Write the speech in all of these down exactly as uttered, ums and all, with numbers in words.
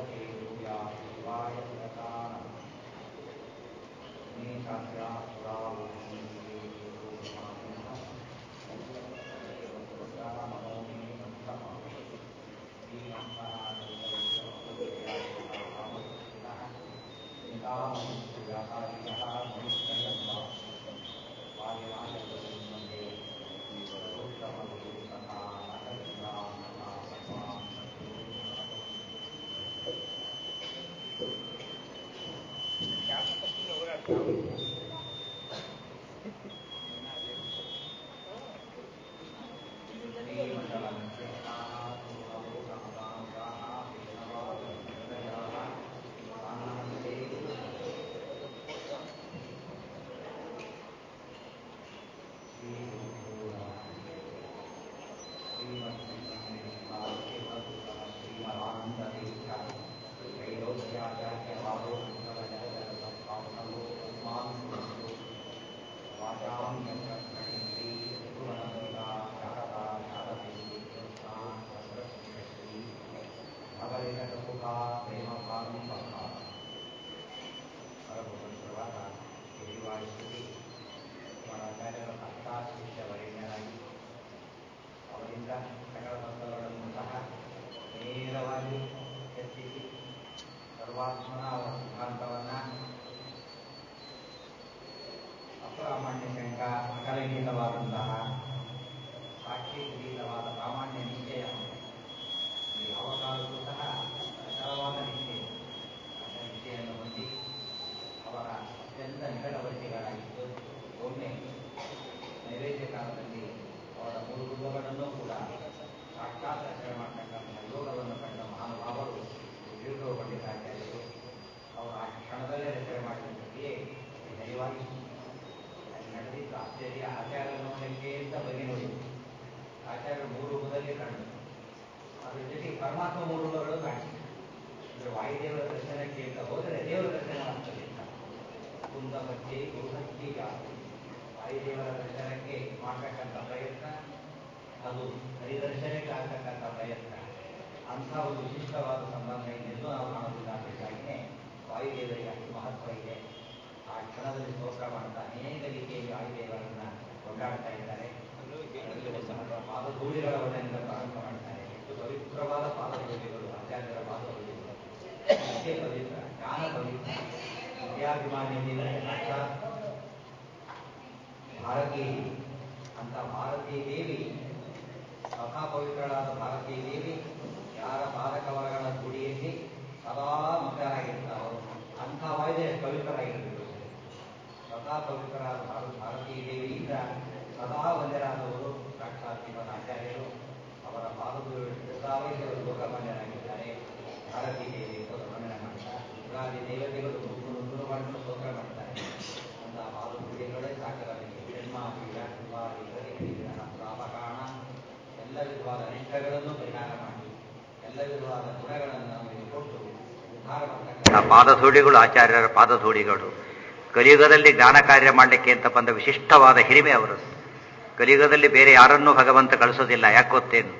ಪಾದಧೂಳಿಗಳು ಆಚಾರ್ಯರ ಪಾದಧೂಳಿಗಳು. ಕಲಿಯುಗದಲ್ಲಿ ಜ್ಞಾನ ಕಾರ್ಯ ಮಾಡಲಿಕ್ಕೆ ಅಂತ ಬಂದ ವಿಶಿಷ್ಟವಾದ ಹಿರಿಮೆ ಅವರದ್ದು. ಕಲಿಯುಗದಲ್ಲಿ ಬೇರೆ ಯಾರನ್ನೂ ಭಗವಂತ ಕಳಿಸೋದಿಲ್ಲ. ಯಾಕೆ ಗೊತ್ತೇನು?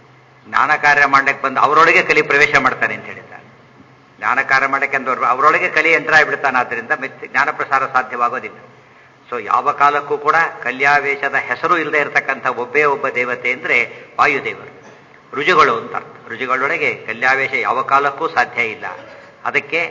ಜ್ಞಾನ ಕಾರ್ಯ ಮಾಡಲಿಕ್ಕೆ ಬಂದು ಅವರೊಳಗೆ ಕಲಿ ಪ್ರವೇಶ ಮಾಡ್ತಾನೆ ಅಂತ ಹೇಳಿದ್ದಾರೆ. ಜ್ಞಾನ ಕಾರ್ಯ ಮಾಡಲಿಕ್ಕೆ ಅಂತ ಅವರೊಳಗೆ ಕಲಿ ಯಂತ್ರ ಆಗಿಬಿಡ್ತಾನೆ. ಆದ್ದರಿಂದ ಮೆತ್ತಿ ಜ್ಞಾನ ಪ್ರಸಾರ ಸಾಧ್ಯವಾಗೋದಿಲ್ಲ. ಸೊ ಯಾವ ಕಾಲಕ್ಕೂ ಕೂಡ ಕಲ್ಯಾವೇಶದ ಹೆಸರು ಇಲ್ಲದೆ ಇರತಕ್ಕಂಥ ಒಬ್ಬೇ ಒಬ್ಬ ದೇವತೆ ಅಂದರೆ ವಾಯುದೇವರು, ರುಜುಗಳು ಅಂತ ಅರ್ಥ. ರುಜುಗಳೊಳಗೆ ಕಲ್ಯಾವೇಶ ಯಾವ ಕಾಲಕ್ಕೂ ಸಾಧ್ಯ ಇಲ್ಲ. ಅದಕ್ಕೆ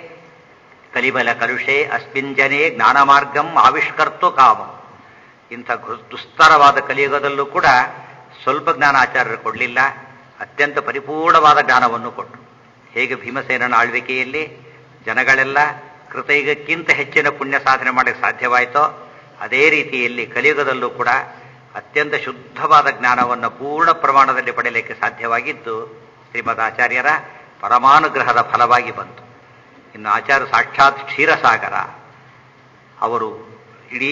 ಕಲಿಬಲ ಕಲುಷೆ ಅಸ್ಮಿಂಜನೆ ಜ್ಞಾನ ಮಾರ್ಗಂ ಆವಿಷ್ಕರ್ತು ಕಾಮಂ. ಇಂಥ ದುಸ್ತರವಾದ ಕಲಿಯುಗದಲ್ಲೂ ಕೂಡ ಸ್ವಲ್ಪ ಜ್ಞಾನ ಆಚಾರ್ಯರು ಕೊಡಲಿಲ್ಲ, ಅತ್ಯಂತ ಪರಿಪೂರ್ಣವಾದ ಜ್ಞಾನವನ್ನು ಕೊಟ್ಟರು. ಹೇಗೆ ಭೀಮಸೇನನ ಆಳ್ವಿಕೆಯಲ್ಲಿ ಜನಗಳೆಲ್ಲ ಕೃತಯುಗಕ್ಕಿಂತ ಹೆಚ್ಚಿನ ಪುಣ್ಯ ಸಾಧನೆ ಮಾಡಕ್ಕೆ ಸಾಧ್ಯವಾಯಿತೋ, ಅದೇ ರೀತಿಯಲ್ಲಿ ಕಲಿಯುಗದಲ್ಲೂ ಕೂಡ ಅತ್ಯಂತ ಶುದ್ಧವಾದ ಜ್ಞಾನವನ್ನು ಪೂರ್ಣ ಪ್ರಮಾಣದಲ್ಲಿ ಪಡೆಯಲಿಕ್ಕೆ ಸಾಧ್ಯವಾಗಿದ್ದು ಶ್ರೀಮದ್ ಆಚಾರ್ಯರ ಪರಮಾನುಗ್ರಹದ ಫಲವಾಗಿ ಬಂತು. ಇನ್ನು ಆಚಾರ್ಯ ಸಾಕ್ಷಾತ್ ಕ್ಷೀರಸಾಗರ. ಅವರು ಇಡೀ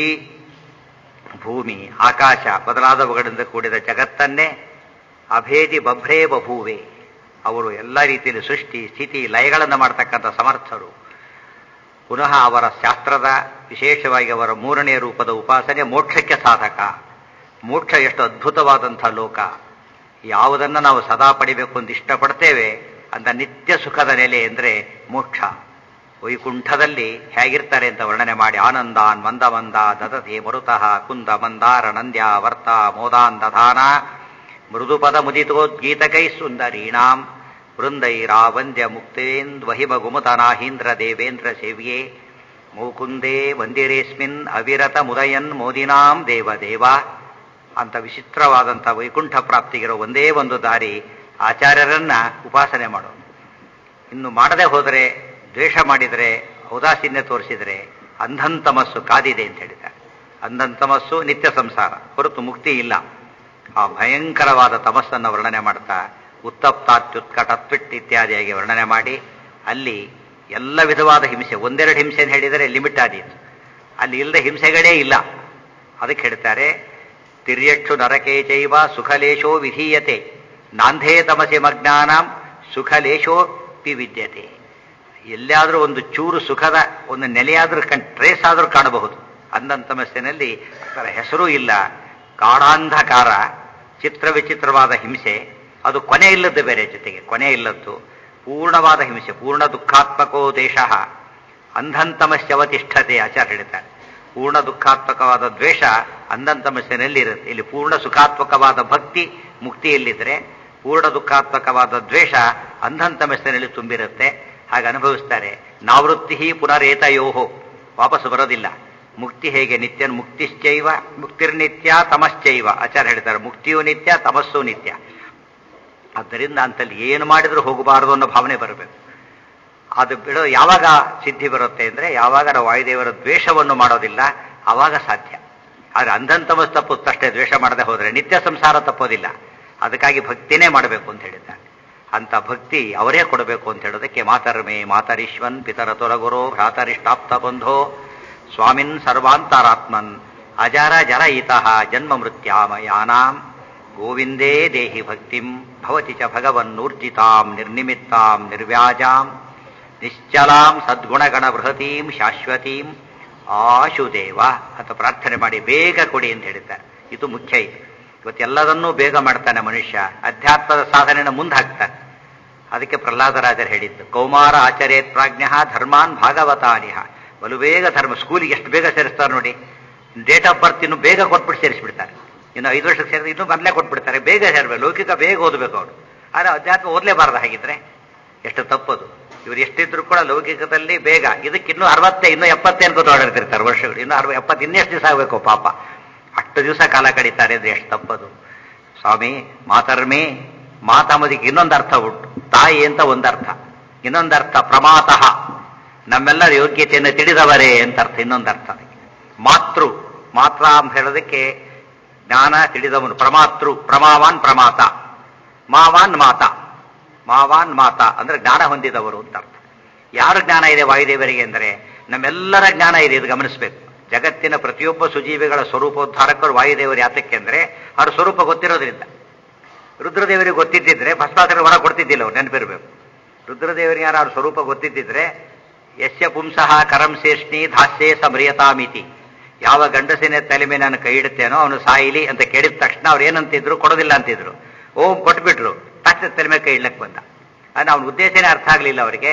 ಭೂಮಿ ಆಕಾಶ ಮೊದಲಾದವುಗಳಿಂದ ಕೂಡಿದ ಜಗತ್ತನ್ನೇ ಅಭೇದಿ ಬಭ್ರೇ ಬಭೂವೆ. ಅವರು ಎಲ್ಲ ರೀತಿಯಲ್ಲಿ ಸೃಷ್ಟಿ ಸ್ಥಿತಿ ಲಯಗಳನ್ನು ಮಾಡ್ತಕ್ಕಂಥ ಸಮರ್ಥರು. ಪುನಃ ಅವರ ಶಾಸ್ತ್ರದ ವಿಶೇಷವಾಗಿ ಅವರ ಮೂರನೇ ರೂಪದ ಉಪಾಸನೆ ಮೋಕ್ಷಕ್ಕೆ ಸಾಧಕ. ಮೋಕ್ಷ ಎಷ್ಟು ಅದ್ಭುತವಾದಂಥ ಲೋಕ. ಯಾವುದನ್ನು ನಾವು ಸದಾ ಪಡಿಬೇಕು ಅಂತ ಇಷ್ಟಪಡ್ತೇವೆ ಅಂತ ನಿತ್ಯ ಸುಖದ ನೆಲೆ ಅಂದರೆ ಮೋಕ್ಷ. ವೈಕುಂಠದಲ್ಲಿ ಹೇಗಿರ್ತಾರೆ ಅಂತ ವರ್ಣನೆ ಮಾಡಿ, ಆನಂದಾನ್ ಮಂದ ಮಂದ ದದತಿ ಮರುತಃ ಕುಂದ ಮಂದಾರ ನಂದ್ಯ ವರ್ತ ಮೋದಾನ್ ದಧಾನ ಮೃದುಪದ ಮುದಿತೋದ್ಗೀತಕೈ ಸುಂದರೀಣಾಂ ವೃಂದೈರಾವಂದ್ಯ ಮುಕ್ತೇಂದ್ವಹಿಮ ಗುಮುತನಾಹೀಂದ್ರ ದೇವೇಂದ್ರ ಸೇವ್ಯೆ ಮುಕುಂದೇ ಮಂದಿರೇಸ್ಮಿನ್ ಅವಿರತ ಮುದಯನ್ ಮೋದಿನಾಂ ದೇವದೇವ ಅಂತ ವಿಚಿತ್ರವಾದಂಥ ವೈಕುಂಠ ಪ್ರಾಪ್ತಿಗಿರೋ ಒಂದೇ ಒಂದು ದಾರಿ ಆಚಾರ್ಯರನ್ನ ಉಪಾಸನೆ ಮಾಡೋದು. ಇನ್ನು ಮಾಡದೆ ಹೋದರೆ, ದ್ವೇಷ ಮಾಡಿದರೆ, ಔದಾಸೀನ್ಯ ತೋರಿಸಿದರೆ ಅಂಧಂತಮಸ್ಸು ಕಾದಿದೆ ಅಂತ ಹೇಳಿದ್ದಾರೆ. ಅಂಧಂತಮಸ್ಸು ನಿತ್ಯ ಸಂಸಾರ, ಹೊರತು ಮುಕ್ತಿ ಇಲ್ಲ. ಆ ಭಯಂಕರವಾದ ತಮಸ್ಸನ್ನು ವರ್ಣನೆ ಮಾಡ್ತಾ ಉತ್ತಪ್ತಾತ್ಯುತ್ಕಟ ತ್ವಿಟ್ ಇತ್ಯಾದಿಯಾಗಿ ವರ್ಣನೆ ಮಾಡಿ, ಅಲ್ಲಿ ಎಲ್ಲ ವಿಧವಾದ ಹಿಂಸೆ, ಒಂದೆರಡು ಹಿಂಸೆಯನ್ನು ಹೇಳಿದರೆ ಲಿಮಿಟ್ ಆದೀತು, ಅಲ್ಲಿ ಇಲ್ಲದೆ ಹಿಂಸೆಗಳೇ ಇಲ್ಲ. ಅದಕ್ಕೆ ಹೇಳ್ತಾರೆ, ತಿರ್ಯಕ್ಷು ನರಕೇಚೈವ ಸುಖಲೇಶೋ ವಿಧೀಯತೆ ನಾಂಧೇ ತಮಸಿ ಮಜ್ಞಾನಾಂ ಸುಖಲೇಶೋಪಿ ವಿದ್ಯತೆ. ಎಲ್ಲಾದರೂ ಒಂದು ಚೂರು ಸುಖದ ಒಂದು ನೆಲೆಯಾದರೂ ಕಣ್ ಟ್ರೇಸ್ ಆದರೂ ಕಾಣಬಹುದು. ಅಂಧಂತಮಸ್ಸಿನಲ್ಲಿ ಅದರ ಹೆಸರೂ ಇಲ್ಲ. ಕಾಡಾಂಧಕಾರ, ಚಿತ್ರ ವಿಚಿತ್ರವಾದ ಹಿಂಸೆ, ಅದು ಕೊನೆ ಇಲ್ಲದ್ದು ಬೇರೆ, ಜೊತೆಗೆ ಕೊನೆ ಇಲ್ಲದ್ದು ಪೂರ್ಣವಾದ ಹಿಂಸೆ. ಪೂರ್ಣ ದುಃಖಾತ್ಮಕೋ ದೇಶ ಅಂಧಂತಮಸ್ಯವತಿಷ್ಠತೆ ಆಚಾರ್ಯ ಹೇಳ್ತಾರೆ. ಪೂರ್ಣ ದುಃಖಾತ್ಮಕವಾದ ದ್ವೇಷ ಅಂಧಂತಮಸ್ಸಿನಲ್ಲಿ ಇರುತ್ತೆ. ಇಲ್ಲಿ ಪೂರ್ಣ ಸುಖಾತ್ಮಕವಾದ ಭಕ್ತಿ ಮುಕ್ತಿಯಲ್ಲಿದ್ದರೆ, ಪೂರ್ಣ ದುಃಖಾತ್ಮಕವಾದ ದ್ವೇಷ ಅಂಧಂತಮಸ್ಸಿನಲ್ಲಿ ತುಂಬಿರುತ್ತೆ. ಹಾಗೆ ಅನುಭವಿಸ್ತಾರೆ. ನಾವೃತ್ತಿ ಪುನರೇತಯೋಹೋ, ವಾಪಸ್ ಬರೋದಿಲ್ಲ. ಮುಕ್ತಿ ಹೇಗೆ ನಿತ್ಯ, ಮುಕ್ತಿಶ್ಚೈವ ಮುಕ್ತಿರ್ನಿತ್ಯ ತಮಶ್ಚೈವ ಆಚಾರ್ಯ ಹೇಳ್ತಾರೆ. ಮುಕ್ತಿಯೂ ನಿತ್ಯ, ತಮಸ್ಸೂ ನಿತ್ಯ. ಆದ್ದರಿಂದ ಅಂತಲ್ಲಿ ಏನು ಮಾಡಿದರೂ ಹೋಗಬಾರದು ಅನ್ನೋ ಭಾವನೆ ಬರಬೇಕು. ಅದು ಬಿಡೋ ಯಾವಾಗ ಸಿದ್ಧಿ ಬರುತ್ತೆ ಅಂದರೆ, ಯಾವಾಗ ನಾವು ವಾಯುದೇವರ ದ್ವೇಷವನ್ನು ಮಾಡೋದಿಲ್ಲ, ಆವಾಗ ಸಾಧ್ಯ. ಆದರೆ ಅಂಧಂತಮಸ್ ತಪ್ಪುತ್ತಷ್ಟೇ, ದ್ವೇಷ ಮಾಡದೆ ಹೋದರೆ ನಿತ್ಯ ಸಂಸಾರ ತಪ್ಪೋದಿಲ್ಲ. ಅದಕ್ಕಾಗಿ ಭಕ್ತಿನೇ ಮಾಡಬೇಕು ಅಂತ ಹೇಳಿದ್ದಾರೆ. ಅಂತ ಭಕ್ತಿ ಅವರೇ ಕೊಡಬೇಕು ಅಂತ ಹೇಳೋದಕ್ಕೆ ಮಾತರ್ಮೇ ಮಾತರಿಶ್ವನ್ ಪಿತರ ತೊಲಗುರೋ ಭ್ರಾತರಿಷ್ಟಾಪ್ತ ಬಂಧೋ ಸ್ವಾಮಿನ್ ಸರ್ವಾಂತರಾತ್ಮನ್ ಅಜರ ಜರ ಇತಃ ಜನ್ಮ ಮೃತ್ಯಾಮಯಾನಾಂ ಗೋವಿಂದೇ ದೇಹಿ ಭಕ್ತಿಂ ಭವತಿ ಚ ಭಗವನ್ನೂರ್ಜಿತಾಂ ನಿರ್ನಿಮಿತ್ತಾಂ ನಿರ್ವ್ಯಾಜಾಂ ನಿಶ್ಚಲಾಂ ಸದ್ಗುಣಗಣ ಬೃಹತೀಂ ಶಾಶ್ವತೀಂ ಆಶುದೇವ ಅಂತ ಪ್ರಾರ್ಥನೆ ಮಾಡಿ ಬೇಗ ಕೊಡಿ ಅಂತ ಹೇಳಿದ್ದಾರೆ. ಇದು ಮುಖ್ಯ. ಇದು ಇವತ್ತೆಲ್ಲದನ್ನೂ ಬೇಗ ಮಾಡ್ತಾನೆ ಮನುಷ್ಯ, ಅಧ್ಯಾತ್ಮದ ಸಾಧನೆಯನ್ನು ಮುಂದೆ ಹಾಕ್ತಾನೆ. ಅದಕ್ಕೆ ಪ್ರಹ್ಲಾದರಾಜರು ಹೇಳಿದ್ದು, ಕೌಮಾರ ಆಚರೇತ್ ಪ್ರಾಜ್ಞ ಧರ್ಮಾನ್ ಭಾಗವತಾನಿಹ. ಬಲು ಬೇಗ ಧರ್ಮ, ಸ್ಕೂಲಿಗೆ ಎಷ್ಟು ಬೇಗ ಸೇರಿಸ್ತಾರೆ ನೋಡಿ. ಡೇಟ್ ಆಫ್ ಬರ್ತ್ ಇನ್ನು ಬೇಗ ಕೊಟ್ಬಿಟ್ಟು ಸೇರಿಸ್ಬಿಡ್ತಾರೆ. ಇನ್ನು ಐದು ವರ್ಷಕ್ಕೆ ಸೇರಿದ್ರೆ ಇನ್ನೂ ಮೊದಲೇ ಕೊಟ್ಬಿಡ್ತಾರೆ. ಬೇಗ ಸೇರಬೇಕು, ಲೌಕಿಕ ಬೇಗ ಓದಬೇಕು ಅವರು. ಆದರೆ ಅಧ್ಯಾತ್ಮ ಓದಲೇಬಾರ್ದು. ಹಾಗಿದ್ರೆ ಎಷ್ಟು ತಪ್ಪದು. ಇವರು ಎಷ್ಟಿದ್ರು ಕೂಡ ಲೌಕಿಕದಲ್ಲಿ ಬೇಗ, ಇದಕ್ಕೆ ಇನ್ನೂ ಅರವತ್ತೇ ಇನ್ನೂ ಎಪ್ಪತ್ತೇ ಅನ್ಕೋತ ಓಡಾಡ್ತಿರ್ತಾರೆ ವರ್ಷಗಳು. ಇನ್ನು ಅರವ ಎಪ್ಪತ್ತು ಇನ್ನೆಷ್ಟು ದಿವಸ ಆಗಬೇಕು ಪಾಪ, ಅಷ್ಟು ದಿವಸ ಕಾಲ ಕಳೀತಾರೆ ಅಂದ್ರೆ ಎಷ್ಟು ತಪ್ಪದು. ಸ್ವಾಮಿ ಮಾತರ್ಮೇ, ಮಾತಾಮದಿಗೆ ಇನ್ನೊಂದು ಅರ್ಥ ಉಂಟು, ತಾಯಿ ಅಂತ ಒಂದರ್ಥ. ಇನ್ನೊಂದರ್ಥ ಪ್ರಮಾತಃ, ನಮ್ಮೆಲ್ಲರ ಯೋಗ್ಯತೆಯನ್ನು ತಿಳಿದವರೇ ಅಂತ ಅರ್ಥ. ಇನ್ನೊಂದರ್ಥ ಮಾತೃ, ಮಾತ್ರ ಅಂತ ಹೇಳೋದಕ್ಕೆ ಜ್ಞಾನ ತಿಳಿದವನು. ಪ್ರಮಾತೃ, ಪ್ರಮಾವಾನ್ ಪ್ರಮಾತ, ಮಾವಾನ್ ಮಾತ. ಮಾವಾನ್ ಮಾತ ಅಂದ್ರೆ ಜ್ಞಾನ ಹೊಂದಿದವರು ಅಂತ ಅರ್ಥ. ಯಾರು ಜ್ಞಾನ ಇದೆ ವಾಯುದೇವರಿಗೆ ಅಂದರೆ ನಮ್ಮೆಲ್ಲರ ಜ್ಞಾನ ಇದೆ. ಇದು ಗಮನಿಸಬೇಕು. ಜಗತ್ತಿನ ಪ್ರತಿಯೊಬ್ಬ ಸುಜೀವಿಗಳ ಸ್ವರೂಪೋದ್ಧಾರಕರು ವಾಯುದೇವರು. ಯಾತಕ್ಕೆ ಅಂದರೆ ಅವ್ರ ಸ್ವರೂಪ ಗೊತ್ತಿರೋದ್ರಿಂದ. ರುದ್ರದೇವರಿಗೆ ಗೊತ್ತಿದ್ದಿದ್ರೆ ಭಸ್ಮಾಸುರ ಹೊರ ಕೊಡ್ತಿದ್ದಿಲ್ಲ ಅವ್ರು, ನೆನಪಿರಬೇಕು. ರುದ್ರದೇವರಿಗೆ ಯಾರು ಅವ್ರ ಸ್ವರೂಪ ಗೊತ್ತಿದ್ದಿದ್ರೆ ಯಸ್ಯ ಪುಂಸಃ ಕರಂ ಶೇಷ್ಣಿ ಧಾಸ್ಯೇ ಸಮರಿಯತಾಮಿತಿ, ಯಾವ ಗಂಡಸಿನ ತಲೆ ಮೇಲೆ ನಾನು ಕೈ ಇಡುತ್ತೇನೋ ಅವನು ಸಾಯಿಲಿ ಅಂತ ಕೇಳಿದ ತಕ್ಷಣ ಅವ್ರು ಏನಂತಿದ್ರು, ಕೊಡೋದಿಲ್ಲ ಅಂತಿದ್ರು. ಓಂ ಕೊಟ್ಬಿಟ್ರು, ತಕ್ಷಣ ತಲೆ ಮೇಲೆ ಕೈ ಇಡ್ಲಕ್ಕೆ ಬಂದ. ಅಂದ್ರೆ ಅವನ ಉದ್ದೇಶನೇ ಅರ್ಥ ಆಗಲಿಲ್ಲ ಅವರಿಗೆ.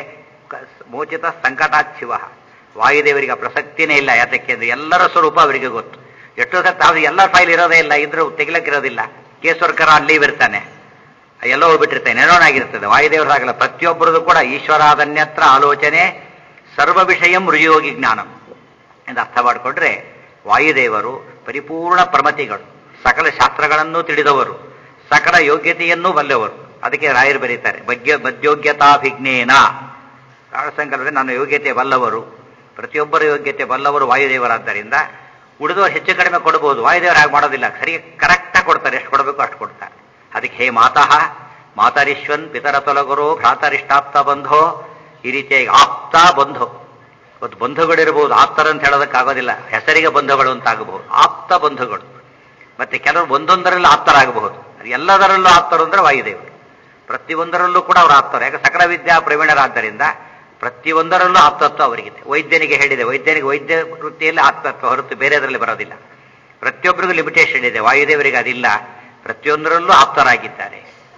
ಮೋಚಿತ ಸಂಕಟಾಚ್ಛಿವ, ವಾಯುದೇವರಿಗೆ ಪ್ರಸಕ್ತಿನೇ ಇಲ್ಲ. ಯಾತಕ್ಕೆ ಅಂದ್ರೆ ಎಲ್ಲರ ಸ್ವರೂಪ ಅವರಿಗೆ ಗೊತ್ತು. ಎಷ್ಟೋ ಸತ್ತು ಅವ್ರು ಎಲ್ಲ ಫೈಲ್ ಇರೋದೇ ಇಲ್ಲ, ಇದ್ರೂ ತೆಗಿಲಕ್ಕಿರೋದಿಲ್ಲ. ಕೇಸ್ವರ್ಕರ ಲೀವ್ ಇರ್ತಾನೆ, ಎಲ್ಲ ಹೋಗ್ಬಿಟ್ಟಿರ್ತಾನೆ, ನೆನೋನಾಗಿರ್ತದೆ. ವಾಯುದೇವರಾಗಲ್ಲ, ಪ್ರತಿಯೊಬ್ಬರದು ಕೂಡ ಈಶ್ವರಾದನ್ಯತ್ರ ಆಲೋಚನೆ ಸರ್ವ ವಿಷಯಂ ರುಜಿಯೋಗಿ ಜ್ಞಾನಂ ಎಂದು ಅರ್ಥ ಮಾಡಿಕೊಂಡ್ರೆ ವಾಯುದೇವರು ಪರಿಪೂರ್ಣ ಪ್ರಮತಿಗಳು, ಸಕಲ ಶಾಸ್ತ್ರಗಳನ್ನೂ ತಿಳಿದವರು, ಸಕಲ ಯೋಗ್ಯತೆಯನ್ನೂ ಬಲ್ಲವರು. ಅದಕ್ಕೆ ರಾಯರು ಬರೀತಾರೆ, ಬಗ್ಗೆ ಮಧ್ಯೋಗ್ಯತಾಭಿಜ್ಞೇನ ಕಾಳಸಂಕಲ್ಪದಲ್ಲಿ ನನ್ನ ಯೋಗ್ಯತೆ ಬಲ್ಲವರು. ಪ್ರತಿಯೊಬ್ಬರ ಯೋಗ್ಯತೆ ಬಲ್ಲವರು ವಾಯುದೇವರಾದ್ದರಿಂದ ಉಳಿದವರು ಹೆಚ್ಚು ಕಡಿಮೆ ಕೊಡಬಹುದು, ವಾಯುದೇವರು ಹಾಗೆ ಮಾಡೋದಿಲ್ಲ. ಸರಿ ಕರೆಕ್ಟಾಗಿ ಕೊಡ್ತಾರೆ, ಎಷ್ಟು ಕೊಡಬೇಕು ಅಷ್ಟು ಕೊಡ್ತಾರೆ. ಅದಕ್ಕೆ ಹೇ ಮಾತಃ ಮಾತರಿಶ್ವನ್ ಪಿತರ ತೊಲಗುರೋ ಭ್ರಾತರಿಷ್ಟಾಪ್ತ ಬಂಧೋ, ಈ ರೀತಿಯಾಗಿ ಆಪ್ತ ಬಂಧು. ಇವತ್ತು ಬಂಧುಗಳಿರ್ಬೋದು, ಆಪ್ತರಂತ ಹೇಳೋದಕ್ಕಾಗೋದಿಲ್ಲ, ಹೆಸರಿಗೆ ಬಂಧುಗಳು ಅಂತ ಆಗಬಹುದು. ಆಪ್ತ ಬಂಧುಗಳು. ಮತ್ತೆ ಕೆಲವರು ಒಂದೊಂದರಲ್ಲೂ ಆಪ್ತರಾಗಬಹುದು. ಎಲ್ಲದರಲ್ಲೂ ಆಪ್ತರು ಅಂದ್ರೆ ವಾಯುದೇವರು. ಪ್ರತಿಯೊಂದರಲ್ಲೂ ಕೂಡ ಅವರು ಆಪ್ತರು. ಯಾಕೆ ಸಕಲ ವಿದ್ಯಾ ಪ್ರವೀಣರಾದ್ದರಿಂದ ಪ್ರತಿಯೊಂದರಲ್ಲೂ ಆಪ್ತತ್ವ ಅವರಿಗಿದೆ. ವೈದ್ಯನಿಗೆ ಹೇಳಿದೆ, ವೈದ್ಯನಿಗೆ ವೈದ್ಯ ವೃತ್ತಿಯಲ್ಲಿ ಆಪ್ತತ್ವ ಹೊರತು ಬೇರೆದರಲ್ಲಿ ಬರೋದಿಲ್ಲ. ಪ್ರತಿಯೊಬ್ಬರಿಗೂ ಲಿಮಿಟೇಷನ್ ಇದೆ, ವಾಯುದೇವರಿಗೆ ಅದಿಲ್ಲ. ಪ್ರತಿಯೊಂದರಲ್ಲೂ ಆಪ್ತರಾಗಿದ್ದಾರೆ.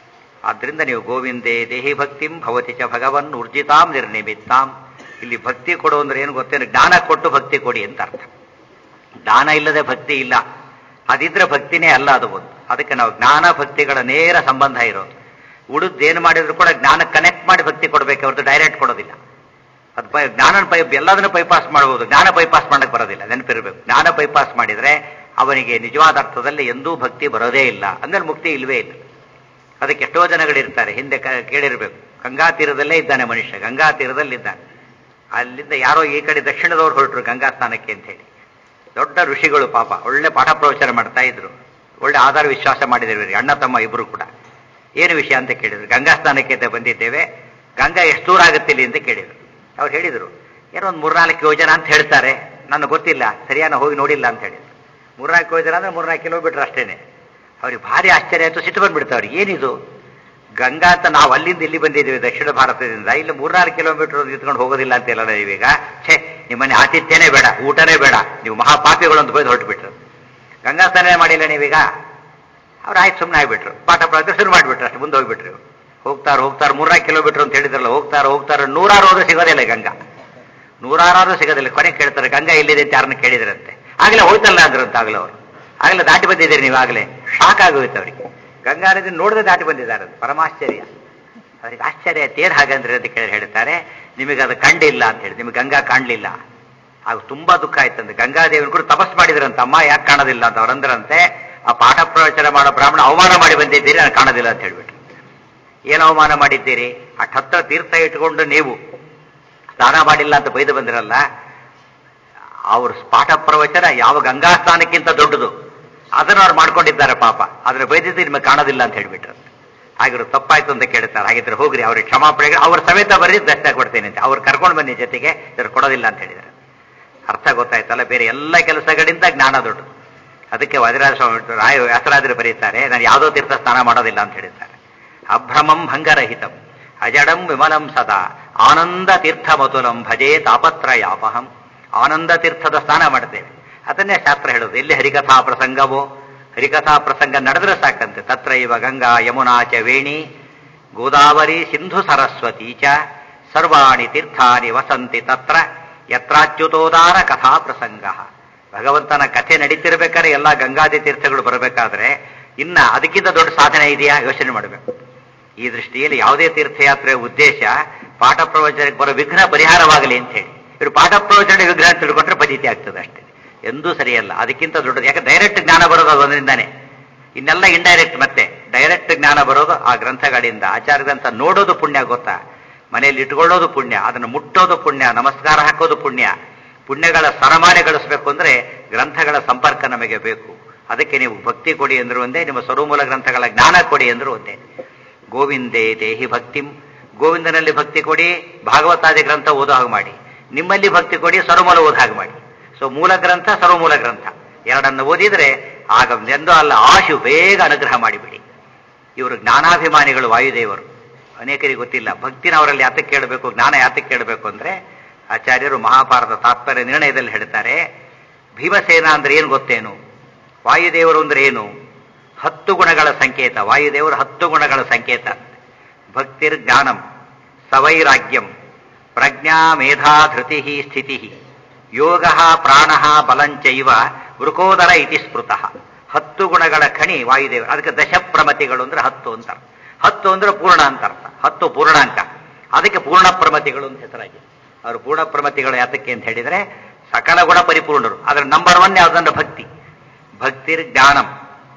ಆದ್ರಿಂದ ನೀವು ಗೋವಿಂದೇ ದೇಹಿ ಭಕ್ತಿಂ ಭವತಿ ಚ ಭಗವನ್ ಊರ್ಜಿತಾಂ ನಿರ್ನಿಮಿತ್ತಾಂ. ಇಲ್ಲಿ ಭಕ್ತಿ ಕೊಡು ಅಂದ್ರೆ ಏನು ಗೊತ್ತೇನು? ಜ್ಞಾನ ಕೊಟ್ಟು ಭಕ್ತಿ ಕೊಡಿ ಅಂತ ಅರ್ಥ. ಜ್ಞಾನ ಇಲ್ಲದೆ ಭಕ್ತಿ ಇಲ್ಲ, ಅದಿದ್ರೆ ಭಕ್ತಿನೇ ಅಲ್ಲ ಅದು ಒಂದು. ಅದಕ್ಕೆ ನಾವು ಜ್ಞಾನ ಭಕ್ತಿಗಳ ನೇರ ಸಂಬಂಧ ಇರೋದು. ಉಳಿದೇನು ಮಾಡಿದ್ರು ಕೂಡ ಜ್ಞಾನ ಕನೆಕ್ಟ್ ಮಾಡಿ ಭಕ್ತಿ ಕೊಡಬೇಕು ಹೊರತು ಡೈರೆಕ್ಟ್ ಕೊಡೋದಿಲ್ಲ. ಅದು ಪೈ ಜ್ಞಾನನ ಪೈ ಎಲ್ಲದನ್ನು ಬೈಪಾಸ್ ಮಾಡಬಹುದು, ಜ್ಞಾನ ಬೈಪಾಸ್ ಮಾಡಕ್ಕೆ ಬರೋದಿಲ್ಲ, ನೆನಪಿರಬೇಕು. ಜ್ಞಾನ ಬೈಪಾಸ್ ಮಾಡಿದ್ರೆ ಅವನಿಗೆ ನಿಜವಾದ ಅರ್ಥದಲ್ಲಿ ಎಂದೂ ಭಕ್ತಿ ಬರೋದೇ ಇಲ್ಲ, ಅಂದ್ರೆ ಮುಕ್ತಿ ಇಲ್ವೇ ಇಲ್ಲ. ಅದಕ್ಕೆ ಎಷ್ಟೋ ಜನಗಳಿರ್ತಾರೆ, ಹಿಂದೆ ಕೇಳಿರ್ಬೇಕು, ಗಂಗಾ ತೀರದಲ್ಲೇ ಇದ್ದಾನೆ ಮನುಷ್ಯ, ಗಂಗಾ ತೀರದಲ್ಲಿದ್ದಾನೆ. ಅಲ್ಲಿಂದ ಯಾರೋ ಈ ಕಡೆ ದಕ್ಷಿಣದವ್ರು ಹೊರಟರು ಗಂಗಾ ಸ್ನಾನಕ್ಕೆ ಅಂತ ಹೇಳಿ. ದೊಡ್ಡ ಋಷಿಗಳು ಪಾಪ, ಒಳ್ಳೆ ಪಾಠ ಪ್ರವಚನ ಮಾಡ್ತಾ ಇದ್ರು, ಒಳ್ಳೆ ಆಧಾರ ವಿಶ್ವಾಸ ಮಾಡಿದ್ರು, ಅಣ್ಣ ತಮ್ಮ ಇಬ್ರು ಕೂಡ. ಏನು ವಿಷಯ ಅಂತ ಕೇಳಿದ್ರು. ಗಂಗಾ ಸ್ನಾನಕ್ಕೆ ಅಂತ ಬಂದಿದ್ದೇವೆ, ಗಂಗಾ ಎಷ್ಟು ದೂರ ಆಗುತ್ತಿಲ್ಲ ಅಂತ ಕೇಳಿದ್ರು. ಅವ್ರು ಹೇಳಿದ್ರು, ಏನೋ ಒಂದು ಮೂರ್ನಾಲ್ಕು ಯೋಜನ ಅಂತ ಹೇಳ್ತಾರೆ, ನನಗೆ ಗೊತ್ತಿಲ್ಲ, ಸರಿಯಾಗಿ ಹೋಗಿ ನೋಡಿಲ್ಲ ಅಂತ ಹೇಳಿದ್ರು. ಮೂರ್ನಾಲ್ಕು ಯೋಜನ ಅಂದ್ರೆ ಮೂರ್ನಾಲ್ಕು ಕಿಲೋಮೀಟರ್ ಅಷ್ಟೇನೆ. ಅವ್ರಿಗೆ ಭಾರಿ ಆಶ್ಚರ್ಯ ಆಯ್ತು, ಸಿಟ್ಟು ಬಂದ್ಬಿಡ್ತಾವೆ ಅವ್ರಿಗೆ. ಏನಿದು ಗಂಗಾ ಅಂತ ನಾವು ಅಲ್ಲಿಂದ ಇಲ್ಲಿ ಬಂದಿದ್ದೀವಿ ದಕ್ಷಿಣ ಭಾರತದಿಂದ, ಇಲ್ಲಿ ಮೂರ್ನಾಲ್ಕು ಕಿಲೋಮೀಟರ್ ನಿಂತ್ಕೊಂಡು ಹೋಗೋದಿಲ್ಲ ಅಂತೆಲ್ಲ ನೀವೀಗ. ಛೇ, ನಿಮ್ಮನೆ ಆತಿಥ್ಯನೇ ಬೇಡ, ಊಟನೇ ಬೇಡ, ನೀವು ಮಹಾಪಾಪಿಗಳು ಅಂತ ಹೋಗಿ ಹೊರಟು ಬಿಟ್ರು. ಗಂಗಾ ಸ್ನಾನ ಮಾಡಿಲ್ಲ ನೀವೀಗ. ಅವ್ರು ಆಯ್ತು ಸುಮ್ಮನೆ ಆಗ್ಬಿಟ್ರು, ಪಾಠ ಪ್ರವಚನ ಶುರು ಮಾಡಿಬಿಟ್ರು, ಅಷ್ಟು ಮುಂದೆ ಹೋಗ್ಬಿಟ್ರು. ಹೋಗ್ತಾರೆ ಹೋಗ್ತಾರೆ ಮೂರ್ನಾಲ್ಕು ಕಿಲೋಮೀಟರ್ ಅಂತ ಹೇಳಿದ್ರಲ್ಲ, ಹೋಗ್ತಾರೆ ಹೋಗ್ತಾರೆ ನೂರಾರು ಹೋದ್ರೂ ಸಿಗೋದಿಲ್ಲ ಗಂಗಾ, ನೂರಾರು ಸಿಗೋದಿಲ್ಲ. ಕೊನೆ ಕೇಳ್ತಾರೆ ಗಂಗಾ ಎಲ್ಲಿದೆ ಅಂತ ಯಾರನ್ನ ಕೇಳಿದ್ರಂತೆ. ಆಗಲೇ ಹೋಯ್ತಲ್ಲ ಅಂದ್ರಂತ, ಆಗಲೇ ಅವರು ಆಗಲೇ ದಾಟಿ ಬಂದಿದ್ದೀರಿ ನೀವು, ಆಗಲೇ ಶಾಕ್ ಆಗೋಯ್ತು ಅವರಿಗೆ. ಗಂಗಾ ನದಿ ನೋಡದೆ ದಾಟಿ ಬಂದಿದ್ದಾರೆ, ಪರಮಾಶ್ಚರ್ಯ. ಅವ್ರಿಗೆ ಆಶ್ಚರ್ಯ ಆಯ್ತು, ಏನ್ ಹಾಗಂದ್ರೆ ಅಂತ ಕೇಳಿ ಹೇಳ್ತಾರೆ, ನಿಮಗೆ ಅದು ಕಂಡಿಲ್ಲ ಅಂತ ಹೇಳಿ, ನಿಮಗೆ ಗಂಗಾ ಕಾಣಲಿಲ್ಲ. ಆಗ ತುಂಬಾ ದುಃಖ ಆಯ್ತಂತೆ. ಗಂಗಾದೇವಿನ ಕೂಡ ತಪಸ್ ಮಾಡಿದ್ರಂತ, ಅಮ್ಮ ಯಾಕೆ ಕಾಣೋದಿಲ್ಲ ಅಂತ. ಅವರಂದ್ರಂತೆ, ಆ ಪಾಠ ಪ್ರವಚನ ಮಾಡೋ ಬ್ರಾಹ್ಮಣ ಅವಮಾನ ಮಾಡಿ ಬಂದಿದ್ದೀರಿ, ನಾನು ಕಾಣೋದಿಲ್ಲ ಅಂತ ಹೇಳ್ಬಿಟ್ಟು. ಏನು ಅವಮಾನ ಮಾಡಿದ್ದೀರಿ? ಅಷ್ಟು ಹತ್ರ ತೀರ್ಥ ಇಟ್ಕೊಂಡು ನೀವು ಸ್ನಾನ ಮಾಡಿಲ್ಲ ಅಂತ ಬೈದು ಬಂದಿರಲ್ಲ, ಅವ್ರ ಪಾಠ ಪ್ರವಚನ ಯಾವ ಗಂಗಾ ಸ್ನಾನಕ್ಕಿಂತ ದೊಡ್ಡದು, ಅದನ್ನು ಅವ್ರು ಮಾಡ್ಕೊಂಡಿದ್ದಾರೆ ಪಾಪ. ಆದ್ರೆ ಬೈದಿದ್ದು ನಿಮಗೆ ಕಾಣೋದಿಲ್ಲ ಅಂತ ಹೇಳ್ಬಿಟ್ರು. ಹಾಗಿರೋ ತಪ್ಪಾಯ್ತು ಅಂತ ಕೇಳ್ತಾರೆ. ಹಾಗಿದ್ರೆ ಹೋಗ್ರಿ, ಅವ್ರಿಗೆ ಕ್ಷಮಾಪಣೆ ಅವ್ರ ಸಮೇತ ಬರೀ ದರ್ಶನ ಕೊಡ್ತೇನೆ ಅಂತ ಅವ್ರು ಕರ್ಕೊಂಡು ಬನ್ನಿ ಜೊತೆಗೆ, ಇದ್ರ ಕೊಡೋದಿಲ್ಲ ಅಂತ ಹೇಳಿದ್ದಾರೆ. ಅರ್ಥ ಗೊತ್ತಾಯ್ತಲ್ಲ, ಬೇರೆ ಎಲ್ಲ ಕೆಲಸಗಳಿಂದ ಜ್ಞಾನ ದೊಡ್ಡದು. ಅದಕ್ಕೆ ವಜ್ರಾಜ ಸ್ವಾಮಿ ರಾಯ ವ್ಯಾಸರಾಜರು ಬರೀತಾರೆ, ನಾನು ಯಾವುದೋ ತೀರ್ಥ ಸ್ನಾನ ಮಾಡೋದಿಲ್ಲ ಅಂತ ಹೇಳಿದ್ದಾರೆ. ಅಭ್ರಮಂ ಭಂಗರಹಿತಂ ಅಜಡಂ ವಿಮಲಂ ಸದಾ ಆನಂದ ತೀರ್ಥ ಮತುಲಂ ಭಜೇ ತಾಪತ್ರಯಾಪಹಂ. ಆನಂದ ತೀರ್ಥದ ಸ್ನಾನ ಮಾಡ್ತೇವೆ, ಅದನ್ನೇ ಶಾಸ್ತ್ರ ಹೇಳೋದು. ಎಲ್ಲಿ ಹರಿಕಥಾ ಪ್ರಸಂಗವೋ, ಹರಿಕಥಾ ಪ್ರಸಂಗ ನಡೆದ್ರೆ ಸಾಕಂತೆ. ತತ್ರ ಇವ ಗಂಗಾ ಯಮುನಾ ಚ ವೇಣಿ ಗೋದಾವರಿ ಸಿಂಧು ಸರಸ್ವತಿ ಚ ಸರ್ವಾಣಿ ತೀರ್ಥಾನಿ ವಸಂತಿ ತತ್ರ ಯತ್ರಾಚ್ಯುತೋದಾರ ಕಥಾ ಪ್ರಸಂಗ. ಭಗವಂತನ ಕಥೆ ನಡೀತಿರ್ಬೇಕಾದ್ರೆ ಎಲ್ಲ ಗಂಗಾದಿ ತೀರ್ಥಗಳು ಬರಬೇಕಾದ್ರೆ ಇನ್ನ ಅದಕ್ಕಿಂತ ದೊಡ್ಡ ಸಾಧನೆ ಇದೆಯಾ? ಯೋಚನೆ ಮಾಡಬೇಕು. ಈ ದೃಷ್ಟಿಯಲ್ಲಿ ಯಾವುದೇ ತೀರ್ಥಯಾತ್ರೆಯ ಉದ್ದೇಶ ಪಾಠ ಪ್ರವಚನಕ್ಕೆ ಬರೋ ವಿಘ್ನ ಪರಿಹಾರವಾಗಲಿ ಅಂತ ಹೇಳಿ. ಇವರು ಪಾಠ ಪ್ರವಚನ ವಿಗ್ರಹ ತಿಳ್ಕೊಂಡ್ರೆ ಫಜಿತಿ ಆಗ್ತದೆ ಅಷ್ಟೇ, ಎಂದೂ ಸರಿಯಲ್ಲ. ಅದಕ್ಕಿಂತ ದೊಡ್ಡದು, ಯಾಕೆ ಡೈರೆಕ್ಟ್ ಜ್ಞಾನ ಬರೋದು ಅದರಿಂದಾನೆ. ಇನ್ನೆಲ್ಲ ಇಂಡೈರೆಕ್ಟ್. ಮತ್ತೆ ಡೈರೆಕ್ಟ್ ಜ್ಞಾನ ಬರೋದು ಆ ಗ್ರಂಥಗಳಿಂದ. ಆಚಾರ ಗ್ರಂಥ ನೋಡೋದು ಪುಣ್ಯ ಗೊತ್ತಾ, ಮನೆಯಲ್ಲಿ ಇಟ್ಕೊಳ್ಳೋದು ಪುಣ್ಯ, ಅದನ್ನು ಮುಟ್ಟೋದು ಪುಣ್ಯ, ನಮಸ್ಕಾರ ಹಾಕೋದು ಪುಣ್ಯ. ಪುಣ್ಯಗಳ ಸರಮಾಲೆ ಗಳಿಸಬೇಕು ಅಂದ್ರೆ ಗ್ರಂಥಗಳ ಸಂಪರ್ಕ ನಮಗೆ ಬೇಕು. ಅದಕ್ಕೆ ನೀವು ಭಕ್ತಿ ಕೊಡಿ ಎಂದ್ರು ಒಂದೇ, ನಿಮ್ಮ ಸ್ವರಮೂಲ ಗ್ರಂಥಗಳ ಜ್ಞಾನ ಕೊಡಿ ಎಂದ್ರು ಒಂದೇ. ಗೋವಿಂದೇ ದೇಹಿ ಭಕ್ತಿಂ, ಗೋವಿಂದನಲ್ಲಿ ಭಕ್ತಿ ಕೊಡಿ, ಭಾಗವತಾದಿ ಗ್ರಂಥ ಓದೋ ಹಾಗೆ ಮಾಡಿ. ನಿಮ್ಮಲ್ಲಿ ಭಕ್ತಿ ಕೊಡಿ, ಸ್ವರಮೂಲ ಓದ ಹಾಗೆ ಮಾಡಿ. ಸೊ ಮೂಲ ಗ್ರಂಥ ಸರ್ವಮೂಲ ಗ್ರಂಥ ಎರಡನ್ನು ಓದಿದ್ರೆ ಆಗ ಎಂದೋ ಅಲ್ಲ ಆಶು ಬೇಗ ಅನುಗ್ರಹ ಮಾಡಿಬಿಡಿ. ಇವರು ಜ್ಞಾನಾಭಿಮಾನಿಗಳು ವಾಯುದೇವರು. ಅನೇಕರಿಗೆ ಗೊತ್ತಿಲ್ಲ ಭಕ್ತಿನ ಅವರಲ್ಲಿ ಯಾತಕ್ಕೆ ಕೇಳಬೇಕು, ಜ್ಞಾನ ಯಾತಕ್ಕೆ ಕೇಳಬೇಕು ಅಂದ್ರೆ ಆಚಾರ್ಯರು ಮಹಾಭಾರತ ತಾತ್ಪರ್ಯ ನಿರ್ಣಯದಲ್ಲಿ ಹೇಳ್ತಾರೆ, ಭೀಮಸೇನ ಅಂದ್ರೆ ಏನು ಗೊತ್ತೇನು, ವಾಯುದೇವರು ಅಂದ್ರೆ ಏನು? ಹತ್ತು ಗುಣಗಳ ಸಂಕೇತ. ವಾಯುದೇವರು ಹತ್ತು ಗುಣಗಳ ಸಂಕೇತ. ಭಕ್ತಿರ್ ಜ್ಞಾನಂ ಸವೈರಾಗ್ಯಂ ಪ್ರಜ್ಞಾ ಮೇಧಾ ಧೃತಿ ಸ್ಥಿತಿ ಯೋಗ ಪ್ರಾಣ ಬಲಂಚೈವ ವೃಕೋದರ ಇತಿ ಸ್ಮೃತಃ. ಹತ್ತು ಗುಣಗಳ ಖಣಿ ವಾಯುದೇವರು. ಅದಕ್ಕೆ ದಶಪ್ರಮತಿಗಳು ಅಂದ್ರೆ ಹತ್ತು ಅಂತ. ಹತ್ತು ಅಂದ್ರೆ ಪೂರ್ಣ ಅಂತ ಅರ್ಥ, ಹತ್ತು ಪೂರ್ಣಾಂಕ. ಅದಕ್ಕೆ ಪೂರ್ಣ ಪ್ರಮತಿಗಳು ಅಂತ ಹೆಸರಾಗಿದೆ. ಅವರು ಪೂರ್ಣ ಪ್ರಮತಿಗಳು ಯಾತಕ್ಕೆ ಅಂತ ಹೇಳಿದ್ರೆ ಸಕಲ ಗುಣ ಪರಿಪೂರ್ಣರು. ಅದರ ನಂಬರ್ ಒನ್ ಯಾವ್ದಂದ್ರೆ ಭಕ್ತಿ. ಭಕ್ತಿರ್ ಜ್ಞಾನಂ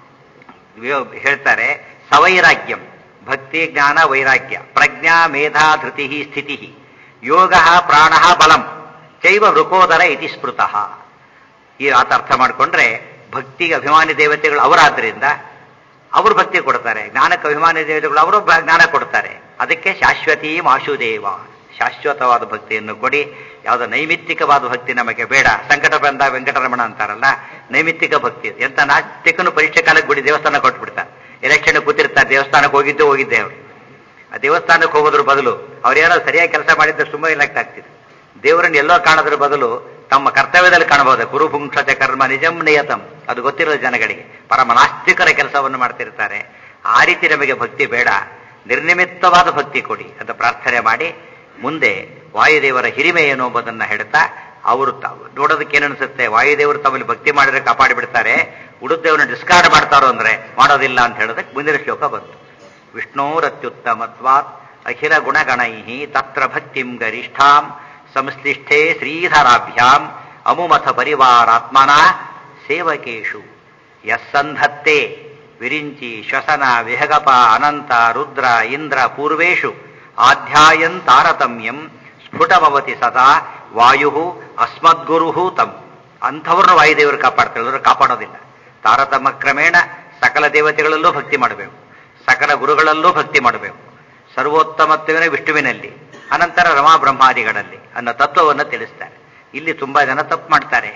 ಹೇಳ್ತಾರೆ, ಸವೈರಾಗ್ಯಂ ಭಕ್ತಿ ಜ್ಞಾನ ವೈರಾಗ್ಯ, ಪ್ರಜ್ಞಾ ಮೇಧಾ ಧೃತಿ ಸ್ಥಿತಿ ಯೋಗ ಪ್ರಾಣ ಬಲಂ ಚೈವ ವೃಕೋದರ ಇತಿ ಸ್ಮೃತಃ. ಈ ಆತ ಅರ್ಥ ಮಾಡಿಕೊಂಡ್ರೆ ಭಕ್ತಿಗೆ ಅಭಿಮಾನಿ ದೇವತೆಗಳು ಅವರಾದ್ರಿಂದ ಅವರು ಭಕ್ತಿ ಕೊಡ್ತಾರೆ, ಜ್ಞಾನಕ್ಕೆ ಅಭಿಮಾನಿ ದೇವತೆಗಳು ಅವರು ಜ್ಞಾನ ಕೊಡ್ತಾರೆ. ಅದಕ್ಕೆ ಶಾಶ್ವತೀ ಮಾಶುದೇವ, ಶಾಶ್ವತವಾದ ಭಕ್ತಿಯನ್ನು ಕೊಡಿ. ಯಾವುದೋ ನೈಮಿತ್ತಿಕವಾದ ಭಕ್ತಿ ನಮಗೆ ಬೇಡ. ಸಂಕಟ ಬಂದ ವೆಂಕಟರಮಣ ಅಂತಾರಲ್ಲ, ನೈಮಿತ್ತಿಕ ಭಕ್ತಿ. ಎಂತ ನಾಸ್ತಿಕನು ಪರೀಕ್ಷೆ ಕಾಲಕ್ಕೆ ಬಿಡಿ ದೇವಸ್ಥಾನ ಕೊಟ್ಬಿಡ್ತಾರೆ, ಎಲೆಕ್ಷನ್ ಕೂತಿರ್ತಾರೆ, ದೇವಸ್ಥಾನಕ್ಕೆ ಹೋಗಿದ್ದು ಹೋಗಿದ್ದೆ ಅವರು. ಆ ದೇವಸ್ಥಾನಕ್ಕೆ ಹೋಗೋದ್ರ ಬದಲು ಅವ್ರೇನೋ ಸರಿಯಾಗಿ ಕೆಲಸ ಮಾಡಿದ್ರೆ ಸುಮ್ಮನೆ ಇಲಾಕ್ಟ್ ಆಗ್ತಿದೆ. ದೇವರನ್ನು ಎಲ್ಲೋ ಕಾಣೋದ್ರ ಬದಲು ತಮ್ಮ ಕರ್ತವ್ಯದಲ್ಲಿ ಕಾಣಬಹುದು. ಕುರುಪುಂಕ್ಷತೆ ಕರ್ಮ ನಿಜಂ ನಿಯತಂ, ಅದು ಗೊತ್ತಿರೋ ಜನಗಳಿಗೆ. ಪರಮ ನಾಸ್ತಿಕರ ಕೆಲಸವನ್ನು ಮಾಡ್ತಿರ್ತಾರೆ. ಆ ರೀತಿ ನಮಗೆ ಭಕ್ತಿ ಬೇಡ. ನಿರ್ನಿಮಿತ್ತವಾದ ಭಕ್ತಿ ಕೊಡಿ ಅಂತ ಪ್ರಾರ್ಥನೆ ಮಾಡಿ ಮುಂದೆ ವಾಯುದೇವರ ಹಿರಿಮೆ ಏನು ಎಂಬುದನ್ನು ಹೇಳ್ತಾ ಅವರು ನೋಡೋದಕ್ಕೆ ಏನನ್ಸುತ್ತೆ, ವಾಯುದೇವರು ತಮ್ಮಲ್ಲಿ ಭಕ್ತಿ ಮಾಡಿದ್ರೆ ಕಾಪಾಡಿ ಬಿಡ್ತಾರೆ, ಉಡುದೇವನ ಡಿಸ್ಕಾರ್ಡ್ ಮಾಡ್ತಾರೋ ಅಂದ್ರೆ ಮಾಡೋದಿಲ್ಲ ಅಂತ ಹೇಳೋದಕ್ಕೆ ಮುಂದಿನ ಶ್ಲೋಕ ಬಂತು. ವಿಷ್ಣೋರತ್ಯುತ್ತಮತ್ವಾತ್ ಅಖಿಲ ಗುಣಗಣೈ ತತ್ರ ಭಕ್ತಿಂ ಗರಿಷ್ಠಾಂ ಸಂಶ್ಲಿಷ್ಠೇ ಶ್ರೀಧರಾಭ್ಯಾಂ ಅಮುಮಥ ಪರಿವಾರಾತ್ಮನ ಸೇವಕೇಶು ಯಸ್ಸಂಧತ್ತೆ ವಿರಿಂಚಿ ಶ್ವಸನ ವಿಹಗಪ ಅನಂತ ರುದ್ರ ಇಂದ್ರ ಪೂರ್ವೇಶು ಆಧ್ಯಾಯನ್ ತಾರತಮ್ಯಂ ಸ್ಫುಟಮವತಿ ಸದಾ ವಾಯು ಅಸ್ಮದ್ಗುರು ತಮ್. ಅಂಥವ್ರನ್ನ ವಾಯುದೇವರು ಕಾಪಾಡ್ತಾರೆ, ಕಾಪಾಡೋದಿಲ್ಲ. ತಾರತಮ್ಯ ಕ್ರಮೇಣ ಸಕಲ ದೇವತೆಗಳಲ್ಲೂ ಭಕ್ತಿ ಮಾಡಬೇಕು, ಸಕಲ ಗುರುಗಳಲ್ಲೂ ಭಕ್ತಿ ಮಾಡಬೇಕು, ಸರ್ವೋತ್ತಮತ್ವವಿನ ವಿಷ್ಣುವಿನಲ್ಲಿ, ಅನಂತರ ರಮಾ ಬ್ರಹ್ಮಾದಿಗಳಲ್ಲಿ ಅನ್ನೋ ತತ್ವವನ್ನು ತಿಳಿಸ್ತಾರೆ. ಇಲ್ಲಿ ತುಂಬಾ ಜನ ತಪ್ಪು ಮಾಡ್ತಾರೆ.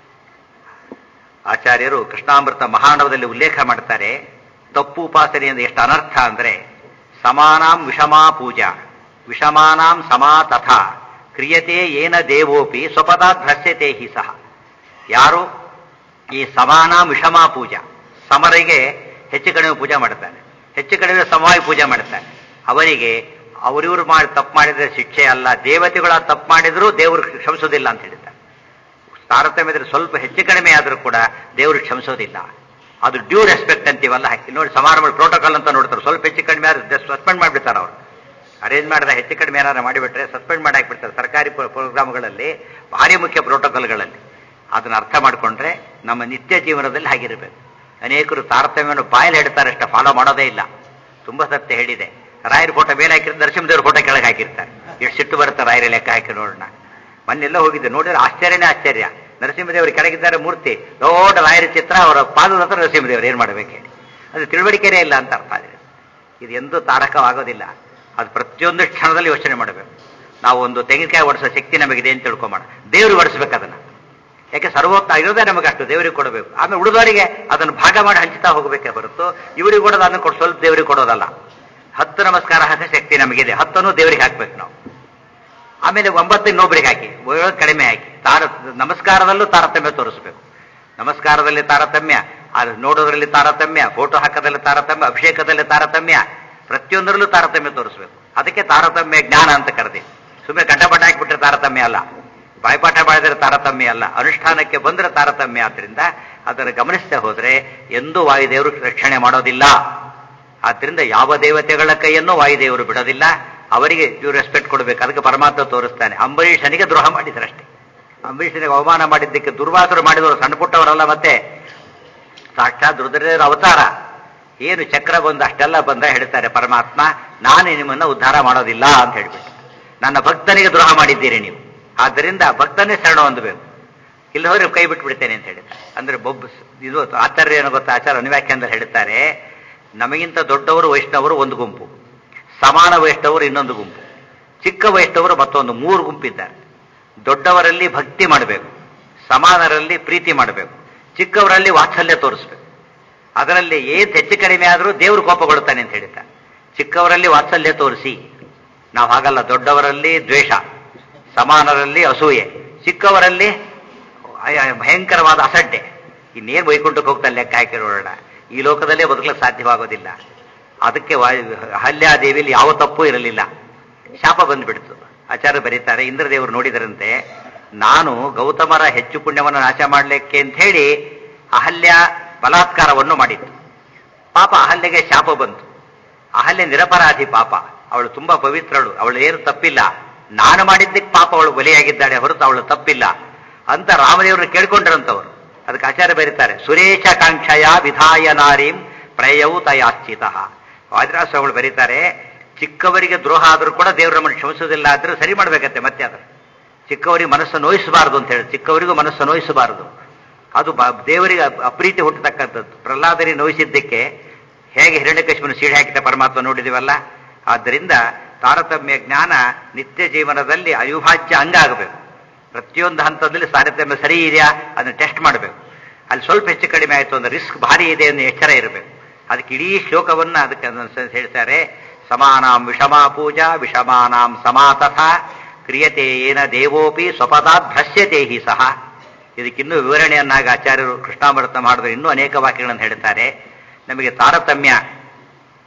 ಆಚಾರ್ಯರು ಕೃಷ್ಣಾಮೃತ ಮಹಾಣವದಲ್ಲಿ ಉಲ್ಲೇಖ ಮಾಡ್ತಾರೆ, ತಪ್ಪು ಉಪಾಸನೆಯಿಂದ ಎಷ್ಟು ಅನರ್ಥ ಅಂದ್ರೆ, ಸಮಾನಾಂ ವಿಷಮಾ ಪೂಜಾ ವಿಷಮಾನಾಂ ಸಮಾ ತಥಾ ಕ್ರಿಯತೆ ಏನ ದೇವೋಪಿ ಸ್ವಪದಾತ್ ಭ್ರಸ್ಯತೆ ಹಿ ಸಹ. ಯಾರು ಈ ಸಮಾನಾಂ ವಿಷಮಾ ಪೂಜಾ, ಸಮರಿಗೆ ಹೆಚ್ಚು ಕಡಿಮೆ ಪೂಜೆ ಮಾಡ್ತಾರೆ, ಹೆಚ್ಚು ಕಡಿಮೆ ಸಮವಾಗಿ ಪೂಜೆ ಮಾಡ್ತಾರೆ, ಅವರಿಗೆ ಅವರಿವರು ಮಾಡಿ ತಪ್ಪು ಮಾಡಿದ್ರೆ ಶಿಕ್ಷೆ ಅಲ್ಲ, ದೇವತೆಗಳ ತಪ್ಪು ಮಾಡಿದ್ರು ದೇವರು ಕ್ಷಮಿಸೋದಿಲ್ಲ ಅಂತ ಹೇಳ್ತಾರೆ. ತಾರತಮ್ಯದಲ್ಲಿ ಸ್ವಲ್ಪ ಹೆಚ್ಚು ಕಡಿಮೆ ಆದರೂ ಕೂಡ ದೇವರು ಕ್ಷಮಿಸೋದಿಲ್ಲ. ಅದು ಡ್ಯೂ ರೆಸ್ಪೆಕ್ಟ್ ಅಂತೀವಲ್ಲ, ಹಾಕಿ ನೋಡಿ ಸಮಾರಂಭ ಪ್ರೋಟೋಕಾಲ್ ಅಂತ ನೋಡ್ತಾರೆ, ಸ್ವಲ್ಪ ಹೆಚ್ಚು ಕಡಿಮೆ ಆದ್ರೆ ಸಸ್ಪೆಂಡ್ ಮಾಡಿಬಿಡ್ತಾರೆ. ಅವರು ಅರೇಂಜ್ ಮಾಡಿದ ಹೆಚ್ಚು ಕಡಿಮೆ ಏನಾರು ಮಾಡಿಬಿಟ್ರೆ ಸಸ್ಪೆಂಡ್ ಮಾಡಿ ಹಾಕ್ಬಿಡ್ತಾರೆ. ಸರ್ಕಾರಿ ಪ್ರೋಗ್ರಾಮ್ಗಳಲ್ಲಿ ಭಾರಿ ಮುಖ್ಯ ಪ್ರೋಟೋಕಾಲ್ಗಳಲ್ಲಿ ಅದನ್ನ ಅರ್ಥ ಮಾಡಿಕೊಂಡ್ರೆ ನಮ್ಮ ನಿತ್ಯ ಜೀವನದಲ್ಲಿ ಹಾಗಿರಬೇಕು. ಅನೇಕರು ತಾರತಮ್ಯವನ್ನು ಬಾಯಲ್ಲಿ ಹೇಳ್ತಾರೆ, ಅಷ್ಟೇ ಫಾಲೋ ಮಾಡೋದೇ ಇಲ್ಲ. ತುಂಬಾ ಸತ್ಯ ಹೇಳಿದೆ. ರಾಯರ ಫೋಟೋ ಮೇಲೆ ಹಾಕಿರ್ತಾರೆ, ನರಸಿಂಹದೇವ್ರ ಫೋಟೋ ಕೆಳಗೆ ಹಾಕಿರ್ತಾರೆ. ಎಷ್ಟು ಸಿಟ್ಟು ಬರುತ್ತೆ ರಾಯರ ಲೆಕ್ಕ ಹಾಕಿ ನೋಡೋಣ. ಮೊನ್ನೆಲ್ಲ ಹೋಗಿದ್ದೆ, ನೋಡಿದ್ರೆ ಆಶ್ಚರ್ಯನೇ ಆಶ್ಚರ್ಯ. ನರಸಿಂಹದೇವರು ಕೆಳಗಿದ್ದಾರೆ ಮೂರ್ತಿ, ದೊಡ್ಡ ರಾಯರ ಚಿತ್ರ, ಅವರ ಪಾದದ ಹತ್ರ ನರಸಿಂಹದೇವರು. ಏನ್ ಮಾಡ್ಬೇಕು ಹೇಳಿ? ಅದು ತಿಳುವಳಿಕೆನೇ ಇಲ್ಲ ಅಂತ ಅರ್ಥ ಆಗಿದೆ. ಇದು ಎಂದೂ ತಾರಕವಾಗೋದಿಲ್ಲ. ಅದು ಪ್ರತಿಯೊಂದು ಕ್ಷಣದಲ್ಲಿ ಯೋಚನೆ ಮಾಡಬೇಕು. ನಾವು ಒಂದು ತೆಂಗಿನಕಾಯಿ ಓಡಿಸೋ ಶಕ್ತಿ ನಮಗಿದೆ ಅಂತ ತಿಳ್ಕೊಂಬೋಣ, ದೇವ್ರಿಗೆ ಓಡಿಸ್ಬೇಕು ಅದನ್ನ. ಯಾಕೆ ಸರ್ವೋತ್ತ ಇರೋದೇ ನಮಗೆ ಅಷ್ಟು ದೇವರಿಗೆ ಕೊಡಬೇಕು. ಆಮೇಲೆ ಉಳಿದವರಿಗೆ ಅದನ್ನು ಭಾಗ ಮಾಡಿ ಹಂಚುತ್ತಾ ಹೋಗಬೇಕೇ ಹೊರತು ಇವರಿಗೆ ಕೊಡೋದು ಅದನ್ನು ಕೊಟ್ಟು ಸ್ವಲ್ಪ ದೇವರಿಗೆ ಕೊಡೋದಲ್ಲ. ಹತ್ತು ನಮಸ್ಕಾರ ಹಾಕೋ ಶಕ್ತಿ ನಮಗಿದೆ, ಹತ್ತನ್ನು ದೇವರಿಗೆ ಹಾಕ್ಬೇಕು ನಾವು. ಆಮೇಲೆ ಒಂಬತ್ತು ಇನ್ನೊಬ್ಬರಿಗೆ ಹಾಕಿ, ಕಡಿಮೆ ಹಾಕಿ. ತಾರ ನಮಸ್ಕಾರದಲ್ಲೂ ತಾರತಮ್ಯ ತೋರಿಸ್ಬೇಕು. ನಮಸ್ಕಾರದಲ್ಲಿ ತಾರತಮ್ಯ, ಅದು ನೋಡೋದ್ರಲ್ಲಿ ತಾರತಮ್ಯ, ಫೋಟೋ ಹಾಕೋದ್ರಲ್ಲಿ ತಾರತಮ್ಯ, ಅಭಿಷೇಕದಲ್ಲಿ ತಾರತಮ್ಯ, ಪ್ರತಿಯೊಂದರಲ್ಲೂ ತಾರತಮ್ಯ ತೋರಿಸ್ಬೇಕು. ಅದಕ್ಕೆ ತಾರತಮ್ಯ ಜ್ಞಾನ ಅಂತ ಕರೆದಿ. ಸುಮ್ಮನೆ ಗಡ್ಡಪಟ್ಟ ಹಾಕಿಬಿಟ್ರೆ ತಾರತಮ್ಯ ಅಲ್ಲ, ಬಾಯ್ಪಾಠ ಮಾಡಿದ್ರೆ ತಾರತಮ್ಯ ಅಲ್ಲ, ಅನುಷ್ಠಾನಕ್ಕೆ ಬಂದ್ರೆ ತಾರತಮ್ಯ. ಆದ್ರಿಂದ ಅದನ್ನು ಗಮನಿಸದೆ ಹೋದ್ರೆ ಎಂದೂ ವಾಯುದೇವರು ರಕ್ಷಣೆ ಮಾಡೋದಿಲ್ಲ. ಆದ್ರಿಂದ ಯಾವ ದೇವತೆಗಳ ಕೈಯನ್ನು ವಾಯುದೇವರು ಬಿಡೋದಿಲ್ಲ, ಅವರಿಗೆ ಇವ್ರು ರೆಸ್ಪೆಕ್ಟ್ ಕೊಡಬೇಕು. ಅದಕ್ಕೆ ಪರಮಾತ್ಮ ತೋರಿಸ್ತಾನೆ. ಅಂಬರೀಷನಿಗೆ ದ್ರೋಹ ಮಾಡಿದ್ರಷ್ಟೇ. ಅಂಬರೀಷನಿಗೆ ಅವಮಾನ ಮಾಡಿದ್ದಕ್ಕೆ ದುರ್ವಾಸರು ಮಾಡಿದವರು ಸಣ್ಣ ಪುಟ್ಟವರಲ್ಲ, ಮತ್ತೆ ಸಾಕ್ಷಾತ್ ರುದ್ರದೇವರ ಅವತಾರ. ಏನು ಚಕ್ರ ಬಂದು ಅಷ್ಟೆಲ್ಲ ಬಂದ ಹೇಳ್ತಾರೆ ಪರಮಾತ್ಮ, ನಾನು ನಿಮ್ಮನ್ನ ಉದ್ಧಾರ ಮಾಡೋದಿಲ್ಲ ಅಂತ ಹೇಳ್ಬಿಟ್ಟು, ನನ್ನ ಭಕ್ತನಿಗೆ ದ್ರೋಹ ಮಾಡಿದ್ದೀರಿ ನೀವು, ಆದ್ದರಿಂದ ಭಕ್ತನೇ ಶರಣ ಹೊಂದಬೇಕು, ಇಲ್ಲ ಹೋದ್ರೆ ಕೈ ಬಿಟ್ಟು ಬಿಡ್ತೇನೆ ಅಂತ ಹೇಳಿದ್ದಾರೆ. ಅಂದ್ರೆ ಬೊಬ್ಬ ಇದು ಆಚಾರ್ಯ ಏನೋ ಗೊತ್ತಾ, ಆಚಾರ್ಯ ಅನುವ್ಯಾಖ್ಯಾನದಲ್ಲಿ ಹೇಳ್ತಾರೆ, ನಮಗಿಂತ ದೊಡ್ಡವರು ವೈಷ್ಣವರು ಒಂದು ಗುಂಪು, ಸಮಾನ ವೈಷ್ಣವರು ಇನ್ನೊಂದು ಗುಂಪು, ಚಿಕ್ಕ ವೈಷ್ಣವರು ಮತ್ತೊಂದು, ಮೂರು ಗುಂಪಿದ್ದಾರೆ. ದೊಡ್ಡವರಲ್ಲಿ ಭಕ್ತಿ ಮಾಡಬೇಕು, ಸಮಾನರಲ್ಲಿ ಪ್ರೀತಿ ಮಾಡಬೇಕು, ಚಿಕ್ಕವರಲ್ಲಿ ವಾತ್ಸಲ್ಯ ತೋರಿಸ್ಬೇಕು. ಅದರಲ್ಲಿ ಏನ್ ಹೆಚ್ಚು ಕಡಿಮೆ ಆದರೂ ದೇವರು ಕೋಪಗೊಳ್ಳುತ್ತಾನೆ ಅಂತ ಹೇಳ್ತಾರೆ. ಚಿಕ್ಕವರಲ್ಲಿ ವಾತ್ಸಲ್ಯ ತೋರಿಸಿ, ನಾವು ಹಾಗಲ್ಲ. ದೊಡ್ಡವರಲ್ಲಿ ದ್ವೇಷ, ಸಮಾನರಲ್ಲಿ ಅಸೂಯೆ, ಚಿಕ್ಕವರಲ್ಲಿ ಭಯಂಕರವಾದ ಅಸಡ್ಡೆ. ಇನ್ನೇನು ವೈಕುಂಠಕ್ಕೆ ಹೋಗ್ತಾ ಲೆಕ್ಕ ಹಾಕಿ ನೋಡೋಣ. ಈ ಲೋಕದಲ್ಲೇ ಬದುಕಲಿಕ್ಕೆ ಸಾಧ್ಯವಾಗೋದಿಲ್ಲ. ಅದಕ್ಕೆ ಅಹಲ್ಯಾದೇವಿಯಲ್ಲಿ ಯಾವ ತಪ್ಪು ಇರಲಿಲ್ಲ, ಶಾಪ ಬಂದ್ಬಿಡ್ತು. ಆಚಾರ್ಯ ಬರೀತಾರೆ, ಇಂದ್ರದೇವರು ನೋಡಿದರಂತೆ, ನಾನು ಗೌತಮರ ಹೆಚ್ಚು ಪುಣ್ಯವನ್ನು ನಾಶ ಮಾಡಲಿಕ್ಕೆ ಅಂತ ಹೇಳಿ ಅಹಲ್ಯ ಬಲಾತ್ಕಾರವನ್ನು ಮಾಡಿತ್ತು. ಪಾಪ ಅಹಲ್ಯಗೆ ಶಾಪ ಬಂತು. ಅಹಲ್ಯ ನಿರಪರಾಧಿ ಪಾಪ, ಅವಳು ತುಂಬಾ ಪವಿತ್ರಳು, ಅವಳು ಏನು ತಪ್ಪಿಲ್ಲ. ನಾನು ಮಾಡಿದ್ದಕ್ಕೆ ಪಾಪ ಅವಳು ಬಲಿಯಾಗಿದ್ದಾಳೆ ಹೊರತು ಅವಳು ತಪ್ಪಿಲ್ಲ ಅಂತ ರಾಮದೇವರನ್ನು ಕೇಳ್ಕೊಂಡ್ರಂತವರು. ಅದಕ್ಕೆ ಆಚಾರ್ಯ ಬರೀತಾರೆ, ಸುರೇಶ ಕಾಂಕ್ಷಯ ವಿಧಾಯ ನಾರೀಂ ಪ್ರಯೌತಯಾಶ್ಚಿತ. ವಾದಿರಾಜಸ್ವಾಮಿಗಳು ಬರೀತಾರೆ, ಚಿಕ್ಕವರಿಗೆ ದ್ರೋಹ ಆದರೂ ಕೂಡ ದೇವರು ನಮ್ಮನ್ನು ಕ್ಷಮಿಸೋದಿಲ್ಲ, ಆದ್ರೆ ಸರಿ ಮಾಡ್ಬೇಕಂತೆ. ಮತ್ತೆ ಅದರ ಚಿಕ್ಕವರಿಗೆ ಮನಸ್ಸು ನೋಯಿಸಬಾರದು ಅಂತ ಹೇಳಿ, ಚಿಕ್ಕವರಿಗೂ ಮನಸ್ಸು ನೋಯಿಸಬಾರದು. ಅದು ದೇವರಿಗೆ ಅಪ್ರೀತಿ ಹುಟ್ಟತಕ್ಕಂಥದ್ದು. ಪ್ರಹ್ಲಾದರಿ ನೋಯಿಸಿದ್ದಕ್ಕೆ ಹೇಗೆ ಹಿರಣ್ಯಕಶಿಪುನ ಸೀಡೆ ಹಾಕಿದ ಪರಮಾತ್ಮ ನೋಡಿದಿವಲ್ಲ. ಆದ್ದರಿಂದ ತಾರತಮ್ಯ ಜ್ಞಾನ ನಿತ್ಯ ಜೀವನದಲ್ಲಿ ಅವಿಭಾಜ್ಯ ಅಂಗ ಆಗಬೇಕು. ಪ್ರತಿಯೊಂದು ಹಂತದಲ್ಲಿ ತಾರತಮ್ಯ ಸರಿ ಇದೆಯಾ ಅದನ್ನು ಟೆಸ್ಟ್ ಮಾಡಬೇಕು. ಅಲ್ಲಿ ಸ್ವಲ್ಪ ಹೆಚ್ಚು ಕಡಿಮೆ ಆಯಿತು ಅಂದ್ರೆ ರಿಸ್ಕ್ ಭಾರಿ ಇದೆ ಅನ್ನೋ ಎಚ್ಚರ ಇರಬೇಕು. ಅದಕ್ಕೆ ಇಡೀ ಶ್ಲೋಕವನ್ನ ಅದಕ್ಕೆ ಹೇಳ್ತಾರೆ, ಸಮಾನಾಂ ವಿಷಮಾ ಪೂಜಾ ವಿಷಮಾನಾಂ ಸಮಾತಥ ಕ್ರಿಯತೆ ಏನ ದೇವೋಪಿ ಸ್ವಪದಾತ್ ಭ್ರಶ್ಯತೆ ಹಿ ಸಹ. ಇದಕ್ಕಿನ್ನೂ ವಿವರಣೆಯನ್ನಾಗಿ ಆಚಾರ್ಯರು ಕೃಷ್ಣಾಮೃತ ಮಾಡಿದ್ರೆ ಇನ್ನೂ ಅನೇಕ ವಾಕ್ಯಗಳನ್ನು ಹೇಳ್ತಾರೆ. ನಮಗೆ ತಾರತಮ್ಯ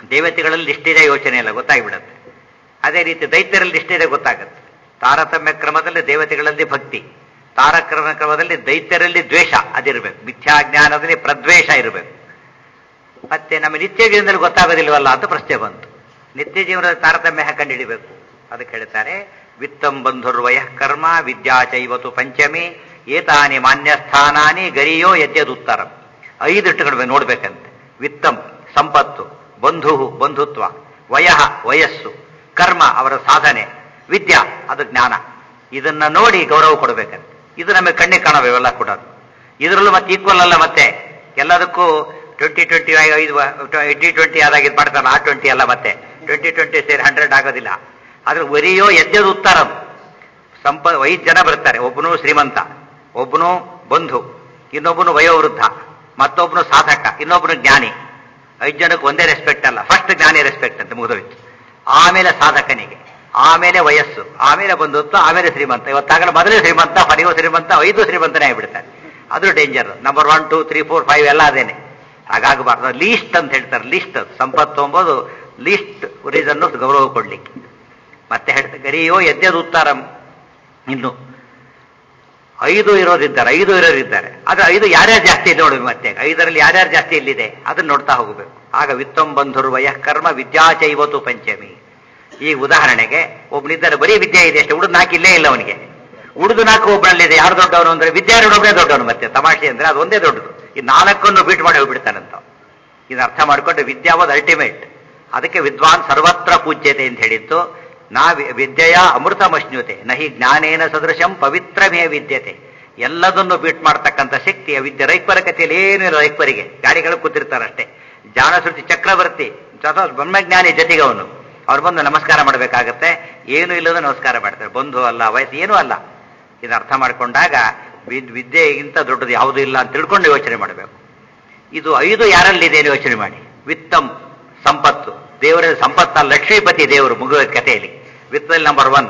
ದೇವತೆಗಳಲ್ಲಿ ಇಷ್ಟಿದೆ ಯೋಚನೆ ಇಲ್ಲ, ಗೊತ್ತಾಗ್ಬಿಡುತ್ತೆ. ಅದೇ ರೀತಿ ದೈತ್ಯರಲ್ಲಿ ಇಷ್ಟಿದೆ ಗೊತ್ತಾಗುತ್ತೆ. ತಾರತಮ್ಯ ಕ್ರಮದಲ್ಲಿ ದೇವತೆಗಳಲ್ಲಿ ಭಕ್ತಿ, ತಾರತಮ್ಯ ಕ್ರಮದಲ್ಲಿ ದೈತ್ಯರಲ್ಲಿ ದ್ವೇಷ ಅದಿರಬೇಕು. ಮಿಥ್ಯಾಜ್ಞಾನದಲ್ಲಿ ಪ್ರದ್ವೇಷ ಇರಬೇಕು. ಮತ್ತೆ ನಮ್ಮ ನಿತ್ಯ ಜೀವನದಲ್ಲಿ ಗೊತ್ತಾಗೋದಿಲ್ವಲ್ಲ ಅಂತ ಪ್ರಶ್ನೆ ಬಂತು. ನಿತ್ಯ ಜೀವನದ ತಾರತಮ್ಯ ಕಂಡು ಹಿಡಿಬೇಕು. ಅದಕ್ಕೆ ಹೇಳ್ತಾರೆ, ವಿತ್ತಂ ಬಂಧುರ್ವಯ ಕರ್ಮ ವಿದ್ಯಾ ಚೈವತು ಪಂಚಮಿ ಏತಾನಿ ಮಾನ್ಯಸ್ಥಾನಾನಿ ಗರಿಯೋ ಯದ್ಯದುತ್ತರಂ. ಐದು ಇಟ್ಟುಕೊಂಡು ನೋಡ್ಬೇಕಂತೆ. ವಿತ್ತಂ ಸಂಪತ್ತು, ಬಂಧು ಬಂಧುತ್ವ, ವಯಃ ವಯಸ್ಸು, ಕರ್ಮ ಅವರ ಸಾಧನೆ, ವಿದ್ಯಾ ಅದು ಜ್ಞಾನ. ಇದನ್ನ ನೋಡಿ ಗೌರವ ಕೊಡಬೇಕಂತೆ. ಇದು ನಮಗೆ ಕಣ್ಣಿಗೆ ಕಾಣಬೇಕು ಇವೆಲ್ಲ ಕೂಡ. ಇದರಲ್ಲೂ ಮತ್ತೆ ಈಕ್ವಲ್ ಅಲ್ಲ, ಮತ್ತೆ ಎಲ್ಲದಕ್ಕೂ ಟ್ವೆಂಟಿ ಟ್ವೆಂಟಿ ಐದು ಏಟಿ ಟ್ವೆಂಟಿ ಆದಾಗ ಇದು ಮಾಡ್ತಾರಲ್ಲ, ಆ ಟ್ವೆಂಟಿ ಅಲ್ಲ, ಮತ್ತೆ ಟ್ವೆಂಟಿ ಟ್ವೆಂಟಿ ಸೇರಿ ಹಂಡ್ರೆಡ್ ಆಗೋದಿಲ್ಲ. ಆದ್ರೆ ವರಿಯೋ ಯದ್ಯದ ಉತ್ತರಂ. ಸಂಪ ಐದು ಜನ ಬರ್ತಾರೆ, ಒಬ್ಬನು ಶ್ರೀಮಂತ, ಒಬ್ಬನು ಬಂಧು, ಇನ್ನೊಬ್ಬನು ವಯೋವೃದ್ಧ, ಮತ್ತೊಬ್ಬನು ಸಾಧಕ, ಇನ್ನೊಬ್ಬನು ಜ್ಞಾನಿ. ಐದು ಜನಕ್ಕೆ ಒಂದೇ ರೆಸ್ಪೆಕ್ಟ್ ಅಲ್ಲ. ಫಸ್ಟ್ ಜ್ಞಾನಿ ರೆಸ್ಪೆಕ್ಟ್ ಅಂತ ಮುಗಿದೋಯ್ತು, ಆಮೇಲೆ ಸಾಧಕನಿಗೆ, ಆಮೇಲೆ ವಯಸ್ಸು, ಆಮೇಲೆ ಬಂಧುತ್ವ, ಆಮೇಲೆ ಶ್ರೀಮಂತ. ಇವತ್ತಾಗಲೇ ಮೊದಲೇ ಶ್ರೀಮಂತ, ಕೊನೆಗೂ ಶ್ರೀಮಂತ, ಐದು ಶ್ರೀಮಂತನೇ ಆಗಿಬಿಡ್ತಾರೆ. ಅದು danger. Number one two three four five ಎಲ್ಲ ಅದೇನೆ. ಹಾಗಾಗಬಾರ್ದು. ಲೀಸ್ಟ್ ಅಂತ ಹೇಳ್ತಾರೆ, ಲೀಸ್ಟ್. ಸಂಪತ್ತು ಎಂಬುದು ಲೀಸ್ಟ್ ರೀಸನ್ ಗೌರವ ಕೊಡ್ಲಿಕ್ಕೆ. ಮತ್ತೆ ಹೇಳ್ತಾರೆ ಗರಿಯೋ ಯದ್ಯದ ಉತ್ತರಂ. ಇನ್ನು ಐದು ಇರೋರಿದ್ದಾರೆ, ಐದು ಇರೋರಿದ್ದಾರೆ. ಆದ್ರೆ ಐದು ಯಾರ್ಯಾರು ಜಾಸ್ತಿ ಇದೆ ನೋಡ್ಬೇಕು. ಮತ್ತೆ ಐದರಲ್ಲಿ ಯಾರ್ಯಾರು ಜಾಸ್ತಿ ಇಲ್ಲಿದೆ ಅದನ್ನ ನೋಡ್ತಾ ಹೋಗಬೇಕು. ಆಗ ವಿತ್ತಂ ಬಂಧುರ್ವಯ ಕರ್ಮ ವಿದ್ಯಾ ಚೈವತು ಪಂಚಮಿ. ಈಗ ಉದಾಹರಣೆಗೆ ಒಬ್ಬನಿದ್ದಾರೆ, ಬರೀ ವಿದ್ಯೆ ಇದೆ ಅಷ್ಟೇ, ಉಳಿದು ನಾಲ್ಕು ಇಲ್ಲೇ ಇಲ್ಲ ಅವನಿಗೆ. ಉಳಿದು ನಾಲ್ಕು ಒಬ್ಬನಲ್ಲಿದೆ. ಯಾರು ದೊಡ್ಡವನು ಅಂದ್ರೆ ವಿದ್ಯಾರ್ಥಿಯೊಬ್ಬನೇ ದೊಡ್ಡವನು. ಮತ್ತೆ ತಮಾಷೆ ಅಂದ್ರೆ ಅದು ಒಂದೇ ದೊಡ್ಡದು. ಈ ನಾಲ್ಕನ್ನು ಬೀಟ್ ಮಾಡಿ ಹೋಗ್ಬಿಡ್ತಾನಂತ. ಇದನ್ನ ಅರ್ಥ ಮಾಡಿಕೊಂಡು ವಿದ್ಯಾವಾದ ಅಲ್ಟಿಮೇಟ್. ಅದಕ್ಕೆ ವಿದ್ವಾನ್ ಸರ್ವತ್ರ ಪೂಜ್ಯತೆ ಅಂತ ಹೇಳಿತ್ತು. ನಾ ವಿದ್ಯೆಯ ಅಮೃತಮಶ್ನುತೆ ನಹಿ ಜ್ಞಾನೇನ ಸದೃಶಂ ಪವಿತ್ರಮೇ ವಿದ್ಯತೆ. ಎಲ್ಲದನ್ನು ಬೀಟ್ ಮಾಡ್ತಕ್ಕಂಥ ಶಕ್ತಿ ವಿದ್ಯೆ. ರೈಪರ ಕಥೆಯಲ್ಲಿ ಏನು ಇಲ್ಲ, ರೈಪರಿಗೆ ಗಾಡಿಗಳು ಕೂತಿರ್ತಾರಷ್ಟೇ. ಜಾನಶ್ರುತಿ ಚಕ್ರವರ್ತಿ ಬ್ರಹ್ಮಜ್ಞಾನಿ ಜೊತೆಗೆ ಅವನು ಅವ್ರು ಬಂದು ನಮಸ್ಕಾರ ಮಾಡಬೇಕಾಗತ್ತೆ. ಏನು ಇಲ್ಲದ ನಮಸ್ಕಾರ ಮಾಡ್ತಾರೆ. ಬಂಧು ಅಲ್ಲ, ವಯಸ್ಸು ಏನೂ ಅಲ್ಲ. ಇದನ್ನ ಅರ್ಥ ಮಾಡಿಕೊಂಡಾಗ ವಿದ್ಯೆಗಿಂತ ದೊಡ್ಡದು ಯಾವುದೂ ಇಲ್ಲ ಅಂತ ತಿಳ್ಕೊಂಡು ಯೋಚನೆ ಮಾಡಬೇಕು. ಇದು ಐದು ಯಾರಲ್ಲಿದೆ ಅಂತ ಯೋಚನೆ ಮಾಡಿ. ವಿತ್ತಂ ಸಂಪತ್ತು, ದೇವರ ಸಂಪತ್ತಲ್ಲ, ಲಕ್ಷ್ಮೀಪತಿ ದೇವರು ಮುಗಿದ ಕಥೆಯಲ್ಲಿ. ವಿತ್ತಲ್ಲಿ ನಂಬರ್ ಒನ್.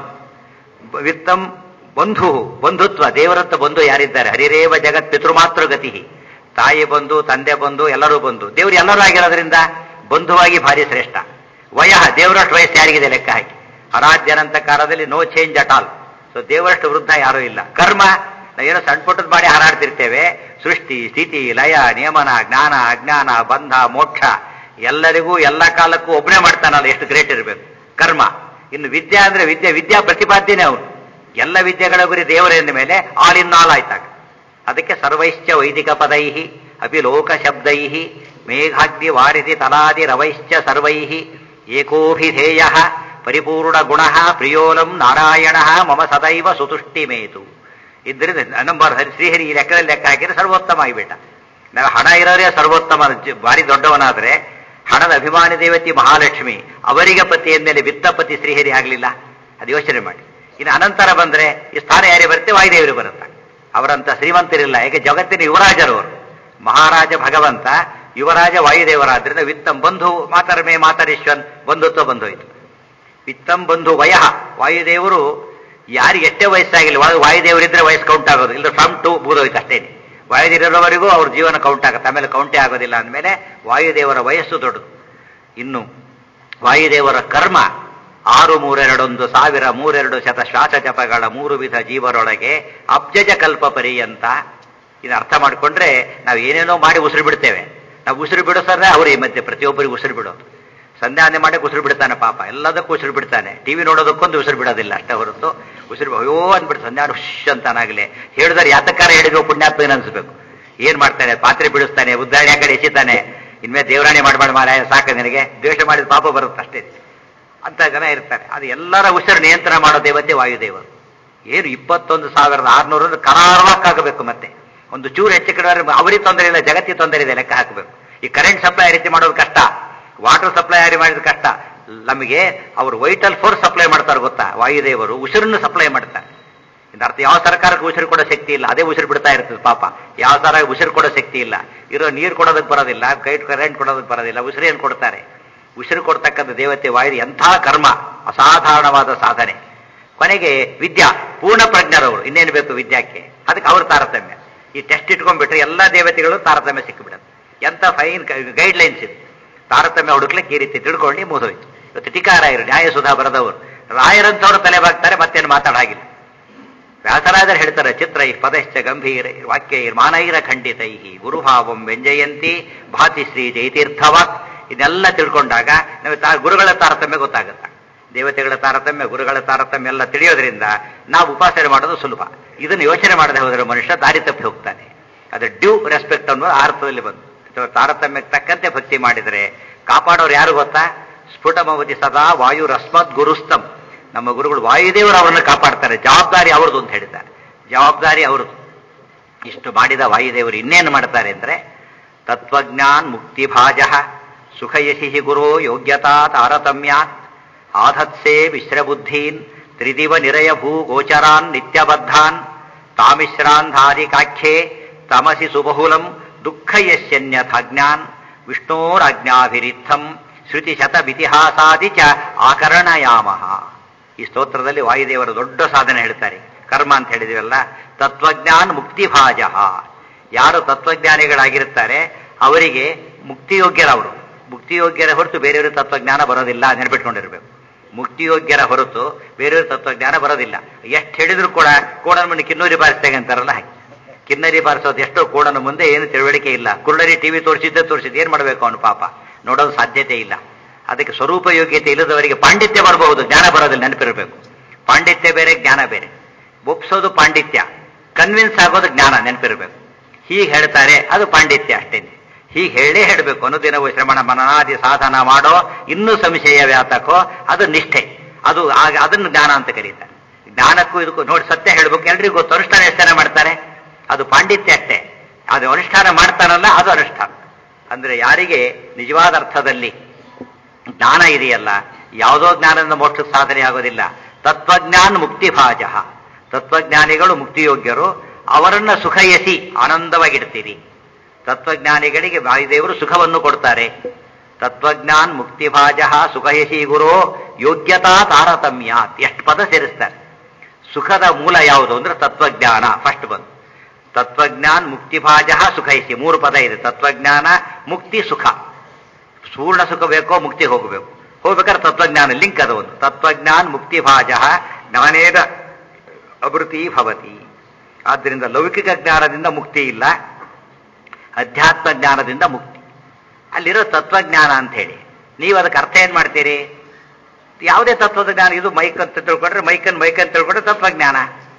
ವಿತ್ತಂ ಬಂಧು ಬಂಧುತ್ವ, ದೇವರಂತ ಬಂಧು ಯಾರಿದ್ದಾರೆ? ಹರಿರೇವ ಜಗತ್ ಪಿತೃಮಾತೃ ಗತಿ. ತಾಯಿ ಬಂಧು, ತಂದೆ ಬಂಧು, ಎಲ್ಲರೂ ಬಂಧು. ದೇವರು ಎಲ್ಲರೂ ಆಗಿರೋದ್ರಿಂದ ಬಂಧುವಾಗಿ ಭಾರಿ ಶ್ರೇಷ್ಠ. ವಯಃ, ದೇವರಷ್ಟು ವಯಸ್ಸು ಯಾರಿಗಿದೆ ಲೆಕ್ಕ ಹಾಕಿ. ಅನಾದ್ಯನಂತ ಕಾಲದಲ್ಲಿ no change at all. So ದೇವರಷ್ಟು ವೃದ್ಧ ಯಾರೂ ಇಲ್ಲ. ಕರ್ಮ, ನಾವೇನೋ ಸಣ್ಣ ಪುಟ್ಟದ ಮಾಡಿ ಹಾರಾಡ್ತಿರ್ತೇವೆ. ಸೃಷ್ಟಿ ಸ್ಥಿತಿ ಲಯ ನಿಯಮನ ಜ್ಞಾನ ಅಜ್ಞಾನ ಬಂಧ ಮೋಕ್ಷ ಎಲ್ಲರಿಗೂ ಎಲ್ಲ ಕಾಲಕ್ಕೂ ಒಬ್ಬನೇ ಮಾಡ್ತಾನಲ್ಲ, ಎಷ್ಟು ಗ್ರೇಟ್ ಇರಬೇಕು ಕರ್ಮ. ಇನ್ನು ವಿದ್ಯಾ ಅಂದ್ರೆ ವಿದ್ಯೆ ವಿದ್ಯಾ ಪ್ರತಿಪಾದ್ಯನೇ ಅವನು. ಎಲ್ಲ ವಿದ್ಯೆಗಳ ಗುರಿ ದೇವರೆಂದ ಮೇಲೆ ಆಲ್ ಇನ್ ಆಲ್ ಆಯ್ತಾಗ. ಅದಕ್ಕೆ ಸರ್ವೈಶ್ಚ ವೈದಿಕ ಪದೈಹಿ ಅಪಿ ಲೋಕ ಶಬ್ದೈಹಿ ಮೇಘಾಗ್ನಿ ವಾರಿಧಿ ತಲಾದಿ ರವೈಶ್ಚ ಸರ್ವೈಹಿ ಏಕೋಭಿಧೇಯ ಪರಿಪೂರ್ಣ ಗುಣ ಪ್ರಿಯೋಲಂ ನಾರಾಯಣ ಮಮ ಸದೈವ ಸುತುಷ್ಟಿಮೇತು. ಇದರಿಂದ ನಂಬರ್ ಶ್ರೀಹರಿ ಈ ಲೆಕ್ಕದಲ್ಲಿ ಲೆಕ್ಕ ಹಾಕಿದ್ರೆ ಸರ್ವೋತ್ತಮ ಆಗಿಬಿಟ್ಟ. ನಾವು ಹಣ ಇರೋರೇ ಸರ್ವೋತ್ತಮ, ಭಾರಿ ದೊಡ್ಡವನಾದ್ರೆ ಹಣದ ಅಭಿಮಾನಿ ದೇವತಿ ಮಹಾಲಕ್ಷ್ಮಿ, ಅವರಿಗೆ ಪತಿ ಎಂದಮೇಲೆ ವಿತ್ತಪತಿ ಶ್ರೀಹರಿ ಆಗಲಿಲ್ಲ. ಅದು ಯೋಚನೆ ಮಾಡಿ. ಇನ್ನು ಅನಂತರ ಬಂದ್ರೆ ಈ ಸ್ಥಾನ ಯಾರೇ ಬರುತ್ತೆ? ವಾಯುದೇವರು ಬರುತ್ತೆ. ಅವರಂತ ಶ್ರೀಮಂತರಿಲ್ಲ. ಯಾಕೆ ಜಗತ್ತಿನ ಯುವರಾಜರವರು. ಮಹಾರಾಜ ಭಗವಂತ, ಯುವರಾಜ ವಾಯುದೇವರಾದ್ರಿಂದ ವಿತ್ತಂ ಬಂಧು ಮಾತರ್ಮೇ ಮಾತರಿಶ್ವನ್ ಬಂಧುತ್ವ ಬಂಧೋಯ್ತು. ವಿತ್ತಂ ಬಂಧು ವಯಃ, ವಾಯುದೇವರು ಯಾರಿಗೆ ಎಷ್ಟೇ ವಯಸ್ಸಾಗಿಲ್ಲ, ವಾಯುದೇವರಿದ್ರೆ ವಯಸ್ಸು ಕೌಂಟ್ ಆಗೋದು ಇಲ್ಲ. ಫ್ರಮ್ ಟು ಬೂದೋಯ್ತು ಅಷ್ಟೇನೆ. ವಾಯುದೇವರವರೆಗೂ ಅವ್ರ ಜೀವನ ಕೌಂಟ್ ಆಗುತ್ತೆ, ಆಮೇಲೆ ಕೌಂಟೇ ಆಗೋದಿಲ್ಲ. ಅಂದಮೇಲೆ ವಾಯುದೇವರ ವಯಸ್ಸು ದೊಡ್ಡದು. ಇನ್ನು ವಾಯುದೇವರ ಕರ್ಮ ಆರು ಮೂರೆರಡೊಂದು ಸಾವಿರ ಮೂರೆರಡು ಶತ ಶ್ವಾಸ ಜಪಗಳ ಮೂರು ವಿಧ ಜೀವರೊಳಗೆ ಅಬ್ಜಜ ಕಲ್ಪ ಪರ್ಯಂತ. ಇದು ಅರ್ಥ ಮಾಡಿಕೊಂಡ್ರೆ ನಾವು ಏನೇನೋ ಮಾಡಿ ಉಸಿರು ಬಿಡ್ತೇವೆ. ನಾವು ಉಸಿರು ಬಿಡಿಸೋದ್ರೆ ಅವ್ರು ಈ ಮಧ್ಯೆ ಪ್ರತಿಯೊಬ್ಬರಿಗೆ ಉಸಿರು ಬಿಡೋದು. ಸಂಧ್ಯಾನೆ ಮಾಡಿ ಉಸಿರು ಬಿಡ್ತಾನೆ ಪಾಪ, ಎಲ್ಲದಕ್ಕೂ ಉಸಿರು ಬಿಡ್ತಾನೆ. ಟಿವಿ ನೋಡೋದಕ್ಕೊಂದು ಉಸಿರು ಬಿಡೋದಿಲ್ಲ ಅಷ್ಟೇ ಹೊರತು ಉಸಿರು ಅಯ್ಯೋ ಅಂದ್ಬಿಟ್ಟು ಸಂಧ್ಯಾನ ಹುಷ್ ಅಂತಾನಾಗಲಿ ಹೇಳಿದ್ರೆ ಯಾತಕ್ಕಾರ ಹೇಳಿದ್ರು ಪುಣ್ಯಾತ್ಮ ಏನು ಅನ್ಸ್ಬೇಕು. ಏನ್ ಮಾಡ್ತಾನೆ? ಪಾತ್ರೆ ಬಿಡಿಸ್ತಾನೆ, ಉದ್ದಾರಣೆ ಕಡೆ ಎಸಿತಾನೆ. ಇನ್ಮೇಲೆ ದೇವರಾಣಿ ಮಾಡ್ಬೇಡ ಮಾರಾಯ, ಸಾಕ ನಿನಗೆ, ದ್ವೇಷ ಮಾಡಿದ ಪಾಪ ಬರುತ್ತೆ ಅಷ್ಟೇ ಅಂತ ಜನ ಇರ್ತಾರೆ. ಅದು ಎಲ್ಲರ ಉಸಿರು ನಿಯಂತ್ರಣ ಮಾಡೋ ದೇವತೆ ವಾಯುದೇವರು. ಏನು ಇಪ್ಪತ್ತೊಂದು ಸಾವಿರದ ಆರ್ನೂರ ಕರಾರವಾಗಬೇಕು. ಮತ್ತೆ ಒಂದು ಚೂರು ಹೆಚ್ಚು ಕಡೆ ಅವರಿಗೆ ತೊಂದರೆ ಇಲ್ಲ, ಜಗತ್ತಿಗೆ ತೊಂದರೆ ಇದೆ, ಲೆಕ್ಕ ಹಾಕಬೇಕು. ಈ ಕರೆಂಟ್ ಸಪ್ಲೈ ರೀತಿ ಮಾಡೋದು ಕಷ್ಟ, ವಾಟರ್ ಸಪ್ಲೈ ಯಾರಿ ಮಾಡಿದ ಕಷ್ಟ. ನಮಗೆ ಅವರು ವೈಟಲ್ ಫೋರ್ಸ್ ಸಪ್ಲೈ ಮಾಡ್ತಾರೆ ಗೊತ್ತಾ? ವಾಯುದೇವರು ಉಸಿರನ್ನು ಸಪ್ಲೈ ಮಾಡ್ತಾರೆ. ಇನ್ನು ಅರ್ಥ ಯಾವ ಸರ್ಕಾರಕ್ಕೆ ಉಸಿರು ಕೊಡೋ ಶಕ್ತಿ ಇಲ್ಲ, ಅದೇ ಉಸಿರು ಬಿಡ್ತಾ ಇರ್ತದೆ ಪಾಪ. ಯಾವ ತರ ಉಸಿರು ಕೊಡೋ ಶಕ್ತಿ ಇಲ್ಲ, ಇರೋ ನೀರು ಕೊಡೋದಕ್ಕೆ ಬರೋದಿಲ್ಲ, ಕೈಟ್ ಕರೆಂಟ್ ಕೊಡೋದಕ್ಕೆ ಬರೋದಿಲ್ಲ, ಉಸಿರು ಏನು ಕೊಡ್ತಾರೆ? ಉಸಿರು ಕೊಡ್ತಕ್ಕಂಥ ದೇವತೆ ವಾಯು. ಎಂಥ ಕರ್ಮ, ಅಸಾಧಾರಣವಾದ ಸಾಧನೆ. ಕೊನೆಗೆ ವಿದ್ಯಾ ಪೂರ್ಣ ಪ್ರಜ್ಞರವರು. ಇನ್ನೇನು ಬೇಕು ವಿದ್ಯಾಕ್ಕೆ? ಅದಕ್ಕೆ ಅವ್ರ ತಾರತಮ್ಯ. ಈ ಟೆಸ್ಟ್ ಇಟ್ಕೊಂಡ್ಬಿಟ್ರೆ ಎಲ್ಲ ದೇವತೆಗಳು ತಾರತಮ್ಯ ಸಿಕ್ಕಿಬಿಡುತ್ತೆ. ಎಂಥ ಫೈನ್ ಗೈಡ್ ಲೈನ್ಸ್ ಇದೆ. ತಾರತಮ್ಯ ಹುಡುಕ್ಲಿಕ್ಕೆ ಈ ರೀತಿ ತಿಳ್ಕೊಂಡು ಮುಗಿದೋಯ್ತು. ಇವತ್ತು ಟೀಕಾರಾಯರು ನ್ಯಾಯಸುಧಾ ಬರೆದವರು ರಾಯರಂತವರು ತಲೆ ಬಾಗ್ತಾರೆ, ಮತ್ತೇನು ಮಾತಾಡಾಗಿಲ್ಲ. ವ್ಯಾಸರಾಜರು ಹೇಳ್ತಾರೆ, ಚಿತ್ರ ಈ ಪದಶ್ಚ ಗಂಭೀರ ವಾಕ್ಯ ಮಾನೈರ ಖಂಡಿತೈ ಗುರುಭಾವಂ ವ್ಯಂಜಯಂತಿ ಭಾತಿ ಶ್ರೀ ಜಯತೀರ್ಥವಾಕ್. ಇದೆಲ್ಲ ತಿಳ್ಕೊಂಡಾಗ ನಾವು ತಾ ಗುರುಗಳ ತಾರತಮ್ಯ ಗೊತ್ತಾಗುತ್ತೆ. ದೇವತೆಗಳ ತಾರತಮ್ಯ, ಗುರುಗಳ ತಾರತಮ್ಯ ಎಲ್ಲ ತಿಳಿಯೋದ್ರಿಂದ ನಾವು ಉಪಾಸನೆ ಮಾಡೋದು ಸುಲಭ. ಇದನ್ನು ಯೋಚನೆ ಮಾಡದೆ ಹೋದರೆ ಮನುಷ್ಯ ದಾರಿ ತಪ್ಪಿ ಹೋಗ್ತಾನೆ. ಅದು ಡ್ಯೂ ರೆಸ್ಪೆಕ್ಟ್ ಅನ್ನೋ ಅರ್ಥದಲ್ಲಿ ಬಂದು ತಾರತಮ್ಯಕ್ಕೆ ತಕ್ಕಂತೆ ಭಕ್ತಿ ಮಾಡಿದರೆ ಕಾಪಾಡೋರು ಯಾರು ಗೊತ್ತಾ? ಸ್ಫುಟಮವತಿ ಸದಾ ವಾಯು ರಸ್ಮತ್ ಗುರುಸ್ತಂ. ನಮ್ಮ ಗುರುಗಳು ವಾಯುದೇವರು ಅವರನ್ನು ಕಾಪಾಡ್ತಾರೆ. ಜವಾಬ್ದಾರಿ ಅವ್ರದ್ದು ಅಂತ ಹೇಳಿದ್ದಾರೆ. ಜವಾಬ್ದಾರಿ ಅವ್ರದ್ದು. ಇಷ್ಟು ಮಾಡಿದ ವಾಯುದೇವರು ಇನ್ನೇನು ಮಾಡ್ತಾರೆ ಅಂದ್ರೆ, ತತ್ವಜ್ಞಾನ್ ಮುಕ್ತಿಭಾಜ ಸುಖಯಶಿ ಗುರೋ ಯೋಗ್ಯತಾ ತಾರತಮ್ಯಾತ್ ಆಧತ್ಸೆ ಮಿಶ್ರಬುದ್ಧೀನ್ ತ್ರಿದಿವ ನಿರಯ ಭೂ ಗೋಚರಾನ್ ನಿತ್ಯಬದ್ಧಾನ್ ತಾಮಿಶ್ರಾಂಧಾರಿಕಾಖ್ಯೆ ತಮಸಿ ಸುಬಹುಲಂ ದುಃಖಯಶ್ಯನ್ಯಥಾಜ್ಞಾನ್ ವಿಷ್ಣೋರಾಜ್ಞಾಭಿರಿತ್ತಂ ಶ್ರುತಿ ಶತಮಿತಿಹಾಸಾದಿ ಚ ಆಕರಣಯಾಮಃ. ಈ ಸ್ತೋತ್ರದಲ್ಲಿ ವಾಯುದೇವರ ದೊಡ್ಡ ಸಾಧನೆ ಹೇಳ್ತಾರೆ. ಕರ್ಮ ಅಂತ ಹೇಳಿದಿವಲ್ಲ, ತತ್ವಜ್ಞಾನ ಮುಕ್ತಿಭಾಜ. ಯಾರು ತತ್ವಜ್ಞಾನಿಗಳಾಗಿರುತ್ತಾರೆ ಅವರಿಗೆ ಮುಕ್ತಿಯೋಗ್ಯರವರು. ಮುಕ್ತಿಯೋಗ್ಯರ ಹೊರತು ಬೇರೆಯವರು ತತ್ವಜ್ಞಾನ ಬರೋದಿಲ್ಲ, ನೆನಪಿಟ್ಕೊಂಡಿರ್ಬೇಕು. ಮುಕ್ತಿಯೋಗ್ಯರ ಹೊರತು ಬೇರೆಯವರು ತತ್ವಜ್ಞಾನ ಬರೋದಿಲ್ಲ. ಎಷ್ಟು ಹೇಳಿದ್ರು ಕೂಡ ಕೋಣನ ಮುಂದೆ ಕಿನ್ನೂರಿ ಬಾರಿಸ್ತಾಗೆ ಅಂತಾರಲ್ಲ ಹಾಗೆ. ಕಿನ್ನರಿ ಬಾರಿಸೋದು ಎಷ್ಟೋ ಕೋಣನ ಮುಂದೆ ಏನು ತಿಳುವಳಿಕೆ ಇಲ್ಲ. ಕುಳ್ಳರಿ ಟಿವಿ ತೋರಿಸಿದ್ದೆ ತೋರಿಸಿದ್ದು ಏನ್ ಮಾಡಬೇಕು ಅವನು ಪಾಪ, ನೋಡೋದು ಸಾಧ್ಯತೆ ಇಲ್ಲ. ಅದಕ್ಕೆ ಸ್ವರೂಪ ಯೋಗ್ಯತೆ ಇಲ್ಲದವರಿಗೆ ಪಾಂಡಿತ್ಯ ಬರಬಹುದು, ಜ್ಞಾನ ಬರೋದಿಲ್ಲ, ನೆನಪಿರಬೇಕು. ಪಾಂಡಿತ್ಯ ಬೇರೆ, ಜ್ಞಾನ ಬೇರೆ. ಒಪ್ಸೋದು ಪಾಂಡಿತ್ಯ, ಕನ್ವಿನ್ಸ್ ಆಗೋದು ಜ್ಞಾನ, ನೆನಪಿರಬೇಕು. ಹೀಗೆ ಹೇಳ್ತಾರೆ ಅದು ಪಾಂಡಿತ್ಯ ಅಷ್ಟೇನೆ. ಹೀಗೆ ಹೇಳೇ ಹೇಳಬೇಕು. ಅನುದಿನವೂ ಶ್ರವಣ ಮನನಾದಿ ಸಾಧನ ಮಾಡೋ ಇನ್ನೂ ಸಂಶಯ ವ್ಯಾತಕೋ ಅದು ನಿಷ್ಠೆ. ಅದು ಅದನ್ನು ಜ್ಞಾನ ಅಂತ ಕರೀತಾರೆ. ಜ್ಞಾನಕ್ಕೂ ಇದಕ್ಕೂ ನೋಡಿ, ಸತ್ಯ ಹೇಳ್ಬೇಕು, ಎಲ್ರಿಗೂ ಗೊತ್ತು. ಅನುಷ್ಠಾನ ಎಷ್ಟು ಜನ ಮಾಡ್ತಾರೆ? ಅದು ಪಾಂಡಿತ್ಯ ಅಷ್ಟೇ. ಅದು ಅನುಷ್ಠಾನ ಮಾಡ್ತಾರಲ್ಲ ಅದು ಅನುಷ್ಠಾನ. ಅಂದ್ರೆ ಯಾರಿಗೆ ನಿಜವಾದ ಅರ್ಥದಲ್ಲಿ ಜ್ಞಾನ ಇದೆಯಲ್ಲ, ಯಾವುದೋ ಜ್ಞಾನದಿಂದ ಮೋಕ್ಷಕ್ಕೆ ಸಾಧನೆ ಆಗೋದಿಲ್ಲ. ತತ್ವಜ್ಞಾನ ಮುಕ್ತಿಭಾಜ. ತತ್ವಜ್ಞಾನಿಗಳು ಮುಕ್ತಿಯೋಗ್ಯರು. ಅವರನ್ನ ಸುಖಯಸಿ ಆನಂದವಾಗಿಡ್ತೀರಿ. ತತ್ವಜ್ಞಾನಿಗಳಿಗೆ ವಾಯುದೇವರು ಸುಖವನ್ನು ಕೊಡ್ತಾರೆ. ತತ್ವಜ್ಞಾನ ಮುಕ್ತಿಭಾಜ ಸುಖಯಸಿ ಗುರೋ ಯೋಗ್ಯತಾ ತಾರತಮ್ಯ. ಎಷ್ಟು ಪದ ಸೇರಿಸ್ತಾರೆ. ಸುಖದ ಮೂಲ ಯಾವುದು ಅಂದ್ರೆ ತತ್ವಜ್ಞಾನ ಫಸ್ಟ್ ಬಂದು. ತತ್ವಜ್ಞಾನ ಮುಕ್ತಿಭಾಜ ಸುಖಯಸಿ ಮೂರು ಪದ ಇದೆ. ತತ್ವಜ್ಞಾನ, ಮುಕ್ತಿ, ಸುಖ. ಪೂರ್ಣ ಸುಖ ಬೇಕೋ ಮುಕ್ತಿ ಹೋಗಬೇಕು. ಹೋಗ್ಬೇಕಾದ್ರೆ ತತ್ವಜ್ಞಾನ ಲಿಂಕ್ ಅದು ಒಂದು. ತತ್ವಜ್ಞಾನ ಮುಕ್ತಿಭಾಜ ಜ್ಞಾನೇನ ಅಭೃತಿ ಭವತಿ. ಆದ್ದರಿಂದ ಲೌಕಿಕ ಜ್ಞಾನದಿಂದ ಮುಕ್ತಿ ಇಲ್ಲ, ಅಧ್ಯಾತ್ಮ ಜ್ಞಾನದಿಂದ ಮುಕ್ತಿ. ಅಲ್ಲಿರೋ ತತ್ವಜ್ಞಾನ ಅಂತ ಹೇಳಿ ನೀವು ಅದಕ್ಕೆ ಅರ್ಥ ಏನ್ ಮಾಡ್ತೀರಿ? ಯಾವುದೇ ತತ್ವದ ಜ್ಞಾನ, ಇದು ಮೈಕ್ ಅಂತ ತಿಳ್ಕೊಂಡ್ರೆ ಮೈಕನ್ ಮೈಕ್ ಅಂತ ತಿಳ್ಕೊಂಡ್ರೆ ತತ್ವಜ್ಞಾನ,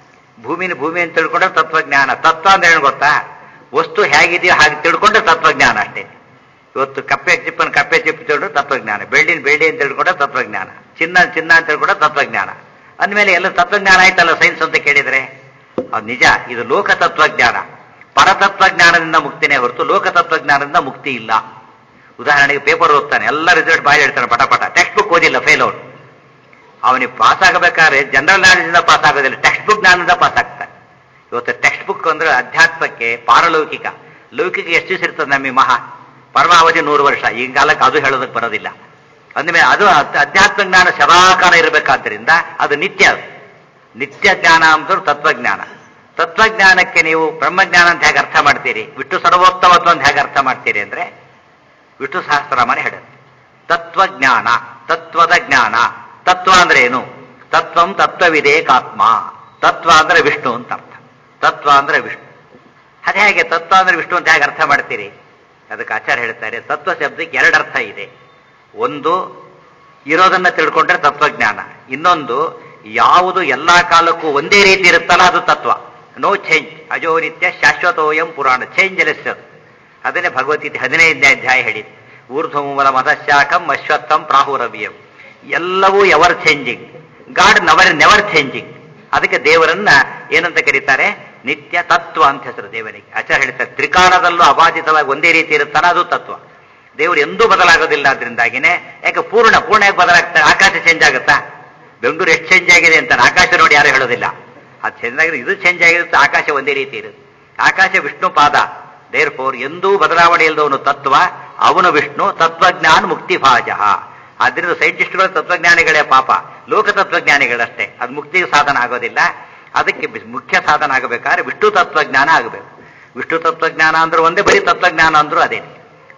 ಭೂಮಿನ ಭೂಮಿ ಅಂತ ತಿಳ್ಕೊಂಡ್ರೆ ತತ್ವಜ್ಞಾನ. ತತ್ವ ಅಂದ್ರೆ ಏನು ಗೊತ್ತಾ? ವಸ್ತು ಹೇಗಿದೆಯೋ ಹಾಗೆ ತಿಳ್ಕೊಂಡ್ರೆ ತತ್ವಜ್ಞಾನ ಅಷ್ಟೇ. ಇವತ್ತು ಕಪ್ಪೆ ಚಿಪ್ಪನ ಕಪ್ಪೆ ಚಿಪ್ಪು ತಿಳ್ಕೊಂಡ್ರೆ ತತ್ವಜ್ಞಾನ, ಬೆಳ್ಳಿನ ಬೆಳ್ಳಿ ಅಂತ ತಿಳ್ಕೊಂಡ್ರೆ ತತ್ವಜ್ಞಾನ, ಚಿನ್ನ ಚಿನ್ನ ಅಂತ ತಿಳ್ಕೊಂಡ್ರೆ ತತ್ವಜ್ಞಾನ. ಅಂದಮೇಲೆ ಎಲ್ಲ ತತ್ವಜ್ಞಾನ ಆಯ್ತಲ್ಲ ಸೈನ್ಸ್ ಅಂತ ಕೇಳಿದ್ರೆ ಅದು ನಿಜ. ಇದು ಲೋಕ ತತ್ವಜ್ಞಾನ. ಪರತತ್ವಜ್ಞಾನದಿಂದ ಮುಕ್ತಿನೇ ಹೊರತು ಲೋಕ ತತ್ವಜ್ಞಾನದಿಂದ ಮುಕ್ತಿ ಇಲ್ಲ. ಉದಾಹರಣೆಗೆ ಪೇಪರ್ ಓದ್ತಾನೆ, ಎಲ್ಲ ರಿಸಲ್ಟ್ ಬಾಯಿ ಹೇಳ್ತಾನೆ ಪಟ ಪಟ. ಟೆಕ್ಸ್ಟ್ ಬುಕ್ ಓದಿಲ್ಲ, ಫೇಲ್ ಔಟ್. ಅವನಿಗೆ ಪಾಸ್ ಆಗಬೇಕಾದ್ರೆ ಜನರಲ್ ನಾಲೆಜ್ನಿಂದ ಪಾಸ್ ಆಗೋದಿಲ್ಲ, ಟೆಕ್ಸ್ಟ್ ಬುಕ್ ಜ್ಞಾನದಿಂದ ಪಾಸ್ ಆಗ್ತಾನೆ. ಇವತ್ತು ಟೆಕ್ಸ್ಟ್ ಬುಕ್ ಅಂದ್ರೆ ಅಧ್ಯಾತ್ಮಕ್ಕೆ ಪಾರಲೌಕಿಕ. ಲೌಕಿಕ ಎಷ್ಟು ದಿವಸ ಇರ್ತದೆ ನಮಗೆ? ಮಹಾ ಪರಮಾವಧಿ ನೂರು ವರ್ಷ. ಈ ಕಾಲಕ್ಕೆ ಅದು ಹೇಳೋದಕ್ಕೆ ಬರೋದಿಲ್ಲ. ಅಂದಮೇಲೆ ಅದು ಅಧ್ಯಾತ್ಮ ಜ್ಞಾನ ಸದಾಕಾಲ ಇರಬೇಕಾದ್ರಿಂದ ಅದು ನಿತ್ಯ. ಅದು ನಿತ್ಯ ಜ್ಞಾನ ಅಂದ್ರು ತತ್ವಜ್ಞಾನ. ತತ್ವಜ್ಞಾನಕ್ಕೆ ನೀವು ಬ್ರಹ್ಮಜ್ಞಾನ ಅಂತ ಹೇಗೆ ಅರ್ಥ ಮಾಡ್ತೀರಿ? ವಿಷ್ಣು ಸರ್ವೋತ್ತಮತ್ವ ಅಂತ ಹೇಗೆ ಅರ್ಥ ಮಾಡ್ತೀರಿ ಅಂದ್ರೆ ವಿಷ್ಣು ಸಹಸ್ರನಾಮನೇ ಹೇಳುತ್ತೆ. ತತ್ವಜ್ಞಾನ, ತತ್ವದ ಜ್ಞಾನ. ತತ್ವ ಅಂದ್ರೆ ಏನು? ತತ್ವಂ ತತ್ವವಿದೇಕಾತ್ಮ. ತತ್ವ ಅಂದ್ರೆ ವಿಷ್ಣು ಅಂತ ಅರ್ಥ. ತತ್ವ ಅಂದ್ರೆ ವಿಷ್ಣು. ಅದೇ ಹೇಗೆ ತತ್ವ ಅಂದ್ರೆ ವಿಷ್ಣು ಅಂತ ಹೇಗೆ ಅರ್ಥ ಮಾಡ್ತೀರಿ? ಅದಕ್ಕೆ ಆಚಾರ್ಯ ಹೇಳ್ತಾರೆ, ತತ್ವ ಶಬ್ದಕ್ಕೆ ಎರಡು ಅರ್ಥ ಇದೆ. ಒಂದು ಇರೋದನ್ನ ತಿಳ್ಕೊಂಡ್ರೆ ತತ್ವಜ್ಞಾನ. ಇನ್ನೊಂದು ಯಾವುದು ಎಲ್ಲಾ ಕಾಲಕ್ಕೂ ಒಂದೇ ರೀತಿ ಇರುತ್ತಲ್ಲ ಅದು ತತ್ವ. No change. ಅಜೋ ನಿತ್ಯ ಶಾಶ್ವತೋಯಂ ಪುರಾಣ. Changeless. ಅದನ್ನೇ ಭಗವದ್ಗೀತೆ ಹದಿನೈದನೇ ಅಧ್ಯಾಯ ಹೇಳಿದೆ. ಊರ್ಧ್ವಮೂಲ ಮಧಶಾಖಂ ಅಶ್ವತ್ಥಂ ಪ್ರಾಹುರವ್ಯಂ. ಎಲ್ಲವೂ ever changing. God never never changing. ಅದಕ್ಕೆ ದೇವರನ್ನ ಏನಂತ ಕರೀತಾರೆ? ನಿತ್ಯ ತತ್ವ ಅಂತ ಹೆಸರು ದೇವರಿಗೆ. ಆಚಾರ್ಯ ಹೇಳ್ತಾರೆ, ತ್ರಿಕಾಲದಲ್ಲೂ ಅಬಾಧಿತವಾಗಿ ಒಂದೇ ರೀತಿ ಇರುತ್ತಾನೆ ಅದು ತತ್ವ. ದೇವರು ಎಂದೂ ಬದಲಾಗೋದಿಲ್ಲ. ಅದರಿಂದಾಗಿನೇ ಯಾಕೆ ಪೂರ್ಣ ಪೂರ್ಣ ಯಾಕೆ ಬದಲಾಗ್ತಾರೆ? ಆಕಾಶ ಚೇಂಜ್ ಆಗುತ್ತಾ? ಬೆಂಗಳೂರು ಎಷ್ಟು ಚೇಂಜ್ ಆಗಿದೆ ಅಂತ ಆಕಾಶ ನೋಡಿ ಯಾರು ಹೇಳೋದಿಲ್ಲ. ಅದು ಚೇಂಜ್ ಆಗಿದೆ, ಇದು ಚೇಂಜ್ ಆಗಿರುತ್ತೆ, ಆಕಾಶ ಒಂದೇ ರೀತಿ ಇರುತ್ತೆ. ಆಕಾಶ ವಿಷ್ಣು ಪಾದ. ದೇರ್ ಫೋರ್ ಎಂದೂ ಬದಲಾವಣೆ ಇಲ್ಲದವನು ತತ್ವ, ಅವನು ವಿಷ್ಣು. ತತ್ವಜ್ಞಾನ ಮುಕ್ತಿಭಾಜ. ಆದ್ರಿಂದ ಸೈಂಟಿಸ್ಟ್ಗಳು ತತ್ವಜ್ಞಾನಿಗಳೇ ಪಾಪ, ಲೋಕ ತತ್ವಜ್ಞಾನಿಗಳಷ್ಟೇ. ಅದು ಮುಕ್ತಿಗೆ ಸಾಧನ ಆಗೋದಿಲ್ಲ. ಅದಕ್ಕೆ ಮುಖ್ಯ ಸಾಧನ ಆಗಬೇಕಾದ್ರೆ ವಿಷ್ಣು ತತ್ವಜ್ಞಾನ ಆಗಬೇಕು. ವಿಷ್ಣು ತತ್ವಜ್ಞಾನ ಅಂದ್ರೆ ಒಂದೇ, ಬರೀ ತತ್ವಜ್ಞಾನ ಅಂದ್ರೂ ಅದೇ.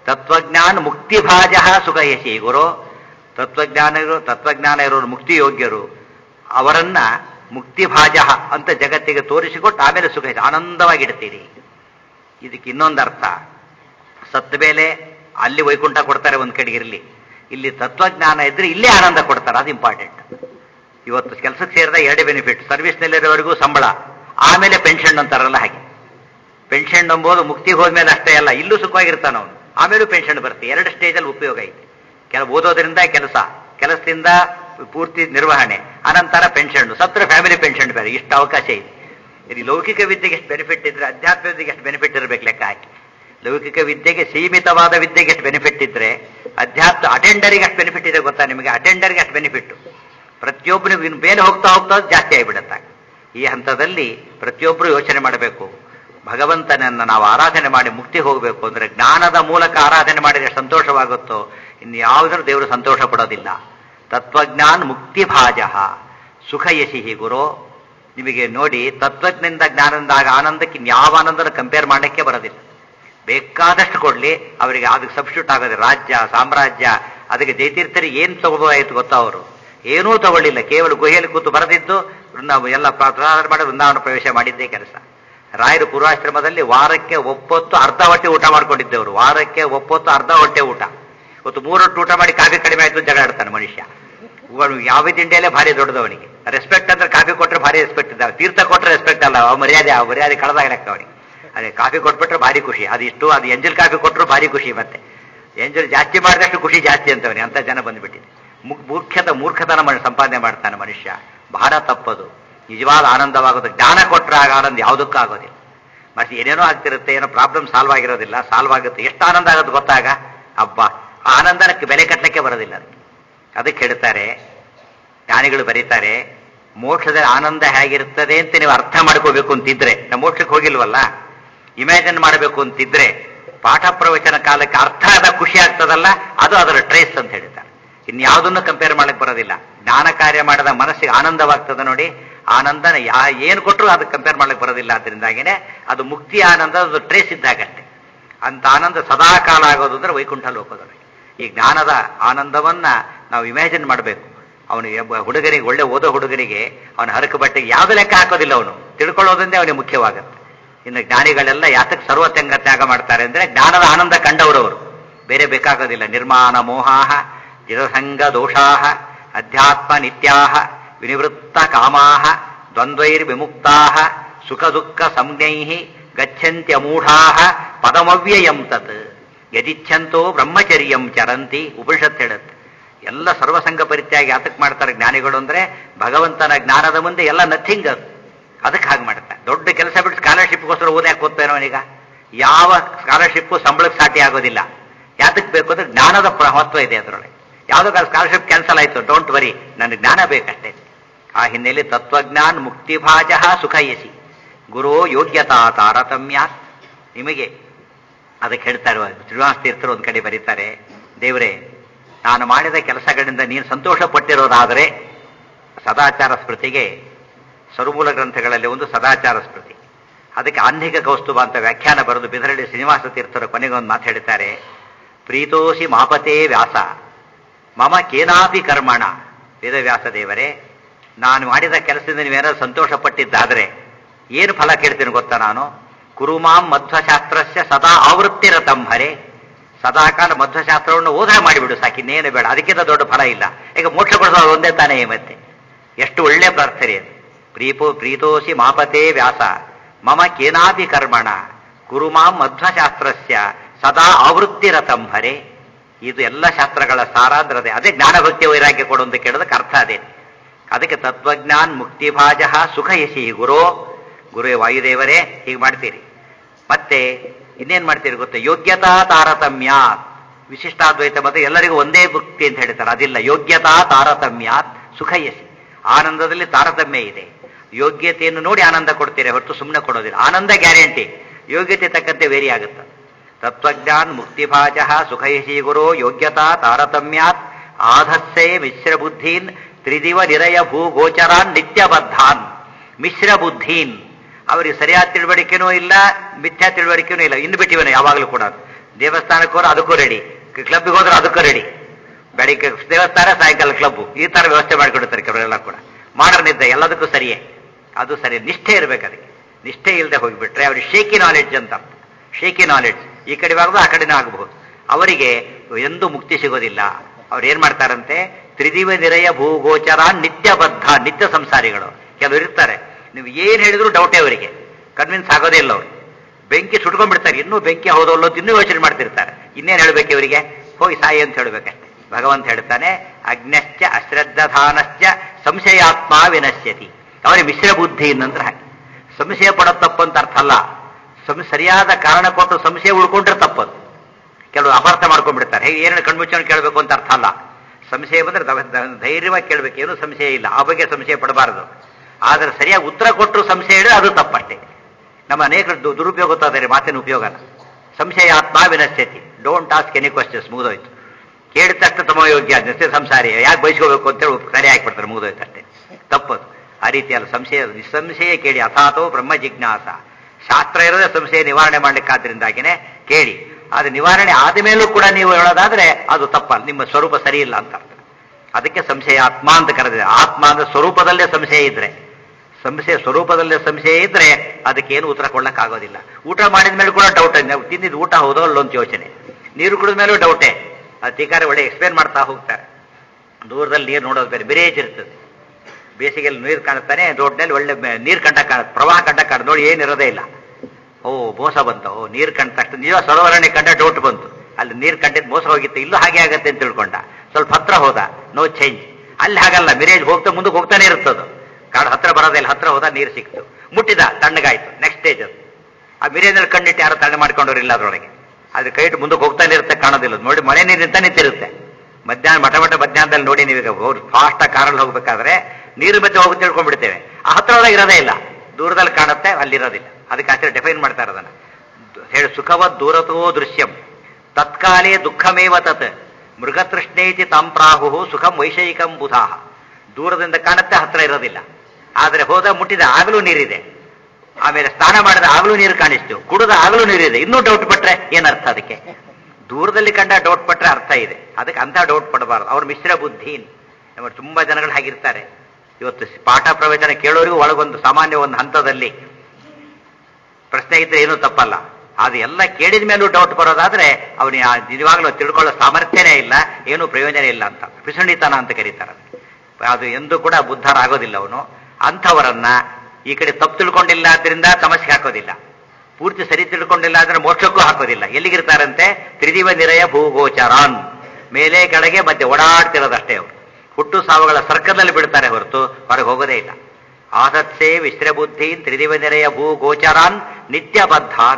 ತತ್ವಜ್ಞಾನ ಮುಕ್ತಿಭಾಜ ಸುಖಯಸಿ ಗುರು. ತತ್ವಜ್ಞಾನ ತತ್ವಜ್ಞಾನ ಇರೋರು ಮುಕ್ತಿ ಯೋಗ್ಯರು, ಅವರನ್ನ ಮುಕ್ತಿಭಾಜ ಅಂತ ಜಗತ್ತಿಗೆ ತೋರಿಸಿಕೊಟ್ಟು ಆಮೇಲೆ ಸುಖ ಆನಂದವಾಗಿಡ್ತೀರಿ. ಇದಕ್ಕೆ ಇನ್ನೊಂದು ಅರ್ಥ, ಸತ್ತ ಮೇಲೆ ಅಲ್ಲಿ ವೈಕುಂಠ ಕೊಡ್ತಾರೆ ಒಂದ್ ಕಡೆಗೆ ಇರಲಿ, ಇಲ್ಲಿ ತತ್ವಜ್ಞಾನ ಇದ್ರೆ ಇಲ್ಲೇ ಆನಂದ ಕೊಡ್ತಾರೆ, ಅದು ಇಂಪಾರ್ಟೆಂಟ್. ಇವತ್ತು ಕೆಲಸಕ್ಕೆ ಸೇರಿದ ಎರಡು ಬೆನಿಫಿಟ್, ಸರ್ವಿಸ್ನಲ್ಲಿರೋವರೆಗೂ ಸಂಬಳ, ಆಮೇಲೆ ಪೆನ್ಷನ್ ಅಂತಾರಲ್ಲ ಹಾಗೆ. ಪೆನ್ಷನ್ ಎಂಬುದು ಮುಕ್ತಿಗೆ ಹೋದ್ಮೇಲೆ ಅಷ್ಟೇ ಅಲ್ಲ, ಇಲ್ಲೂ ಸುಖವಾಗಿರ್ತಾನ ಅವನು, ಆಮೇಲೂ ಪೆನ್ಷನ್ ಬರುತ್ತೆ. ಎರಡು ಸ್ಟೇಜಲ್ಲಿ ಉಪಯೋಗ ಐತೆ. ಕೆಲ ಓದೋದ್ರಿಂದ ಕೆಲಸ, ಕೆಲಸದಿಂದ ಪೂರ್ತಿ ನಿರ್ವಹಣೆ, ಅನಂತರ ಪೆನ್ಷನ್, ಸತ್ರ ಫ್ಯಾಮಿಲಿ ಪೆನ್ಷನ್ ಬೇರೆ, ಇಷ್ಟು ಅವಕಾಶ ಇದೆ. ಇದು ಲೌಕಿಕ ವಿದ್ಯೆಗೆ ಎಷ್ಟು ಬೆನಿಫಿಟ್ ಇದ್ರೆ ಅಧ್ಯಾತ್ಮ ವಿದ್ಯೆಗೆ ಎಷ್ಟು ಬೆನಿಫಿಟ್ ಇರಬೇಕು ಲೆಕ್ಕ ಹಾಕಿ. ಲೌಕಿಕ ವಿದ್ಯೆಗೆ ಸೀಮಿತವಾದ ವಿದ್ಯೆಗೆ ಎಷ್ಟು ಬೆನಿಫಿಟ್ ಇದ್ರೆ ಅಧ್ಯಾತ್ಮ ಅಟೆಂಡರಿಗೆ ಅಷ್ಟು ಬೆನಿಫಿಟ್ ಇದೆ ಗೊತ್ತಾ ನಿಮಗೆ? ಅಟೆಂಡರ್ಗೆ ಅಷ್ಟು ಬೆನಿಫಿಟ್. ಪ್ರತಿಯೊಬ್ಬನಿಗೂ ಇನ್ನು ಮೇಲೆ ಹೋಗ್ತಾ ಹೋಗ್ತಾ ಜಾಸ್ತಿ ಆಗಿಬಿಡುತ್ತೆ. ಈ ಹಂತದಲ್ಲಿ ಪ್ರತಿಯೊಬ್ಬರು ಯೋಚನೆ ಮಾಡಬೇಕು, ಭಗವಂತನನ್ನ ನಾವು ಆರಾಧನೆ ಮಾಡಿ ಮುಕ್ತಿ ಹೋಗಬೇಕು ಅಂದ್ರೆ ಜ್ಞಾನದ ಮೂಲಕ ಆರಾಧನೆ ಮಾಡಿದ್ರೆ ಸಂತೋಷವಾಗುತ್ತೋ ಇನ್ನು ಯಾವುದರೂ ದೇವರು ಸಂತೋಷ ಪಡೋದಿಲ್ಲ. ತತ್ವಜ್ಞಾನ ಮುಕ್ತಿಭಾಜ ಸುಖಯಶಿ ಗುರು. ನಿಮಗೆ ನೋಡಿ, ತತ್ವಜ್ಞದಿಂದ ಜ್ಞಾನದಿಂದಾಗ ಆನಂದಕ್ಕೆ ಇನ್ಯಾವ ಆನಂದನ ಕಂಪೇರ್ ಮಾಡಲಿಕ್ಕೆ ಬರೋದಿಲ್ಲ. ಬೇಕಾದಷ್ಟು ಕೊಡ್ಲಿ, ಅವರಿಗೆ ಅದಕ್ಕೆ ಸಬ್ಸ್ಟಿಟ್ಯೂಟ್ ಆಗೋದು ರಾಜ್ಯ ಸಾಮ್ರಾಜ್ಯ. ಅದಕ್ಕೆ ಜಯತೀರ್ಥರಿಗೆ ಏನು ತಗೋಬೋದಾಯ್ತು ಗೊತ್ತಾ? ಅವರು ಏನೂ ತಗೊಳ್ಳಿಲ್ಲ, ಕೇವಲ ಗುಹೆಯಲ್ಲಿ ಕೂತು ಬರೆದಿದ್ದು ವೃಂದಾವ ಎಲ್ಲ ಪ್ರಾರ್ಥನೆ ಮಾಡಿ ವೃಂದಾವನ ಪ್ರವೇಶ ಮಾಡಿದ್ದೇ ಕೆಲಸ. ರಾಯರು ಪೂರ್ವಾಶ್ರಮದಲ್ಲಿ ವಾರಕ್ಕೆ ಒಪ್ಪೊತ್ತು ಅರ್ಧ ಹೊಟ್ಟೆ ಊಟ ಮಾಡ್ಕೊಂಡಿದ್ದವರು, ವಾರಕ್ಕೆ ಒಪ್ಪೊತ್ತು ಅರ್ಧ ಹೊಟ್ಟೆ ಊಟ. ಇವತ್ತು ಮೂರೊಟ್ಟು ಊಟ ಮಾಡಿ ಕಾಫಿ ಕಡಿಮೆ ಆಯ್ತು ಜಗಳ ಆಡ್ತಾನೆ ಮನುಷ್ಯ. ಯಾವ ತಿಂಡಿಯಲ್ಲೇ ಭಾರಿ ದೊಡ್ಡದವನಿಗೆ ರೆಸ್ಪೆಕ್ಟ್ ಅಂದ್ರೆ ಕಾಫಿ ಕೊಟ್ಟರೆ ಭಾರಿ ರೆಸ್ಪೆಕ್ಟ್ ಇದ್ದಾರೆ, ತೀರ್ಥ ಕೊಟ್ಟರೆ ರೆಸ್ಪೆಕ್ಟ್ ಅಲ್ಲ, ಅವ ಮರ್ಯಾದೆ ಆ ಮರ್ಯಾದೆ ಕಳೆದಾಗ ಲೆಕ್ಕ ಅವನಿಗೆ. ಅದೇ ಕಾಫಿ ಕೊಟ್ಬಿಟ್ರೆ ಭಾರಿ ಖುಷಿ, ಅದಿಷ್ಟು ಅದು ಎಂಜಲ್ ಕಾಫಿ ಕೊಟ್ಟರು ಭಾರಿ ಖುಷಿ. ಮತ್ತೆ ಎಂಜಲ್ ಜಾಸ್ತಿ ಮಾಡಿದಷ್ಟು ಖುಷಿ ಜಾಸ್ತಿ ಅಂತವನಿ, ಅಂತ ಜನ ಬಂದ್ಬಿಟ್ಟಿದೆ. ಮುಖ್ಯತ ಮೂರ್ಖತನ ಸಂಪಾದನೆ ಮಾಡ್ತಾನೆ ಮನುಷ್ಯ, ಬಹಳ ತಪ್ಪದು. ನಿಜವಾದ ಆನಂದವಾಗೋದು ಜ್ಞಾನ ಕೊಟ್ಟರೆ ಆಗ ಆನಂದ ಯಾವುದಕ್ಕೂ ಆಗೋದಿಲ್ಲ. ಮತ್ತೆ ಏನೇನೋ ಆಗ್ತಿರುತ್ತೆ, ಏನೋ ಪ್ರಾಬ್ಲಮ್ ಸಾಲ್ವ್ ಆಗಿರೋದಿಲ್ಲ, ಸಾಲ್ವ್ ಆಗುತ್ತೆ. ಎಷ್ಟು ಆನಂದ ಆಗೋದು ಗೊತ್ತಾಗ? ಹಬ್ಬ ಆನಂದಕ್ಕೆ ಬೆಲೆ ಕಟ್ಟಲಿಕ್ಕೆ ಬರೋದಿಲ್ಲ. ಅದಕ್ಕೆ ಅದಕ್ಕೆ ಹೇಳ್ತಾರೆ ಜ್ಞಾನಿಗಳು ಬರೀತಾರೆ, ಮೋಕ್ಷದ ಆನಂದ ಹೇಗಿರ್ತದೆ ಅಂತ ನೀವು ಅರ್ಥ ಮಾಡ್ಕೋಬೇಕು ಅಂತಿದ್ರೆ, ನಾವು ಮೋಕ್ಷಕ್ಕೆ ಹೋಗಿಲ್ವಲ್ಲ, ಇಮ್ಯಾಜಿನ್ ಮಾಡಬೇಕು ಅಂತಿದ್ರೆ ಪಾಠ ಪ್ರವಚನ ಕಾಲಕ್ಕೆ ಅರ್ಥ ಆದ ಖುಷಿ ಆಗ್ತದಲ್ಲ, ಅದು ಅದರ ಟ್ರೇಸ್ ಅಂತ ಹೇಳ್ತಾರೆ. ಇನ್ಯಾವುದನ್ನು ಕಂಪೇರ್ ಮಾಡಕ್ಕೆ ಬರೋದಿಲ್ಲ. ಜ್ಞಾನ ಕಾರ್ಯ ಮಾಡಿದ ಮನಸ್ಸಿಗೆ ಆನಂದವಾಗ್ತದೆ ನೋಡಿ, ಆನಂದನ ಯಾ ಏನು ಕೊಟ್ಟರು ಅದಕ್ಕೆ ಕಂಪೇರ್ ಮಾಡಕ್ಕೆ ಬರೋದಿಲ್ಲ. ಅದರಿಂದಾಗಿನೇ ಅದು ಮುಕ್ತಿ ಆನಂದ, ಅದು ಟ್ರೇಸ್ ಇದ್ದಾಗಷ್ಟೆ. ಅಂತ ಆನಂದ ಸದಾ ಕಾಲ ಆಗೋದು ಅಂದ್ರೆ ವೈಕುಂಠ ಲೋಕದೊಳಗೆ. ಈ ಜ್ಞಾನದ ಆನಂದವನ್ನ ನಾವು ಇಮ್ಯಾಜಿನ್ ಮಾಡಬೇಕು. ಅವನಿಗೆ ಹುಡುಗನಿಗೆ, ಒಳ್ಳೆ ಓದೋ ಹುಡುಗನಿಗೆ ಅವನ ಹರಕು ಬಟ್ಟೆಗೆ ಯಾವ್ದು ಲೆಕ್ಕ ಹಾಕೋದಿಲ್ಲ, ಅವನು ತಿಳ್ಕೊಳ್ಳೋದ್ರಿಂದ ಅವನಿಗೆ ಮುಖ್ಯವಾಗುತ್ತೆ. ಇನ್ನು ಜ್ಞಾನಿಗಳೆಲ್ಲ ಯಾತಕ್ಕೆ ಸರ್ವತ್ಯಂಗ ತ್ಯಾಗ ಮಾಡ್ತಾರೆ ಅಂದ್ರೆ ಜ್ಞಾನದ ಆನಂದ ಕಂಡವರವರು, ಬೇರೆ ಬೇಕಾಗೋದಿಲ್ಲ. ನಿರ್ಮಾಣ ಮೋಹಾಹ ಚಿರಸಂಗ ದೋಷಾಹ ಅಧ್ಯಾತ್ಮ ನಿತ್ಯಾಹ ವಿನಿವೃತ್ತ ಕಾಮಾಹ ದ್ವಂದ್ವೈರ್ ವಿಮುಕ್ತಾಹ ಸುಖ ದುಃಖ ಸಂಜ್ಞೈಃ ಗಚ್ಚಂತ್ಯಮೂಢಾಹ ಪದಮವ್ಯಯಂ ತತ್ ಯದಿಚ್ಛಂತೋ ಬ್ರಹ್ಮಚರ್ಯಂ ಚರಂತಿ. ಉಪನಿಷತ್ ಹೇಳುತ್ತೆ. ಎಲ್ಲ ಸರ್ವಸಂಗ ಪರಿತ್ಯಾಗಿ ಯಾತಕ್ಕೆ ಮಾಡ್ತಾರೆ ಜ್ಞಾನಿಗಳು ಅಂದ್ರೆ ಭಗವಂತನ ಜ್ಞಾನದ ಮುಂದೆ ಎಲ್ಲ ನಥಿಂಗ್. ಅದು ಅದಕ್ಕೆ ಹಾಗೆ ಮಾಡ್ತಾರೆ. ದೊಡ್ಡ ಕೆಲಸ ಬಿಟ್ಟು ಸ್ಕಾಲರ್ಶಿಪ್ಗೋಸ್ಕರ ಓದ್ಯಾಕೆ ಓದ್ತೇನೋ ಅವನೀಗ? ಯಾವ ಸ್ಕಾಲರ್ಶಿಪ್ಪು ಸಂಬಳಕ್ಕೆ ಸಾಟಿ ಆಗೋದಿಲ್ಲ. ಯಾತಕ್ಕೆ ಬೇಕು ಅಂದ್ರೆ ಜ್ಞಾನದ ಮಹತ್ವ ಇದೆ ಅದರೊಳಗೆ. ಯಾವುದೋ ಸ್ಕಾಲರ್ಶಿಪ್ ಕ್ಯಾನ್ಸಲ್ ಆಯ್ತು, ಡೋಂಟ್ ವರಿ, ನನಗೆ ಜ್ಞಾನ ಬೇಕಷ್ಟೇ. ಆ ಹಿನ್ನೆಲೆ ತತ್ವಜ್ಞಾನ ಮುಕ್ತಿಭಾಜ ಸುಖಯಸಿ ಗುರು ಯೋಗ್ಯತಾ ತಾರತಮ್ಯಾತ್. ನಿಮಗೆ ಅದಕ್ಕೆ ಹೇಳ್ತಾರೆ ಶ್ರೀನಿವಾಸ ತೀರ್ಥರು ಒಂದ್ ಕಡೆ ಬರೀತಾರೆ, ದೇವರೇ ನಾನು ಮಾಡಿದ ಕೆಲಸಗಳಿಂದ ನೀನು ಸಂತೋಷ ಪಟ್ಟಿರೋದಾದರೆ, ಸದಾಚಾರ ಸ್ಮೃತಿಗೆ ಸರುಮೂಲ ಗ್ರಂಥಗಳಲ್ಲಿ ಒಂದು ಸದಾಚಾರ ಸ್ಮೃತಿ, ಅದಕ್ಕೆ ಆನ್ಹಿಕ ಕೌಸ್ತುಭ ಅಂತ ವ್ಯಾಖ್ಯಾನ ಬರೆದು ಬಿದರಳ್ಳಿ ಶ್ರೀನಿವಾಸ ತೀರ್ಥರು ಕೊನೆಗೆ ಒಂದು ಮಾತು ಹೇಳ್ತಾರೆ, ಪ್ರೀತೋಸಿ ಮಾಪತೇ ವ್ಯಾಸ ಮಮ ಕೇನಾಪಿ ಕರ್ಮಣ. ವೇದವ್ಯಾಸ ದೇವರೇ, ನಾನು ಮಾಡಿದ ಕೆಲಸದಿಂದ ನೀವೇನಾದ್ರು ಸಂತೋಷ ಪಟ್ಟಿದ್ದಾದರೆ ಏನು ಫಲ ಕೇಳ್ತೀನಿ ಗೊತ್ತಾ? ನಾನು ಕುರುಮಾಂ ಮಧ್ವಶಾಸ್ತ್ರಸ್ಯ ಸದಾ ಆವೃತ್ತಿರತಂ ಹರೇ. ಸದಾಕಾಲ ಮಧ್ವಶಾಸ್ತ್ರವನ್ನು ಓದ ಮಾಡಿಬಿಡು ಸಾಕಿ, ಇನ್ನೇನು ಬೇಡ, ಅದಕ್ಕಿಂತ ದೊಡ್ಡ ಫಲ ಇಲ್ಲ. ಈಗ ಮೋಕ್ಷ ಕೊಡಿಸೋದು ಒಂದೇ ತಾನೇ. ಮತ್ತೆ ಎಷ್ಟು ಒಳ್ಳೆ ಪ್ರಾರ್ಥನೆ ಅದು. ಪ್ರೀಪೋ ಪ್ರೀತೋಸಿ ಮಾಪತೇ ವ್ಯಾಸ ಮಮ ಕೇನಾಪಿ ಕರ್ಮಣ ಕುರುಮಾಂ ಮಧ್ವಶಾಸ್ತ್ರಸ್ಯ ಸದಾ ಆವೃತ್ತಿರತಂ ಹರೇ. ಇದು ಎಲ್ಲ ಶಾಸ್ತ್ರಗಳ ಸಾರ ಅಂದ್ರೆ ಅದೇ ಜ್ಞಾನಭಕ್ತಿ ವೈರಾಗ್ಯ ಕೊಡು ಅಂತ ಕೇಳೋದಕ್ಕೆ ಅರ್ಥ ಅದೇ. ಅದಕ್ಕೆ ತತ್ವಜ್ಞಾನ್ ಮುಕ್ತಿಭಾಜ ಸುಖಯಸಿ ಗುರು. ಗುರುವೇ ವಾಯುದೇವರೇ ಹೀಗೆ ಮಾಡ್ತೀರಿ. ಮತ್ತೆ ಇನ್ನೇನ್ ಮಾಡ್ತೀರಿ ಗೊತ್ತಾ? ಯೋಗ್ಯತಾ ತಾರತಮ್ಯಾತ್. ವಿಶಿಷ್ಟಾದ್ವೈತ ಮತ್ತೆ ಎಲ್ಲರಿಗೂ ಒಂದೇ ಮುಕ್ತಿ ಅಂತ ಹೇಳ್ತಾರೆ, ಅದಿಲ್ಲ. ಯೋಗ್ಯತಾ ತಾರತಮ್ಯಾತ್ ಸುಖಯಸಿ. ಆನಂದದಲ್ಲಿ ತಾರತಮ್ಯ ಇದೆ. ಯೋಗ್ಯತೆಯನ್ನು ನೋಡಿ ಆನಂದ ಕೊಡ್ತೀರಿ ಹೊರತು ಸುಮ್ಮನೆ ಕೊಡೋದಿಲ್ಲ. ಆನಂದ ಗ್ಯಾರಂಟಿ, ಯೋಗ್ಯತೆ ತಕ್ಕಂತೆ ವೇರಿ ಆಗುತ್ತೆ. ತತ್ವಜ್ಞಾನ್ ಮುಕ್ತಿಭಾಜ ಸುಖಯಸಿ ಗುರು ಯೋಗ್ಯತಾ ತಾರತಮ್ಯಾತ್ ಆಧಸ್ಸೇ ಮಿಶ್ರ ಬುದ್ಧೀನ್ ತ್ರಿದಿವ ನಿರಯ ಭೂಗೋಚರಾನ್ ನಿತ್ಯಬದ್ಧಾನ್. ಮಿಶ್ರ ಬುದ್ಧೀನ್, ಅವರಿಗೆ ಸರಿಯಾದ ತಿಳುವಳಿಕೆನೂ ಇಲ್ಲ, ಮಿಥ್ಯಾ ತಿಳುವಳಿಕೆನೂ ಇಲ್ಲ, ಇನ್ನು ಬಿಟ್ಟಿವನು ಯಾವಾಗಲೂ ಕೂಡ ದೇವಸ್ಥಾನಕ್ಕೆ ಹೋದ್ರೆ ಅದಕ್ಕೂ ರೆಡಿ, ಕ್ಲಬ್ಗೆ ಹೋದ್ರೆ ಅದಕ್ಕೂ ರೆಡಿ. ಬೆಳಿಗ್ಗೆ ದೇವಸ್ಥಾನ, ಸಾಯಂಕಾಲ ಕ್ಲಬ್, ಈ ತರ ವ್ಯವಸ್ಥೆ ಮಾಡಿಕೊಡ್ತಾರೆ ಕೆಲವರೆಲ್ಲ ಕೂಡ. ಮಾಡರ್ನ್ ಇದ್ದ ಎಲ್ಲದಕ್ಕೂ ಸರಿಯೇ, ಅದು ಸರಿ. ನಿಷ್ಠೆ ಇರಬೇಕು ಅದಕ್ಕೆ. ನಿಷ್ಠೆ ಇಲ್ಲದೆ ಹೋಗಿಬಿಟ್ರೆ ಅವ್ರಿಗೆ ಶೇಕಿ ನಾಲೆಡ್ಜ್ ಅಂತ ಅರ್ಥ. ಶೇಕಿ ನಾಲೆಡ್ಜ್ ಈ ಕಡೆ ಆಗಬಹುದು ಆ ಕಡೆನೂ ಆಗಬಹುದು. ಅವರಿಗೆ ಎಂದೂ ಮುಕ್ತಿ ಸಿಗೋದಿಲ್ಲ. ಅವ್ರು ಏನ್ ಮಾಡ್ತಾರಂತೆ, ತ್ರಿದಿವ ನಿರಯ ಭೂಗೋಚರ ನಿತ್ಯಬದ್ಧ, ನಿತ್ಯ ಸಂಸಾರಿಗಳು. ಕೆಲವರು ಇರ್ತಾರೆ, ನೀವು ಏನ್ ಹೇಳಿದ್ರು ಡೌಟೇ ಅವರಿಗೆ, ಕನ್ವಿನ್ಸ್ ಆಗೋದೇ ಇಲ್ಲ ಅವರು. ಬೆಂಕಿ ಸುಟ್ಕೊಂಡ್ಬಿಡ್ತಾರೆ, ಇನ್ನೂ ಬೆಂಕಿ ಹೌದಲ್ಲೋ ಇನ್ನೂ ಯೋಚನೆ ಮಾಡ್ತಿರ್ತಾರೆ. ಇನ್ನೇನು ಹೇಳ್ಬೇಕು ಇವರಿಗೆ, ಹೋಗಿ ಸಾಯಿ ಅಂತ ಹೇಳ್ಬೇಕಷ್ಟೆ. ಭಗವಂತ ಹೇಳ್ತಾನೆ, ಅಜ್ಞಶ್ಚ ಅಶ್ರದ್ಧಾನಶ್ಚ ಸಂಶಯಾತ್ಮ ವಿನಶ್ಯತಿ. ಅವರಿಗೆ ಮಿಶ್ರ ಬುದ್ಧಿ ಇನ್ನಂದ್ರೆ ಹಾಗೆ. ಸಂಶಯ ಪಡೋದು ತಪ್ಪಂತ ಅರ್ಥ ಅಲ್ಲ, ಸಂ ಸರಿಯಾದ ಕಾರಣ ಕೊಟ್ಟು ಸಂಶಯ ಉಳ್ಕೊಂಡ್ರೆ ತಪ್ಪದು. ಕೆಲವರು ಅಪಾರ್ಥ ಮಾಡ್ಕೊಂಡ್ಬಿಡ್ತಾರೆ. ಹೇಗೆ ಏನೇನು ಕಣ್ಮುಚ್ಚನ್ನು ಕೇಳಬೇಕು ಅಂತ ಅರ್ಥ ಅಲ್ಲ. ಸಂಶಯ ಬಂದ್ರೆ ಧೈರ್ಯವಾಗಿ ಕೇಳಬೇಕು, ಏನೂ ಸಂಶಯ ಇಲ್ಲ, ಆ ಬಗ್ಗೆ ಸಂಶಯ ಪಡಬಾರದು. ಆದರೆ ಸರಿಯಾಗಿ ಉತ್ತರ ಕೊಟ್ಟರು ಸಂಶಯ ಹೇಳಿದ್ರೆ ಅದು ತಪ್ಪಷ್ಟೇ. ನಮ್ಮ ಅನೇಕರು ದುರುಪಯೋಗ ಗೊತ್ತಾದರೆ ಮಾತಿನ ಉಪಯೋಗನ. ಸಂಶಯ ಆತ್ಮ ವಿನಶ್ಯತಿ, ಡೋಂಟ್ ಆಸ್ಕ್ ಎನಿ ಕ್ವಶನ್ಸ್, ಮುಗಿದೋಯ್ತು. ಕೇಳಿದ ತಕ್ಷಣ ತಮೋಯೋಗ್ಯ ನಿತ್ಯ ಸಂಸಾರಿ, ಯಾಕೆ ಬಯಸ್ಕೋಬೇಕು ಅಂತೇಳಿ ಸರಿ ಹಾಕ್ಬಿಡ್ತಾರೆ, ಮುಗಿದೋಯ್ತು ಅಷ್ಟೇ. ತಪ್ಪದು. ಆ ರೀತಿಯಲ್ಲ, ಸಂಶಯ ನಿಸ್ಸಂಶಯ ಕೇಳಿ. ಅಥಾತೋ ಬ್ರಹ್ಮ ಜಿಜ್ಞಾಸ. ಶಾಸ್ತ್ರ ಇರೋದೇ ಸಂಶಯ ನಿವಾರಣೆ ಮಾಡ್ಲಿಕ್ಕಾದ್ರಿಂದಾಗಿನೇ ಕೇಳಿ. ಅದು ನಿವಾರಣೆ ಆದ ಮೇಲೂ ಕೂಡ ನೀವು ಹೇಳೋದಾದ್ರೆ ಅದು ತಪ್ಪಲ್ಲ, ನಿಮ್ಮ ಸ್ವರೂಪ ಸರಿ ಇಲ್ಲ ಅಂತ ಅರ್ಥ. ಅದಕ್ಕೆ ಸಂಶಯ ಆತ್ಮ ಅಂತ ಕರೆದಿದೆ. ಆತ್ಮ ಅಂದ್ರೆ ಸ್ವರೂಪದಲ್ಲೇ ಸಂಶಯ ಇದ್ರೆ, ಸಂಶಯ ಸ್ವರೂಪದಲ್ಲೇ ಸಂಶಯ ಇದ್ರೆ ಅದಕ್ಕೇನು ಉತ್ತರ ಕೊಡ್ಲಕ್ಕಾಗೋದಿಲ್ಲ. ಊಟ ಮಾಡಿದ ಮೇಲೆ ಕೂಡ ಡೌಟ್, ನಾವು ತಿಂದಿದ್ದು ಊಟ ಹೌದೋ ಅಲ್ಲೋ ಅಂತ ಯೋಚನೆ. ನೀರು ಕುಡಿದ ಮೇಲೂ ಡೌಟೇ. ಅದು ಟೀಕಾರೆ ಒಳ್ಳೆ ಎಕ್ಸ್ಪ್ಲೇನ್ ಮಾಡ್ತಾ ಹೋಗ್ತಾರೆ. ದೂರದಲ್ಲಿ ನೀರು ನೋಡೋದು ಬೇರೆ, ಬಿರೇಜ್ ಇರ್ತದೆ. ಬೇಸಿಗೆಯಲ್ಲಿ ನೀರು ಕಾಣುತ್ತಾನೆ, ರೋಡ್ನಲ್ಲಿ ಒಳ್ಳೆ ನೀರು ಕಂಡ ಕಾಣುತ್ತೆ, ಪ್ರವಾಹ ಕಂಡ ಕಾಣುತ್ತೆ. ನೋಡಿ ಏನಿರೋದೇ ಇಲ್ಲ. ಓ ಮೋಸ ಬಂತು, ಓ ನೀರು ಕಂಡ ತಕ್ಷಣ ನಿಜ ಸರೋವರಣೆ ಕಂಡ ಡೌಟ್ ಬಂತು. ಅಲ್ಲಿ ನೀರು ಕಂಡಿದ್ದು ಮೋಸ ಹೋಗಿತ್ತು, ಇಲ್ಲೂ ಹಾಗೆ ಆಗತ್ತೆ ಅಂತ ತಿಳ್ಕೊಂಡ. ಸ್ವಲ್ಪ ಹತ್ರ ಹೋದ, ನೋ ಚೇಂಜ್. ಅಲ್ಲಿ ಹಾಗಲ್ಲ, ಮಿರೇಜ್ ಹೋಗ್ತಾ ಮುಂದಕ್ಕೆ ಹೋಗ್ತಾನೆ ಇರ್ತದು. ಕಾಡು ಹತ್ರ ಬರೋದಿಲ್ಲ, ಹತ್ರ ಹೋದ ನೀರು ಸಿಕ್ತು, ಮುಟ್ಟಿದ ತಣ್ಣಗಾಯ್ತು, ನೆಕ್ಸ್ಟ್ ಸ್ಟೇಜ್ ಅದು. ಆ ಮಿರೇಜ್ನಲ್ಲಿ ಕಣ್ಣಿಟ್ಟು ಯಾರು ತಣ್ಣೆ ಮಾಡ್ಕೊಂಡವ್ರಿಲ್ಲ ಅದರೊಳಗೆ. ಅದ್ರ ಕೈ ಇಟ್ಟು ಮುಂದಕ್ಕೆ ಹೋಗ್ತಾನೆ ಇರುತ್ತೆ, ಕಾಣೋದಿಲ್ಲ. ನೋಡಿ ಮಳೆ ನೀರು ನಿಂತ ನಿಂತಿರುತ್ತೆ. ಮಧ್ಯಾಹ್ನ ಮಠ ಮಠ ಮಧ್ಯಾಹ್ನದಲ್ಲಿ ನೋಡಿ ನೀವೀಗ ಫಾಸ್ಟ್ ಆಗಿ ಕಾರಲ್ಲಿ ಹೋಗ್ಬೇಕಾದ್ರೆ ನೀರು ಮಧ್ಯೆ ಹೋಗಿ ತಿಳ್ಕೊಂಡ್ಬಿಡ್ತೇವೆ. ಆ ಹತ್ರ ಒಳಗೆ ಇರೋದೇ ಇಲ್ಲ, ದೂರದಲ್ಲಿ ಕಾಣುತ್ತೆ, ಅಲ್ಲಿರೋದಿಲ್ಲ. ಅದಕ್ಕೆ ಆಚೆ ಡಿಫೈನ್ ಮಾಡ್ತಾರೆ ಅದನ್ನ. ಹೇಳಿ, ಸುಖವದ್ ದೂರತೋ ದೃಶ್ಯಂ ತತ್ಕಾಲೇ ದುಃಖಮೇವ ತತ್ ಮೃಗತೃಷ್ಣೇತಿ ತಾಂ ಪ್ರಾಹು ಸುಖಂ ವೈಷಯಿಕಂ ಬುಧಾಹ. ದೂರದಿಂದ ಕಾಣುತ್ತೆ, ಹತ್ರ ಇರೋದಿಲ್ಲ. ಆದರೆ ಹೋದ ಮುಟ್ಟಿದ ಆಗಲೂ ನೀರಿದೆ. ಆಮೇಲೆ ಸ್ನಾನ ಮಾಡಿದ ಆಗಲೂ ನೀರು ಕಾಣಿಸ್ತು, ಕುಡಿದ ಆಗಲೂ ನೀರಿದೆ. ಇನ್ನೂ ಡೌಟ್ ಪಟ್ರೆ ಏನರ್ಥ ಅದಕ್ಕೆ? ದೂರದಲ್ಲಿ ಕಂಡ ಡೌಟ್ ಪಟ್ರೆ ಅರ್ಥ ಇದೆ, ಅದಕ್ಕೆ ಅಂತ ಡೌಟ್ ಪಡಬಾರದು. ಅವ್ರ ಮಿಶ್ರ ಬುದ್ಧಿ. ನಮ್ಮ ತುಂಬಾ ಜನಗಳು ಹಾಗಿರ್ತಾರೆ. ಇವತ್ತು ಪಾಠ ಪ್ರವಚನ ಕೇಳೋರಿಗೂ ಒಳಗೊಂದು ಸಾಮಾನ್ಯ ಒಂದು ಹಂತದಲ್ಲಿ ಪ್ರಶ್ನೆ ಇದ್ರೆ ಏನೂ ತಪ್ಪಲ್ಲ. ಅದು ಎಲ್ಲ ಕೇಳಿದ ಮೇಲೂ ಡೌಟ್ ಬರೋದಾದ್ರೆ ಅವನಿಗೆ ನಿಜವಾಗ್ಲೂ ತಿಳ್ಕೊಳ್ಳೋ ಸಾಮರ್ಥ್ಯನೇ ಇಲ್ಲ, ಏನೂ ಪ್ರಯೋಜನ ಇಲ್ಲ ಅಂತ ಪಿಸುಣಿತನ ಅಂತ ಕರೀತಾರೆ. ಅದು ಎಂದೂ ಕೂಡ ಬುದ್ಧರಾಗೋದಿಲ್ಲ ಅವನು. ಅಂಥವರನ್ನ ಈ ಕಡೆ ತಪ್ಪು ತಿಳ್ಕೊಂಡಿಲ್ಲ ಆದ್ರಿಂದ ತಮಸ್ಗೆ ಹಾಕೋದಿಲ್ಲ, ಪೂರ್ತಿ ಸರಿ ತಿಳ್ಕೊಂಡಿಲ್ಲ ಆದ್ರೆ ಮೋಕ್ಷಕ್ಕೂ ಹಾಕೋದಿಲ್ಲ. ಎಲ್ಲಿಗಿರ್ತಾರಂತೆ? ತ್ರಿದಿವ ನಿರಯ ಭೂಗೋಚರಾನ್, ಮೇಲೆ ಕೆಳಗೆ ಮತ್ತೆ ಓಡಾಡ್ತಿರೋದಷ್ಟೇ. ಅವರು ಹುಟ್ಟು ಸಾವುಗಳ ಸರ್ಕಲ್ನಲ್ಲಿ ಬಿಡ್ತಾರೆ ಹೊರತು ಹೊರಗೆ ಹೋಗೋದೇ ಇಲ್ಲ. ಆಸತ್ಸೇ ವಿಶ್ರಬುದ್ಧೀನ್ ತ್ರಿದಿವ ನಿರಯ ಭೂಗೋಚರಾನ್ ನಿತ್ಯಬದ್ಧಾನ್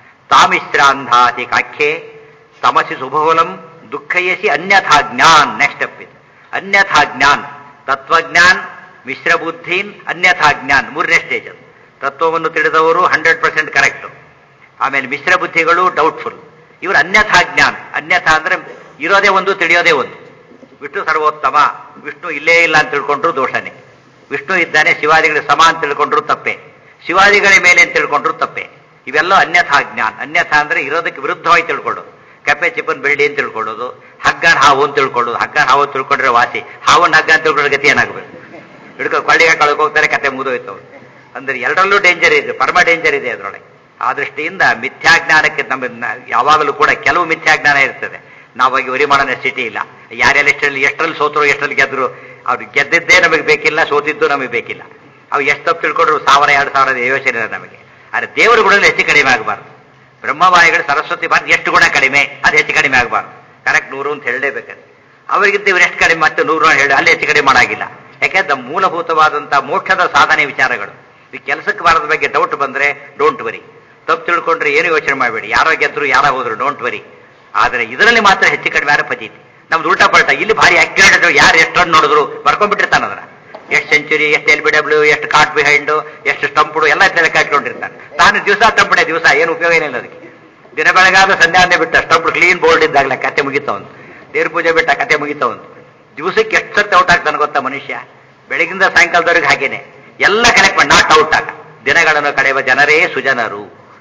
ತಾಮಿಶ್ರಾಂಧಾತಿ ಕಾಖ್ಯೆ ತಮಸಿ ಸುಬಹುಲಂ ದುಃಖಯಸಿ ಅನ್ಯಥಾ ಜ್ಞಾನ್. ನೆಕ್ಸ್ಟ್ ಸ್ಟೆಪ್ ಇದು ಅನ್ಯಥಾ ಜ್ಞಾನ್. ತತ್ವಜ್ಞಾನ್, ಮಿಶ್ರಬುದ್ಧೀನ್, ಅನ್ಯಥಾ ಜ್ಞಾನ್, ಮೂರನೇ ಸ್ಟೇಜ್ ಅದು. ತತ್ವವನ್ನು ತಿಳಿದವರು ಹಂಡ್ರೆಡ್ ಪರ್ಸೆಂಟ್ ಕರೆಕ್ಟು, ಆಮೇಲೆ ಮಿಶ್ರ ಬುದ್ಧಿಗಳು ಡೌಟ್ಫುಲ್. ಇವರು ಅನ್ಯಥಾ ಜ್ಞಾನ್. ಅನ್ಯಥಾ ಅಂದ್ರೆ ಇರೋದೇ ಒಂದು, ತಿಳಿಯೋದೇ ಒಂದು. ವಿಷ್ಣು ಸರ್ವೋತ್ತಮ, ವಿಷ್ಣು ಇಲ್ಲೇ ಇಲ್ಲ ಅಂತ ತಿಳ್ಕೊಂಡ್ರು ದೋಷನೇ. ವಿಷ್ಣು ಇದ್ದಾನೆ, ಶಿವಾದಿಗಳ ಸಮ ಅಂತ ತಿಳ್ಕೊಂಡ್ರು ತಪ್ಪೆ, ಶಿವಾದಿಗಳ ಮೇಲೆ ಅಂತ ತಿಳ್ಕೊಂಡ್ರು ತಪ್ಪೆ. ಇವೆಲ್ಲ ಅನ್ಯಥಾ ಜ್ಞಾನ್. ಅನ್ಯಥಾ ಅಂದ್ರೆ ಇರೋದಕ್ಕೆ ವಿರುದ್ಧವಾಗಿ ತಿಳ್ಕೊಳ್ಳೋದು. ಕಪ್ಪೆ ಚಿಪ್ಪನ್ ಬೆಳ್ಳಿ ಅಂತ ತಿಳ್ಕೊಳ್ಳೋದು, ಹಗ್ಗನ ಹಾವು ಅಂತ ತಿಳ್ಕೊಳ್ಳೋದು. ಹಗ್ಗನ ಹಾವು ತಿಳ್ಕೊಂಡ್ರೆ ವಾಸಿ, ಹಾವನ್ನ ಹಗ್ಗ ಅಂತ ತಿಳ್ಕೊಂಡ್ರೆ ಗತಿ ಏನಾಗಬೇಕು? ಹಿಡ್ಕೊ ಕೊಳ್ಳಿಗೆ ಕಳ್ಕೋಗ್ತಾರೆ, ಕತೆ ಮುಗಿದೋಯ್ತು ಅವ್ರು. ಅಂದ್ರೆ ಎರಡರಲ್ಲೂ ಡೇಂಜರ್ ಇದೆ, ಪರಮ ಡೇಂಜರ್ ಇದೆ ಅದರೊಳಗೆ. ಆ ದೃಷ್ಟಿಯಿಂದ ಮಿಥ್ಯಾಜ್ಞಾನಕ್ಕೆ ನಮ್ಮ ಯಾವಾಗಲೂ ಕೂಡ ಕೆಲವು ಮಿಥ್ಯಾಜ್ಞಾನ ಇರ್ತದೆ. ನಾವಾಗಿ ವರಿ ಮಾಡೋ ನೆಸಿಟಿ ಇಲ್ಲ. ಯಾರ್ಯಾರು ಎಷ್ಟರಲ್ಲಿ ಎಷ್ಟರಲ್ಲಿ ಸೋತರು, ಎಷ್ಟರಲ್ಲಿ ಗೆದ್ರು, ಅವ್ರು ಗೆದ್ದಿದ್ದೇ ನಮಗೆ ಬೇಕಿಲ್ಲ, ಸೋತಿದ್ದು ನಮಗೆ ಬೇಕಿಲ್ಲ. ಅವು ಎಷ್ಟು ತಪ್ಪು ತಿಳ್ಕೊಂಡ್ರು ಸಾವಿರ ಎರಡು ಸಾವಿರದ ಯೋಚನೆ ಇದೆ ನಮಗೆ. ಆದರೆ ದೇವರ ಗುಣದಲ್ಲಿ ಹೆಚ್ಚು ಕಡಿಮೆ ಆಗಬಾರ್ದು. ಬ್ರಹ್ಮವಾಯುಗಳು ಸರಸ್ವತಿ ಬಾರಿ ಎಷ್ಟು ಗುಣ ಕಡಿಮೆ, ಅದು ಹೆಚ್ಚು ಕಡಿಮೆ ಆಗಬಾರ್ದು. ಕರೆಕ್ಟ್ ನೂರು ಅಂತ ಹೇಳಲೇಬೇಕಾದ್ರೆ ಅವರಿಗಿಂತ ಇವ್ರು ಎಷ್ಟು ಕಡಿಮೆ ಮತ್ತೆ ನೂರು ಹೇಳಿ ಅಲ್ಲಿ ಹೆಚ್ಚು ಕಡಿಮೆ ಮಾಡಾಗಿಲ್ಲ. ಯಾಕೆಂದ್ರೆ ಮೂಲಭೂತವಾದಂತಹ ಮೋಕ್ಷದ ಸಾಧನೆ ವಿಚಾರಗಳು. ಈ ಕೆಲಸಕ್ಕೆ ಬಾರದ ಬಗ್ಗೆ ಡೌಟ್ ಬಂದ್ರೆ ಡೋಂಟ್ ವರಿ. ತಪ್ಪು ತಿಳ್ಕೊಂಡ್ರೆ ಏನು ಯೋಚನೆ ಮಾಡಬೇಡಿ. ಯಾರೋ ಗೆದ್ರು ಯಾರೋ ಹೋದ್ರು ಡೋಂಟ್ ವರಿ. ಆದರೆ ಇದರಲ್ಲಿ ಮಾತ್ರ ಹೆಚ್ಚು ಕಡಿಮೆ ಯಾರು ಪದೀತಿ. ನಮ್ದು ಉಲ್ಟಾ ಪಲ್ಟ. ಇಲ್ಲಿ ಭಾರಿ ಅಕ್ಯುರೇಟ್, ಯಾರು ಎಷ್ಟು ರನ್ ನೋಡಿದ್ರು ಬರ್ಕೊಂಡ್ಬಿಟ್ಟಿರ್ತಾನೆ. ಅದನ್ನ ಎಷ್ಟು ಸೆಂಚುರಿ, ಎಷ್ಟು ಎಲ್ ಬಿ ಡಬ್ಲ್ಯೂ, ಎಷ್ಟು ಕಾಟ್ ಬಿಹೈಂಡ್, ಎಷ್ಟು ಸ್ಟಂಪ್ಡು ಎಲ್ಲ ಲೆಕ್ಕ ಇಟ್ಕೊಂಡಿರ್ತಾನೆ. ತಾನು ದಿವಸ ಸ್ಟಂಪ್ಡೆ ದಿವಸ ಏನು ಉಪಯೋಗ ಏನಿಲ್ಲ ಅದಕ್ಕೆ. ದಿನ ಬೆಳಗಾದ ಸಂಧ್ಯಾನೆ ಬಿಟ್ಟ ಸ್ಟಂಪ್ ಕ್ಲೀನ್ ಬೋರ್ಡ್ ಇದ್ದಾಗಲೇ ಕತೆ ಮುಗಿತವನು. ದೇವ್ರ ಪೂಜೆ ಬಿಟ್ಟ ಕತೆ ಮುಗಿತವನು. ದಿವಸಕ್ಕೆ ಎಷ್ಟು ಸತ್ತು ಔಟ್ ಆಗ್ತಾನೆ ಗೊತ್ತಾ ಮನುಷ್ಯ? ಬೆಳಗಿಂದ ಸಾಯಂಕಾಲದವರೆಗೆ ಹಾಗೇನೆ ಎಲ್ಲ ಕಲೆಕ್ಟ್ ಮಾಡಿ ನಾಟ್ ಔಟ್ ಆಗ. ದಿನಗಳನ್ನು ಕಳೆಯುವ ಜನರೇ ಸುಜನರು.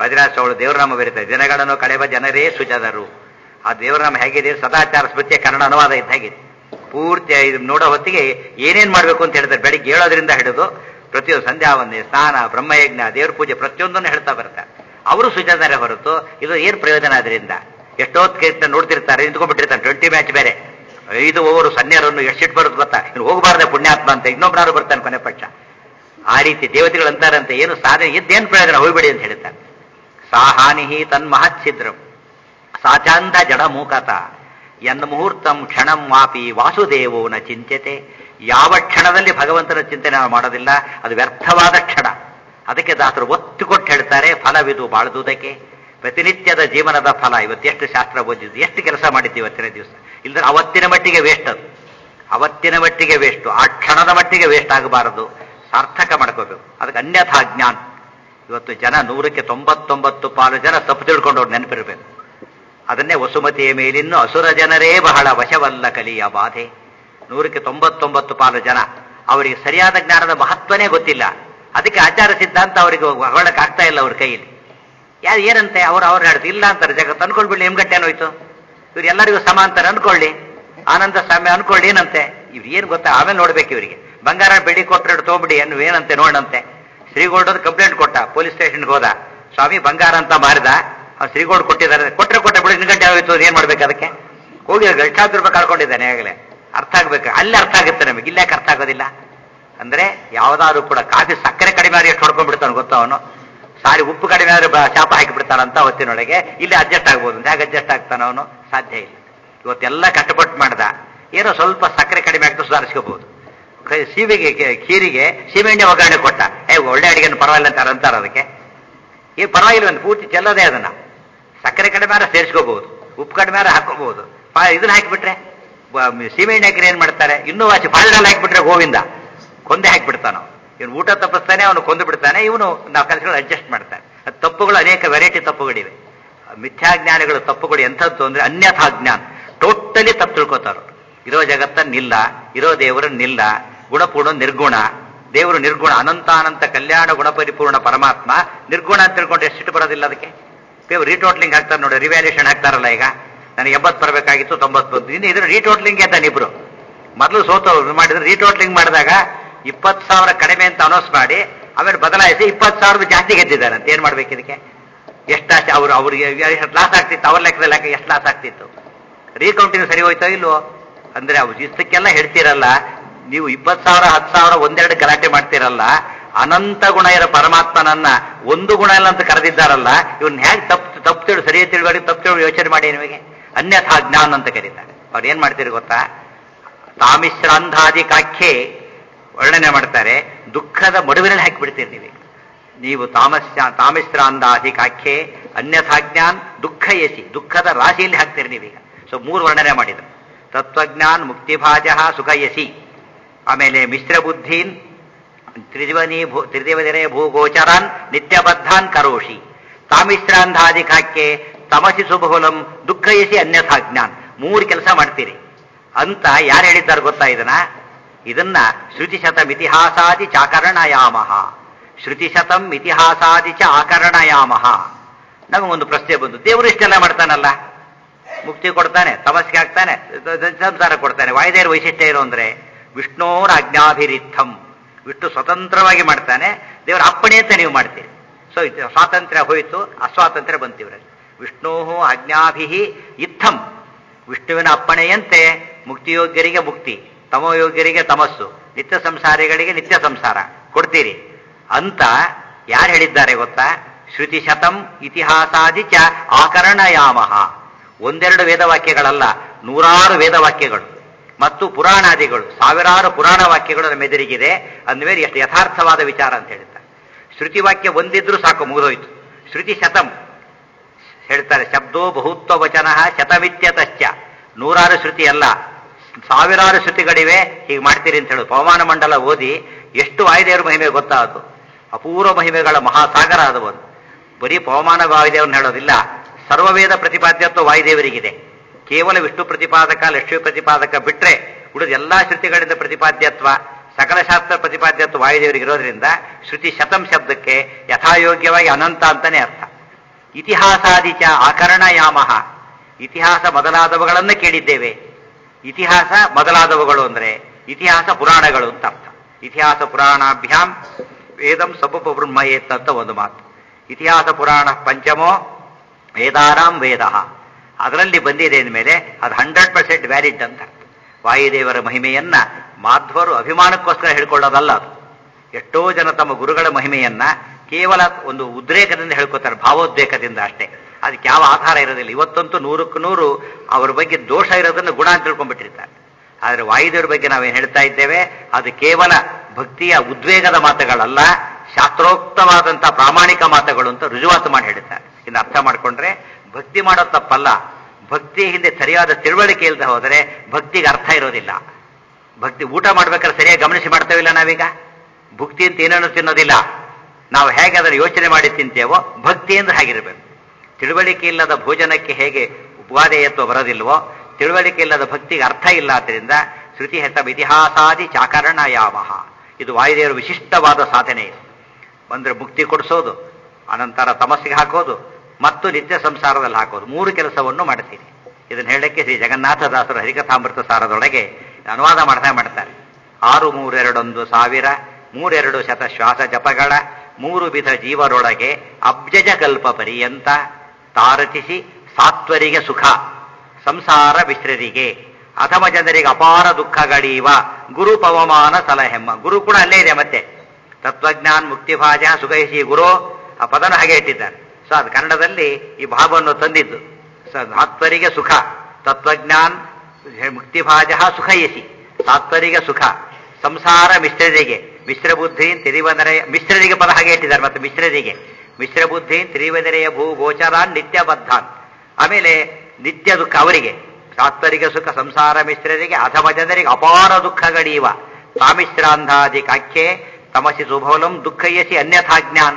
ವಜ್ರಾಜ ಅವಳು ದೇವರನಾಮ ಬರೀತಾರೆ, ಜನಗಳನ್ನು ಕಳೆವ ಜನರೇ ಸುಜನರು. ಆ ದೇವರನಾಮ ಹೇಗಿದೆ, ಸದಾಚಾರ ಸ್ಮೃತಿಯ ಕನ್ನಡ ಅನುವಾದ ಇದ್ದಾಗಿದೆ. ಪೂರ್ತಿ ಇದು ನೋಡೋ ಹೊತ್ತಿಗೆ ಏನೇನ್ ಮಾಡ್ಬೇಕು ಅಂತ ಹೇಳ್ತಾರೆ. ಬೆಳಿಗ್ಗೆ ಏಳೋದ್ರಿಂದ ಹಿಡಿದು ಪ್ರತಿಯೊಂದು ಸಂಧ್ಯಾ ವಂದನೆ, ಸ್ನಾನ, ಬ್ರಹ್ಮಯಜ್ಞ, ದೇವ್ರ ಪೂಜೆ ಪ್ರತಿಯೊಂದನ್ನು ಹೇಳ್ತಾ ಬರ್ತಾರೆ. ಅವರು ಸುಜನರೇ ಹೊರತು ಇದು ಏನ್ ಪ್ರಯೋಜನ ಅದರಿಂದ? ಎಷ್ಟೊತ್ತು ನೋಡ್ತಿರ್ತಾರೆ, ನಿಂತ್ಕೊಂಡ್ಬಿಟ್ಟಿರ್ತಾರೆ. ಟ್ವೆಂಟಿ ಮ್ಯಾಚ್ ಬೇರೆ, ಐದು ಓವರು ಸನ್ನೆಯರನ್ನು ಎಷ್ಟಿಟ್ಟು ಬರೋದು ಗೊತ್ತಾ, ಇನ್ನು ಹೋಗಬಾರ್ದೆ ಪುಣ್ಯಾತ್ಮ ಅಂತ ಇನ್ನೊಬ್ಬರು ಬರ್ತಾನೆ ಕೊನೆ ಪಕ್ಷ. ಆ ರೀತಿ ದೇವತೆಗಳು ಅಂತಾರಂತೆ, ಏನು ಸಾಧನೆ ಇದ್ದೇನು ಪ್ರಯೋಜನ, ಹೋಗ್ಬೇಡಿ ಅಂತ ಹೇಳ್ತಾರೆ. ಸಾ ಹಾನಿ ತನ್ಮಹಚ್ಛಿದ್ರಂ ಸಾಚಾಂಧ ಜಡ ಮೂಕತ ಎನ್ನ ಮುಹೂರ್ತಂ ಕ್ಷಣಂ ವಾಪಿ ವಾಸುದೇವೋ ನ ಚಿಂತ್ಯತೆ. ಯಾವ ಕ್ಷಣದಲ್ಲಿ ಭಗವಂತನ ಚಿಂತನೆ ಮಾಡೋದಿಲ್ಲ, ಅದು ವ್ಯರ್ಥವಾದ ಕ್ಷಣ. ಅದಕ್ಕೆ ದಾಸರು ಒತ್ತು ಕೊಟ್ಟು ಹೇಳ್ತಾರೆ, ಫಲವಿದು ಬಾಳದುದಕ್ಕೆ. ಪ್ರತಿನಿತ್ಯದ ಜೀವನದ ಫಲ. ಇವತ್ತೆಷ್ಟು ಶಾಸ್ತ್ರ ಓದಿದ್ದು, ಎಷ್ಟು ಕೆಲಸ ಮಾಡಿದ್ದು ಇವತ್ತಿನ ದಿವಸ. ಇಲ್ಲದ್ರೆ ಅವತ್ತಿನ ಮಟ್ಟಿಗೆ ವೇಸ್ಟ್ ಅದು, ಅವತ್ತಿನ ಮಟ್ಟಿಗೆ ವೇಸ್ಟು. ಆ ಕ್ಷಣದ ಮಟ್ಟಿಗೆ ವೇಸ್ಟ್ ಆಗಬಾರದು, ಸಾರ್ಥಕ ಮಾಡ್ಕೋಬೇಕು. ಅದಕ್ಕೆ ಅನ್ಯಥಾ ಜ್ಞಾನ. ಇವತ್ತು ಜನ ನೂರಕ್ಕೆ ತೊಂಬತ್ತೊಂಬತ್ತು ಪಾಲು ಜನ ತಪ್ಪು ತಿಳ್ಕೊಂಡವ್ರು ನೆನಪಿರಬೇಕು. ಅದನ್ನೇ ವಸುಮತಿಯ ಮೇಲಿನ್ನು ಅಸುರ ಜನರೇ ಬಹಳ ವಶವಲ್ಲ ಕಲಿಯ ಬಾಧೆ. ನೂರಕ್ಕೆ ತೊಂಬತ್ತೊಂಬತ್ತು ಪಾಲು ಜನ ಅವರಿಗೆ ಸರಿಯಾದ ಜ್ಞಾನದ ಮಹತ್ವನೇ ಗೊತ್ತಿಲ್ಲ. ಅದಕ್ಕೆ ಆಚಾರ ಸಿದ್ಧಾಂತ ಅವರಿಗೆ ಹೊಗಳಕ್ಕೆ ಆಗ್ತಾ ಇಲ್ಲ ಅವ್ರ ಕೈಯಲ್ಲಿ. ಯಾರು ಏನಂತೆ ಅವ್ರು ಅವ್ರು ಹೇಳ್ತು ಇಲ್ಲ ಅಂತಾರೆ. ಜಗತ್ತು ಅನ್ಕೊಳ್ಬಿಡ್ಲಿ, ನಿಮ್ಗಟ್ಟೆ ಏನೋಯ್ತು, ಇವ್ರು ಎಲ್ಲರಿಗೂ ಸಮ ಅಂತಾರೆ ಅನ್ಕೊಳ್ಳಿ, ಆನಂದ ಸಾಮ್ಯ ಅನ್ಕೊಳ್ಳಿ, ಏನಂತೆ ಇವ್ರು ಏನು ಗೊತ್ತಾ, ಆಮೇಲೆ ನೋಡ್ಬೇಕು ಇವರಿಗೆ. ಬಂಗಾರ ಬೆಡಿ ಕೊಟ್ಟರೆ ತಗೊಂಬಿಡಿ ಅನ್ನು ಏನಂತೆ ನೋಡಂತೆ. ಶ್ರೀಗೌಡದ ಕಂಪ್ಲೇಂಟ್ ಕೊಟ್ಟ, ಪೊಲೀಸ್ ಸ್ಟೇಷನ್ಗೆ ಹೋದ, ಸ್ವಾಮಿ ಬಂಗಾರ ಅಂತ ಮಾರಿದ, ಅವ್ರು ಶ್ರೀಗೌಡ ಕೊಟ್ಟಿದ್ದಾರೆ, ಕೊಟ್ಟರೆ ಕೊಟ್ಟೆ ಬಿಡಿ, ನಿನ್ನ ಗಂಟೆ ಆಗೋಯ್ತು, ಏನ್ ಮಾಡ್ಬೇಕು ಅದಕ್ಕೆ? ಹೋಗಿ ಲಕ್ಷಾಂತರ ರೂಪಾಯಿ ಕಳ್ಕೊಂಡಿದ್ದಾನೆ ಆಗಲೇ. ಅರ್ಥ ಆಗ್ಬೇಕು, ಅಲ್ಲಿ ಅರ್ಥ ಆಗುತ್ತೆ ನಮಗೆ, ಇಲ್ಲಾಕೆ ಅರ್ಥ ಆಗೋದಿಲ್ಲ ಅಂದ್ರೆ, ಯಾವ್ದಾದ್ರು ಕೂಡ ಕಾಫಿ ಸಕ್ಕರೆ ಕಡಿಮೆ ಆದ್ರೆ ಎಷ್ಟು ಹೊಡ್ಕೊಂಡ್ಬಿಡ್ತಾನೆ ಗೊತ್ತಾ ಅವನು, ಸಾರಿ ಉಪ್ಪು ಕಡಿಮೆ ಆದ್ರೆ ಶಾಪ ಹಾಕಿಬಿಡ್ತಾನಂತ ಹೊತ್ತಿನೊಳಗೆ. ಇಲ್ಲಿ ಅಡ್ಜಸ್ಟ್ ಆಗ್ಬೋದು, ಹೇಗೆ ಅಡ್ಜಸ್ಟ್ ಆಗ್ತಾನ ಅವನು? ಸಾಧ್ಯ ಇಲ್ಲ. ಇವತ್ತೆಲ್ಲ ಕಷ್ಟಪಟ್ಟು ಮಾಡ್ದ, ಏನೋ ಸ್ವಲ್ಪ ಸಕ್ಕರೆ ಕಡಿಮೆ ಆಗ್ತಾ ಸುಧಾರಿಸ್ಕೋಬಹುದು. ಸೀಮೆಗೆ ಖೀರಿಗೆ ಸೀಮೆಣ್ಣೆ ಒಗ್ಗರಣೆ ಕೊಟ್ಟ, ಏ ಒಳ್ಳೆ ಅಡಿಗೆನ ಪರವಾಗಿಲ್ಲ ಅಂತಾರ ಅಂತಾರ ಅದಕ್ಕೆ. ಏ ಪರವಾಗಿಲ್ಲ ಅಂತ ಪೂರ್ತಿ ಚೆಲ್ಲದೆ ಅದನ್ನ. ಸಕ್ಕರೆ ಕಡಿಮೆ ಆದ್ರೆ ಸೇರಿಸ್ಕೋಬಹುದು, ಉಪ್ಪು ಕಡಿಮೆ ಆದ್ರೆ ಹಾಕೋಬಹುದು. ಇದನ್ನ ಹಾಕಿಬಿಟ್ರೆ ಸೀಮೆಣ್ಣೆ ಹಾಕಿದ್ರೆ ಏನ್ ಮಾಡ್ತಾರೆ, ಇನ್ನೂ ವಾಸಿ ಪಾಲ್ಡಲ್ ಹಾಕಿಬಿಟ್ರೆ ಗೋವಿಂದ ಕೊಂದೆ ಹಾಕಿಬಿಡ್ತಾನ. ಇವನು ಊಟ ತಪ್ಪಿಸ್ತಾನೆ, ಅವನು ಕೊಂದು ಬಿಡ್ತಾನೆ, ಇವನು ನಾವು ಕೆಲಸಗಳು ಅಡ್ಜಸ್ಟ್ ಮಾಡ್ತಾನೆ. ಅದು ತಪ್ಪುಗಳು ಅನೇಕ ವೆರೈಟಿ ತಪ್ಪುಗಳಿವೆ. ಮಿಥ್ಯಾಜ್ಞಾನಿಗಳು ತಪ್ಪುಗಳು ಎಂಥದ್ದು ಅಂದ್ರೆ ಅನ್ಯಥಾ ಜ್ಞಾನ. ಟೋಟಲಿ ತಪ್ಪು ತಿಳ್ಕೊತಾರ. ಇರೋ ಜಗತ್ತನ್ನಿಲ್ಲ, ಇರೋ ದೇವರನ್ನಿಲ್ಲ, ಗುಣಪೂರ್ಣ ನಿರ್ಗುಣ, ದೇವರು ನಿರ್ಗುಣ, ಅನಂತಾನಂತ ಕಲ್ಯಾಣ ಗುಣಪರಿಪೂರ್ಣ ಪರಮಾತ್ಮ ನಿರ್ಗುಣ ಅಂತ ತಿಳ್ಕೊಂಡು ಎಷ್ಟು ಬರೋದಿಲ್ಲ ಅದಕ್ಕೆ. ದೇವ್ರು ರೀಟೋಟ್ಲಿಂಗ್ ಹಾಕ್ತಾರೆ ನೋಡಿ, ರಿವ್ಯಾಲ್ಯೂಷನ್ ಹಾಕ್ತಾರಲ್ಲ. ಈಗ ನನಗೆ ಎಂಬತ್ತು ಬರಬೇಕಾಗಿತ್ತು, ತೊಂಬತ್ತು ಬಂತು. ಇನ್ನು ಇದ್ರ ರೀಟೋಟ್ಲಿಂಗ್ ಅಂತ ಇಬ್ರು ಮೊದಲು ಸೋತವ್ರು ಮಾಡಿದ್ರೆ, ರೀಟೋಟ್ಲಿಂಗ್ ಮಾಡಿದಾಗ ಇಪ್ಪತ್ತು ಸಾವಿರ ಕಡಿಮೆ ಅಂತ ಅನೌನ್ಸ್ ಮಾಡಿ ಆಮೇಲೆ ಬದಲಾಯಿಸಿ ಇಪ್ಪತ್ತು ಸಾವಿರ ಜಾಸ್ತಿ ಗೆದ್ದಿದ್ದಾರೆ ಅಂತ. ಏನ್ ಮಾಡ್ಬೇಕು ಇದಕ್ಕೆ? ಎಷ್ಟು ಅವ್ರು ಅವ್ರಿಗೆ ಲಾಸ್ ಆಗ್ತಿತ್ತು, ಅವ್ರ ಲೆಕ್ಕದಲ್ಲಿ ಲೆಕ್ಕ ಎಷ್ಟು ಲಾಸ್ ಆಗ್ತಿತ್ತು. ರೀಕೌಂಟಿಂಗ್ ಸರಿ ಹೋಯ್ತೋ ಇಲ್ವೋ ಅಂದ್ರೆ, ಅವ್ರು ಇಷ್ಟಕ್ಕೆಲ್ಲ ಹೇಳ್ತಿರಲ್ಲ ನೀವು. ಇಪ್ಪತ್ತು ಸಾವಿರ ಹತ್ತು ಸಾವಿರ ಒಂದೆರಡು ಗಲಾಟೆ ಮಾಡ್ತಿರಲ್ಲ, ಅನಂತ ಗುಣ ಇರೋ ಪರಮಾತ್ಮನನ್ನ ಒಂದು ಗುಣ ಇಲ್ಲ ಅಂತ ಕರೆದಿದ್ದಾರಲ್ಲ, ಇವನ್ ಹೇಗೆ ತಪ್ಪು ತಪ್ಪು ತಿಳಿ ಸರಿಯ ತಿಳುವಳಿ ತಪ್ಪು ತಿಳಿ ಯೋಚನೆ ಮಾಡಿ ನಿಮಗೆ. ಅನ್ಯಥಾ ಜ್ಞಾನ ಅಂತ ಕರೀತಾರೆ. ಅವ್ರು ಏನ್ ಮಾಡ್ತೀರಿ ಗೊತ್ತಾ, ತಾಮಿಶ್ರಾಂಧಾದಿ ಕಾಖ್ಯೆ ವರ್ಣನೆ ಮಾಡ್ತಾರೆ. ದುಃಖದ ಮಡುವಿನಲ್ಲಿ ಹಾಕಿಬಿಡ್ತೀರಿ ನೀವು. ನೀವು ತಾಮಸ್ಯ ತಾಮಿಶ್ರಾಂಧಾದಿ ಕಾಖ್ಯೆ ಅನ್ಯಥಾ ಜ್ಞಾನ್ ದುಃಖ ಎಸಿ, ದುಃಖದ ರಾಶಿಯಲ್ಲಿ ಹಾಕ್ತೀರಿ ನೀವೀಗ. ಸೊ ಮೂರು ವರ್ಣನೆ ಮಾಡಿದ್ರು. ತತ್ವಜ್ಞಾನ್ ಮುಕ್ತಿಭಾಜ ಸುಖ ಎಸಿ, ಆಮೇಲೆ ಮಿಶ್ರ ಬುದ್ಧೀನ್ ತ್ರಿದಿವನಿ ಭೂ ತ್ರಿದಿವದಿನೇ ಭೂಗೋಚರಾನ್ ನಿತ್ಯಬದ್ಧಾನ್ ಕರೋಷಿ, ತಾಮಿಶ್ರಾಂಧಾದಿ ಕಾಖ್ಯೆ ತಮಸಿ ಸುಬಹುಲಂ ದುಃಖ ಎಸಿ ಅನ್ಯಥಾ ಜ್ಞಾನ್. ಮೂರು ಕೆಲಸ ಮಾಡ್ತೀರಿ ಅಂತ ಯಾರು ಹೇಳಿದ್ದಾರೆ ಗೊತ್ತಾ ಇದನ್ನ? ಇದನ್ನ ಶ್ರುತಿಶತಂ ಇತಿಹಾಸಾದಿ ಚಾಕರಣಯಾಮಃ. ಶ್ರುತಿಶತಂ ಇತಿಹಾಸಾದಿ ಚ ಆಕರಣಯಾಮಃ. ನಮಗೊಂದು ಪ್ರಶ್ನೆ ಬಂತು, ದೇವರು ಇಷ್ಟೆಲ್ಲ ಮಾಡ್ತಾನಲ್ಲ, ಮುಕ್ತಿ ಕೊಡ್ತಾನೆ, ತಮಸ್ಗೆ ಹಾಕ್ತಾನೆ, ಸಂಸಾರ ಕೊಡ್ತಾನೆ, ವಾಯುದೇವರ ವೈಶಿಷ್ಟ್ಯ ಇರೋ ಅಂದ್ರೆ ವಿಷ್ಣೋರ ಆಜ್ಞಾಭಿರಿತ್ತಂ. ವಿಷ್ಣು ಸ್ವತಂತ್ರವಾಗಿ ಮಾಡ್ತಾನೆ, ದೇವರ ಅಪ್ಪಣೆ ಅಂತ ನೀವು ಮಾಡ್ತೀರಿ. ಸೊ ಸ್ವಾತಂತ್ರ್ಯ ಹೋಯಿತು, ಅಸ್ವಾತಂತ್ರ್ಯ ಬಂತಿವ್ರಲ್ಲಿ. ವಿಷ್ಣೋ ಆಜ್ಞಾಭಿ ಇತ್ತಂ, ವಿಷ್ಣುವಿನ ಅಪ್ಪಣೆಯಂತೆ ಮುಕ್ತಿಯೋಗ್ಯರಿಗೆ ಮುಕ್ತಿ, ತಮೋಯೋಗ್ಯರಿಗೆ ತಮಸ್ಸು, ನಿತ್ಯ ಸಂಸಾರಿಗಳಿಗೆ ನಿತ್ಯ ಸಂಸಾರ ಕೊಡ್ತೀರಿ ಅಂತ ಯಾರು ಹೇಳಿದ್ದಾರೆ ಗೊತ್ತಾ? ಶ್ರುತಿ ಶತಂ ಇತಿಹಾಸಾದಿ ಚ ಆಕರಣಯಾಮಃ. ಒಂದೆರಡು ವೇದವಾಕ್ಯಗಳಲ್ಲ, ನೂರಾರು ವೇದವಾಕ್ಯಗಳು ಮತ್ತು ಪುರಾಣಾದಿಗಳು, ಸಾವಿರಾರು ಪುರಾಣ ವಾಕ್ಯಗಳು ನಮ್ಮ ಎದುರಿಗಿದೆ. ಅಂದಮೇಲೆ ಎಷ್ಟು ಯಥಾರ್ಥವಾದ ವಿಚಾರ ಅಂತ ಹೇಳ್ತಾರೆ. ಶ್ರುತಿ ವಾಕ್ಯ ಒಂದಿದ್ರು ಸಾಕು, ಮುಗಿದೋಯ್ತು. ಶ್ರುತಿ ಶತಂ ಹೇಳ್ತಾರೆ, ಶಬ್ದೋ ಬಹುತ್ವ ವಚನ ಶತಮಿತ್ಯತಶ್ಚ. ನೂರಾರು ಶ್ರುತಿ ಅಲ್ಲ, ಸಾವಿರಾರು ಶ್ರುತಿಗಳಿವೆ. ಹೀಗೆ ಮಾಡ್ತೀರಿ ಅಂತ ಹೇಳೋದು. ಪವಮಾನ ಮಂಡಲ ಓದಿ ಎಷ್ಟು ವಾಯುದೇವರ ಮಹಿಮೆ ಗೊತ್ತಾ? ಅದು ಅಪೂರ್ವ ಮಹಿಮೆಗಳ ಮಹಾಸಾಗರ. ಅದು ಒಂದು ಬರೀ ಪವಮಾನ ವಾಯುದೇವರನ್ನ ಹೇಳೋದಿಲ್ಲ, ಸರ್ವವೇದ ಪ್ರತಿಪಾದ್ಯತ್ವ ವಾಯುದೇವರಿಗಿದೆ. ಕೇವಲ ವಿಷ್ಣು ಪ್ರತಿಪಾದಕ ಲಕ್ಷ್ಮೀ ಪ್ರತಿಪಾದಕ ಬಿಟ್ರೆ ಉಳಿದ ಎಲ್ಲಾ ಶ್ರುತಿಗಳಿಂದ ಪ್ರತಿಪಾದ್ಯತ್ವ, ಸಕಲ ಶಾಸ್ತ್ರ ಪ್ರತಿಪಾದ್ಯತ್ವ ವಾಯುದೇವರಿಗೆ ಇರೋದ್ರಿಂದ ಶ್ರುತಿ ಶತಂ ಶಬ್ದಕ್ಕೆ ಯಥಾಯೋಗ್ಯವಾಗಿ ಅನಂತ ಅಂತಾನೆ ಅರ್ಥ. ಇತಿಹಾಸಾದಿಚ ಆಕರಣಯಾಮಃ, ಇತಿಹಾಸ ಮೊದಲಾದವುಗಳನ್ನು ಕೇಳಿದ್ದೇವೆ. ಇತಿಹಾಸ ಮೊದಲಾದವುಗಳು ಅಂದ್ರೆ ಇತಿಹಾಸ ಪುರಾಣಗಳು ಅಂತ ಅರ್ಥ. ಇತಿಹಾಸ ಪುರಾಣಾಭ್ಯಾಂ ವೇದಂ ಸಪುಪಬ್ರಹ್ಮಯೇತ್ ಅಂತ ಒಂದು ಮಾತು. ಇತಿಹಾಸ ಪುರಾಣ ಪಂಚಮೋ ವೇದಾನಾಂ ವೇದ, ಅದರಲ್ಲಿ ಬಂದಿದೆ ಅಂದಮೇಲೆ ಅದು ಹಂಡ್ರೆಡ್ ಪರ್ಸೆಂಟ್ ವ್ಯಾಲಿಡ್ ಅಂತ ಅರ್ಥ. ವಾಯುದೇವರ ಮಹಿಮೆಯನ್ನ ಮಾಧ್ವರು ಅಭಿಮಾನಕ್ಕೋಸ್ಕರ ಹೇಳ್ಕೊಳ್ಳೋದಲ್ಲ ಅದು. ಎಷ್ಟೋ ಜನ ತಮ್ಮ ಗುರುಗಳ ಮಹಿಮೆಯನ್ನ ಕೇವಲ ಒಂದು ಉದ್ರೇಕದಿಂದ ಹೇಳ್ಕೊತಾರೆ, ಭಾವೋದ್ರೇಕದಿಂದ ಅಷ್ಟೇ. ಅದಕ್ಕೆ ಯಾವ ಆಧಾರ ಇರೋದಿಲ್ಲ. ಇವತ್ತಂತೂ ನೂರಕ್ಕೂ ನೂರು ಅವರ ಬಗ್ಗೆ ದೋಷ ಇರೋದನ್ನು ಗುಣ ಅಂತ ತಿಳ್ಕೊಂಡ್ಬಿಟ್ಟಿರ್ತಾರೆ. ಆದರೆ ವಾಯುದೇವರ ಬಗ್ಗೆ ನಾವೇನು ಹೇಳ್ತಾ ಇದ್ದೇವೆ ಅದು ಕೇವಲ ಭಕ್ತಿಯ ಉದ್ವೇಗದ ಮಾತುಗಳಲ್ಲ, ಶಾಸ್ತ್ರೋಕ್ತವಾದಂತಹ ಪ್ರಾಮಾಣಿಕ ಮಾತುಗಳು ಅಂತ ರುಜುವಾತು ಮಾಡಿ ಹೇಳ್ತಾರೆ. ಇನ್ನು ಅರ್ಥ ಮಾಡ್ಕೊಂಡ್ರೆ ಭಕ್ತಿ ಮಾಡೋ ತಪ್ಪಲ್ಲ, ಭಕ್ತಿ ಹಿಂದೆ ಸರಿಯಾದ ತಿಳುವಳಿಕೆ ಇಲ್ಲದೆ ಹೋದರೆ ಭಕ್ತಿಗೆ ಅರ್ಥ ಇರೋದಿಲ್ಲ. ಭಕ್ತಿ ಊಟ ಮಾಡ್ಬೇಕಾದ್ರೆ ಸರಿಯಾಗಿ ಗಮನಿಸಿ ಮಾಡ್ತೇವಿಲ್ಲ ನಾವೀಗ. ಭಕ್ತಿ ಅಂತ ಏನೇನು ತಿನ್ನೋದಿಲ್ಲ, ನಾವು ಹೇಗೆ ಅದನ್ನು ಯೋಚನೆ ಮಾಡಿ ತಿಂತೇವೋ ಭಕ್ತಿ ಅಂದ್ರೆ ಹಾಗಿರಬೇಕು. ತಿಳುವಳಿಕೆ ಇಲ್ಲದ ಭೋಜನಕ್ಕೆ ಹೇಗೆ ಉಪಾದೇಯತ್ವ ಬರೋದಿಲ್ವೋ, ತಿಳುವಳಿಕೆ ಇಲ್ಲದ ಭಕ್ತಿಗೆ ಅರ್ಥ ಇಲ್ಲ. ಆದ್ದರಿಂದ ಶ್ರುತಿ ಹೆತ ಇತಿಹಾಸಾದಿ ಚಾಕರಣ ಯಾಮಃ, ಇದು ವಾಯುದೇವರ ವಿಶಿಷ್ಟವಾದ ಸಾಧನೆ. ಇದು ಅಂದ್ರೆ ಮುಕ್ತಿ ಕೊಡಿಸೋದು, ಅನಂತರ ತಮಸ್ಸಿಗೆ ಹಾಕೋದು ಮತ್ತು ನಿತ್ಯ ಸಂಸಾರದಲ್ಲಿ ಹಾಕೋದು, ಮೂರು ಕೆಲಸವನ್ನು ಮಾಡ್ತೀನಿ. ಇದನ್ನು ಹೇಳಕ್ಕೆ ಶ್ರೀ ಜಗನ್ನಾಥದಾಸರು ಹರಿಕಥಾಮೃತ ಸಾರದೊಳಗೆ ಅನುವಾದ ಮಾಡ್ತಾ ಮಾಡ್ತಾರೆ. ಆರು ಮೂರೆರಡೊಂದು ಸಾವಿರ ಮೂರೆರಡು ಶತ ಶ್ವಾಸ ಜಪಗಳ ಮೂರು ವಿಧ ಜೀವರೊಳಗೆ ಅಬ್ಜಜ ಕಲ್ಪ ಪರ್ಯಂತ ತಾರತಿಸಿ ಸಾತ್ವರಿಗೆ ಸುಖ ಸಂಸಾರ ಮಿಶ್ರರಿಗೆ ಅಧಮ ಜನರಿಗೆ ಅಪಾರ ದುಃಖಗಳೀವ ಗುರು ಪವಮಾನ ಸಲಹೆಮ್ಮ. ಗುರು ಕೂಡ ಅಲ್ಲೇ ಇದೆ ಮತ್ತೆ. ತತ್ವಜ್ಞಾನ್ ಮುಕ್ತಿಭಾಜ ಸುಖಯಿಸಿ ಗುರು, ಆ ಪದನ ಹಾಗೆ ಇಟ್ಟಿದ್ದಾರೆ. ಸೊ ಅದು ಕನ್ನಡದಲ್ಲಿ ಈ ಭಾವವನ್ನು ತಂದಿದ್ದು. ಸಾತ್ವರಿಗೆ ಸುಖ, ತತ್ವಜ್ಞಾನ್ ಮುಕ್ತಿಭಾಜ ಸುಖಯಿಸಿ, ಸಾತ್ವರಿಗೆ ಸುಖ, ಸಂಸಾರ ಮಿಶ್ರರಿಗೆ, ಮಿಶ್ರ ಬುದ್ಧಿ ತಿರಿವನರೆಯ, ಮಿಶ್ರರಿಗೆ ಪದ ಹಾಗೆ ಇಟ್ಟಿದ್ದಾರೆ ಮತ್ತೆ ಮಿಶ್ರರಿಗೆ, ಮಿಶ್ರ ಬುದ್ಧಿ ತಿರಿವನರೆಯ ಭೂ ಗೋಚರಾನ್ ನಿತ್ಯಬದ್ಧಾನ್. ಆಮೇಲೆ ನಿತ್ಯ ದುಃಖ ಅವರಿಗೆ, ಸಾತ್ವರಿಗೆ ಸುಖ ಸಂಸಾರ ಮಿಶ್ರರಿಗೆ, ಅಧಮ ಜನರಿಗೆ ಅಪಾರ ದುಃಖಗಳೀವ ಸಾಮಿಶ್ರಾಂಧಾದಿ ಕಾಖ್ಯೆ ತಮಸಿ ಸುಭೌಲಂ ದುಃಖಯಸಿ ಅನ್ಯಥಾಜ್ಞಾನ್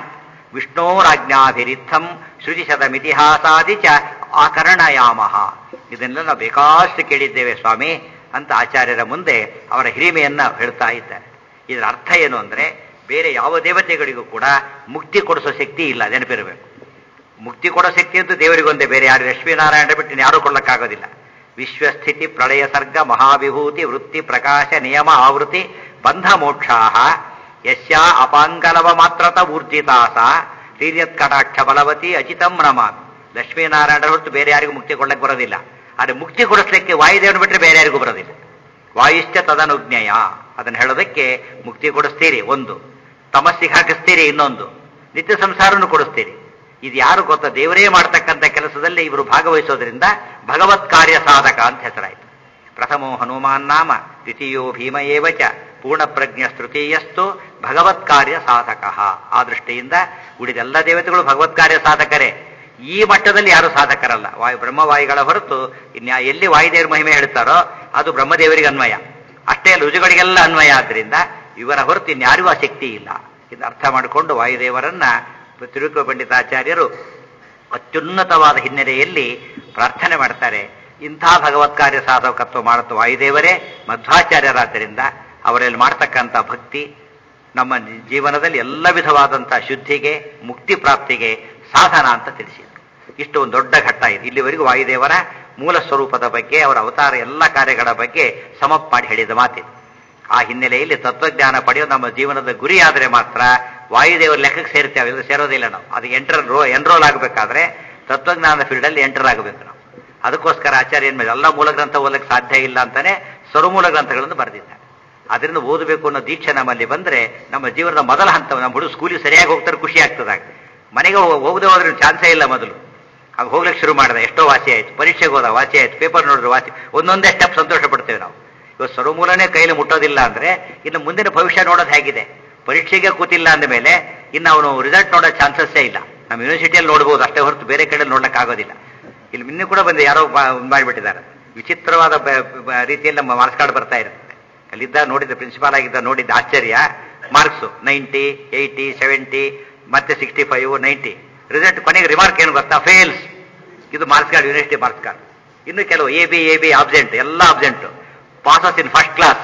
ವಿಷ್ಣೋರಾಜ್ಞಾಭಿರಿತ್ತಂ ಶ್ರುತಿಶತಮಿತಿಹಾಸಾದಿ ಚ ಆಕರಣಯಾಮಃ. ಇದನ್ನೆಲ್ಲ ನಾವು ಬೇಕಾಷ್ಟು ಕೇಳಿದ್ದೇವೆ ಸ್ವಾಮಿ ಅಂತ ಆಚಾರ್ಯರ ಮುಂದೆ ಅವರ ಹಿರಿಮೆಯನ್ನ ಹೇಳ್ತಾ ಇದ್ದಾರೆ. ಇದರ ಅರ್ಥ ಏನು ಅಂದ್ರೆ, ಬೇರೆ ಯಾವ ದೇವತೆಗಳಿಗೂ ಕೂಡ ಮುಕ್ತಿ ಕೊಡಿಸೋ ಶಕ್ತಿ ಇಲ್ಲ, ನೆನಪಿರಬೇಕು. ಮುಕ್ತಿ ಕೊಡೋ ಶಕ್ತಿ ಅಂತೂ ದೇವರಿಗೊಂದೇ, ಬೇರೆ ಯಾರು ಲಕ್ಷ್ಮೀನಾರಾಯಣ ಬಿಟ್ಟು ಯಾರು ಕೊಡ್ಲಕ್ಕಾಗೋದಿಲ್ಲ. ವಿಶ್ವಸ್ಥಿತಿ ಪ್ರಳಯ ಸರ್ಗ ಮಹಾವಿಭೂತಿ ವೃತ್ತಿ ಪ್ರಕಾಶ ನಿಯಮ ಆವೃತ್ತಿ ಬಂಧ ಮೋಕ್ಷಾಹ ಯಸ್ಯಾ ಅಪಾಂಗಲವ ಮಾತ್ರತ ಊರ್ಜಿತಾಸ ತೀರ್ಯತ್ ಕಟಾಕ್ಷ ಬಲವತಿ ಅಚಿತಂ ನಮಾಮಿ. ಲಕ್ಷ್ಮೀನಾರಾಯಣ ಹೊರತು ಬೇರೆ ಯಾರಿಗೂ ಮುಕ್ತಿ ಕೊಡ್ಲಕ್ಕೆ ಬರೋದಿಲ್ಲ. ಆದರೆ ಮುಕ್ತಿ ಕೊಡಿಸ್ಲಿಕ್ಕೆ ವಾಯುದೇವನ ಬಿಟ್ಟರೆ ಬೇರೆ ಯಾರಿಗೂ ಬರೋದಿಲ್ಲ. ವಾಯುಶ್ಚ ತದನುಜ್ಞೆಯ, ಅದನ್ನು ಹೇಳೋದಕ್ಕೆ ಮುಕ್ತಿ ಕೊಡಿಸ್ತೀರಿ ಒಂದು, ತಮಸ್ಸಿಗೆ ಹಾಕಿಸ್ತೀರಿ ಇನ್ನೊಂದು, ನಿತ್ಯ ಸಂಸಾರವನ್ನು ಕೊಡಿಸ್ತೀರಿ. ಇದು ಯಾರು ಗೊತ್ತಾ, ದೇವರೇ ಮಾಡ್ತಕ್ಕಂಥ ಕೆಲಸದಲ್ಲಿ ಇವರು ಭಾಗವಹಿಸೋದ್ರಿಂದ ಭಗವತ್ ಕಾರ್ಯ ಸಾಧಕ ಅಂತ ಹೆಸರಾಯಿತು. ಪ್ರಥಮೋ ಹನುಮಾನ್ ನಾಮ ದ್ವಿತೀಯೋ ಭೀಮ ಏವಚ ಪೂರ್ಣಪ್ರಜ್ಞ ತೃತೀಯಸ್ತು ಭಗವತ್ ಕಾರ್ಯ ಸಾಧಕ. ಆ ದೃಷ್ಟಿಯಿಂದ ಉಳಿದೆಲ್ಲ ದೇವತೆಗಳು ಭಗವತ್ ಕಾರ್ಯ ಸಾಧಕರೇ. ಈ ಮಟ್ಟದಲ್ಲಿ ಯಾರು ಸಾಧಕರಲ್ಲ. ವಾಯು ಬ್ರಹ್ಮವಾಯುಗಳ ಹೊರತು ಇನ್ಯಾ ಎಲ್ಲಿ ವಾಯುದೇವರ ಮಹಿಮೆ ಹೇಳ್ತಾರೋ ಅದು ಬ್ರಹ್ಮದೇವರಿಗೆ ಅನ್ವಯ, ಅಷ್ಟೇ ರುಜುಗಳಿಗೆಲ್ಲ ಅನ್ವಯ. ಆದ್ರಿಂದ ಇವರ ಹೊರತು ಇನ್ಯಾರಿಗೂ ಆ ಶಕ್ತಿ ಇಲ್ಲ. ಇದು ಅರ್ಥ ಮಾಡಿಕೊಂಡು ವಾಯುದೇವರನ್ನ ತಿರುಕು ಪಂಡಿತಾಚಾರ್ಯರು ಅತ್ಯುನ್ನತವಾದ ಹಿನ್ನೆಲೆಯಲ್ಲಿ ಪ್ರಾರ್ಥನೆ ಮಾಡ್ತಾರೆ. ಇಂಥ ಭಗವತ್ ಕಾರ್ಯ ಸಾಧಕತ್ವ ಮಾಡುತ್ತ ವಾಯುದೇವರೇ ಮಧ್ವಾಚಾರ್ಯರಾದ್ದರಿಂದ ಅವರಲ್ಲಿ ಮಾಡ್ತಕ್ಕಂಥ ಭಕ್ತಿ ನಮ್ಮ ಜೀವನದಲ್ಲಿ ಎಲ್ಲ ವಿಧವಾದಂಥ ಶುದ್ಧಿಗೆ ಮುಕ್ತಿ ಪ್ರಾಪ್ತಿಗೆ ಸಾಧನ ಅಂತ ತಿಳಿಸಿದರು. ಇಷ್ಟು ಒಂದು ದೊಡ್ಡ ಘಟ್ಟ ಇದೆ. ಇಲ್ಲಿವರೆಗೂ ವಾಯುದೇವರ ಮೂಲ ಸ್ವರೂಪದ ಬಗ್ಗೆ, ಅವರ ಅವತಾರ ಎಲ್ಲ ಕಾರ್ಯಗಳ ಬಗ್ಗೆ ಸಮಪ್ ಮಾಡಿ ಹೇಳಿದ ಮಾತಿದೆ. ಆ ಹಿನ್ನೆಲೆಯಲ್ಲಿ ತತ್ವಜ್ಞಾನ ಪಡೆಯೋದು ನಮ್ಮ ಜೀವನದ ಗುರಿ ಆದರೆ ಮಾತ್ರ ವಾಯುದೇವರ ಲೆಕ್ಕಕ್ಕೆ ಸೇರ್ತೇವೆ, ಇದು ಸೇರೋದಿಲ್ಲ ನಾವು. ಅದು ಎಂಟರ್ ರೋ ಎನ್ರೋಲ್ ಆಗಬೇಕಾದ್ರೆ ತತ್ವಜ್ಞಾನದ ಫೀಲ್ಡಲ್ಲಿ ಎಂಟರ್ ಆಗಬೇಕು ನಾವು. ಅದಕ್ಕೋಸ್ಕರ ಆಚಾರ್ಯನ ಮೇಲೆ ಎಲ್ಲ ಮೂಲ ಗ್ರಂಥ ಓದಕ್ಕೆ ಸಾಧ್ಯ ಇಲ್ಲ ಅಂತಾನೆ ಸ್ವರಮೂಲ ಗ್ರಂಥಗಳನ್ನು ಬರೆದಿದ್ದಾರೆ. ಅದರಿಂದ ಓದಬೇಕು ಅನ್ನೋ ದೀಕ್ಷೆ ನಮ್ಮಲ್ಲಿ ಬಂದರೆ ನಮ್ಮ ಜೀವನದ ಮೊದಲ ಹಂತ. ನಮ್ಮ ಹುಡುಗ ಸ್ಕೂಲಿಗೆ ಸರಿಯಾಗಿ ಹೋಗ್ತಾರೆ, ಖುಷಿ ಆಗ್ತದಾಗ. ಮನೆಗೆ ಹೋಗದೆ ಹೋದ್ರೆ ಚಾನ್ಸೇ ಇಲ್ಲ. ಮೊದಲು ಆಗ ಹೋಗ್ಲಿಕ್ಕೆ ಶುರು ಮಾಡಿದೆ, ಎಷ್ಟೋ ವಾಸಿ ಆಯ್ತು, ಪರೀಕ್ಷೆಗೆ ಹೋದ ವಾಸಿ ಆಯ್ತು, ಪೇಪರ್ ನೋಡಿದ್ರೆ ವಾಸಿ, ಒಂದೊಂದೇ ಸ್ಟೆಪ್ ಸಂತೋಷ ಪಡ್ತೇವೆ ನಾವು. ಇವತ್ತು ಸ್ವರಮೂಲನೇ ಕೈಲಿ ಮುಟ್ಟೋದಿಲ್ಲ ಅಂದ್ರೆ ಇನ್ನು ಮುಂದಿನ ಭವಿಷ್ಯ ನೋಡೋದು ಹೇಗಿದೆ? ಪರೀಕ್ಷೆಗೆ ಕೂತಿಲ್ಲ ಅಂದ ಮೇಲೆ ಇನ್ನು ಅವನು ರಿಸಲ್ಟ್ ನೋಡೋ ಚಾನ್ಸಸ್ಸೇ ಇಲ್ಲ. ನಮ್ಮ ಯೂನಿವರ್ಸಿಟಿಯಲ್ಲಿ ನೋಡ್ಬೋದು ಅಷ್ಟೇ ಹೊರತು ಬೇರೆ ಕಡೆ ನೋಡ್ಲಿಕ್ಕೆ ಆಗೋದಿಲ್ಲ. ಇಲ್ಲಿ ಇನ್ನೂ ಕೂಡ ಬಂದು ಯಾರೋ ಮಾಡಿಬಿಟ್ಟಿದ್ದಾರೆ, ವಿಚಿತ್ರವಾದ ರೀತಿಯಲ್ಲಿ ನಮ್ಮ ಮಾರ್ಕ್ಸ್ ಕಾರ್ಡ್ ಬರ್ತಾ ಇರುತ್ತೆ. ಅಲ್ಲಿದ್ದ ನೋಡಿದ್ದ, ಪ್ರಿನ್ಸಿಪಾಲ್ ಆಗಿದ್ದ ನೋಡಿದ್ದ ಆಶ್ಚರ್ಯ. ಮಾರ್ಕ್ಸು ನೈಂಟಿ ಏಯ್ಟಿ ಸೆವೆಂಟಿ ಮತ್ತೆ ಸಿಕ್ಸ್ಟಿ ಫೈವ್ ನೈಂಟಿ, ರಿಸಲ್ಟ್ ಕೊನೆಗೆ ರಿಮಾರ್ಕ್ ಏನು ಗೊತ್ತಾ? ಫೇಲ್ಸ್. ಇದು marks card, university marks card. ಇನ್ನು ಕೆಲವು A B A B absent, ಎಲ್ಲ absent, passes in first class.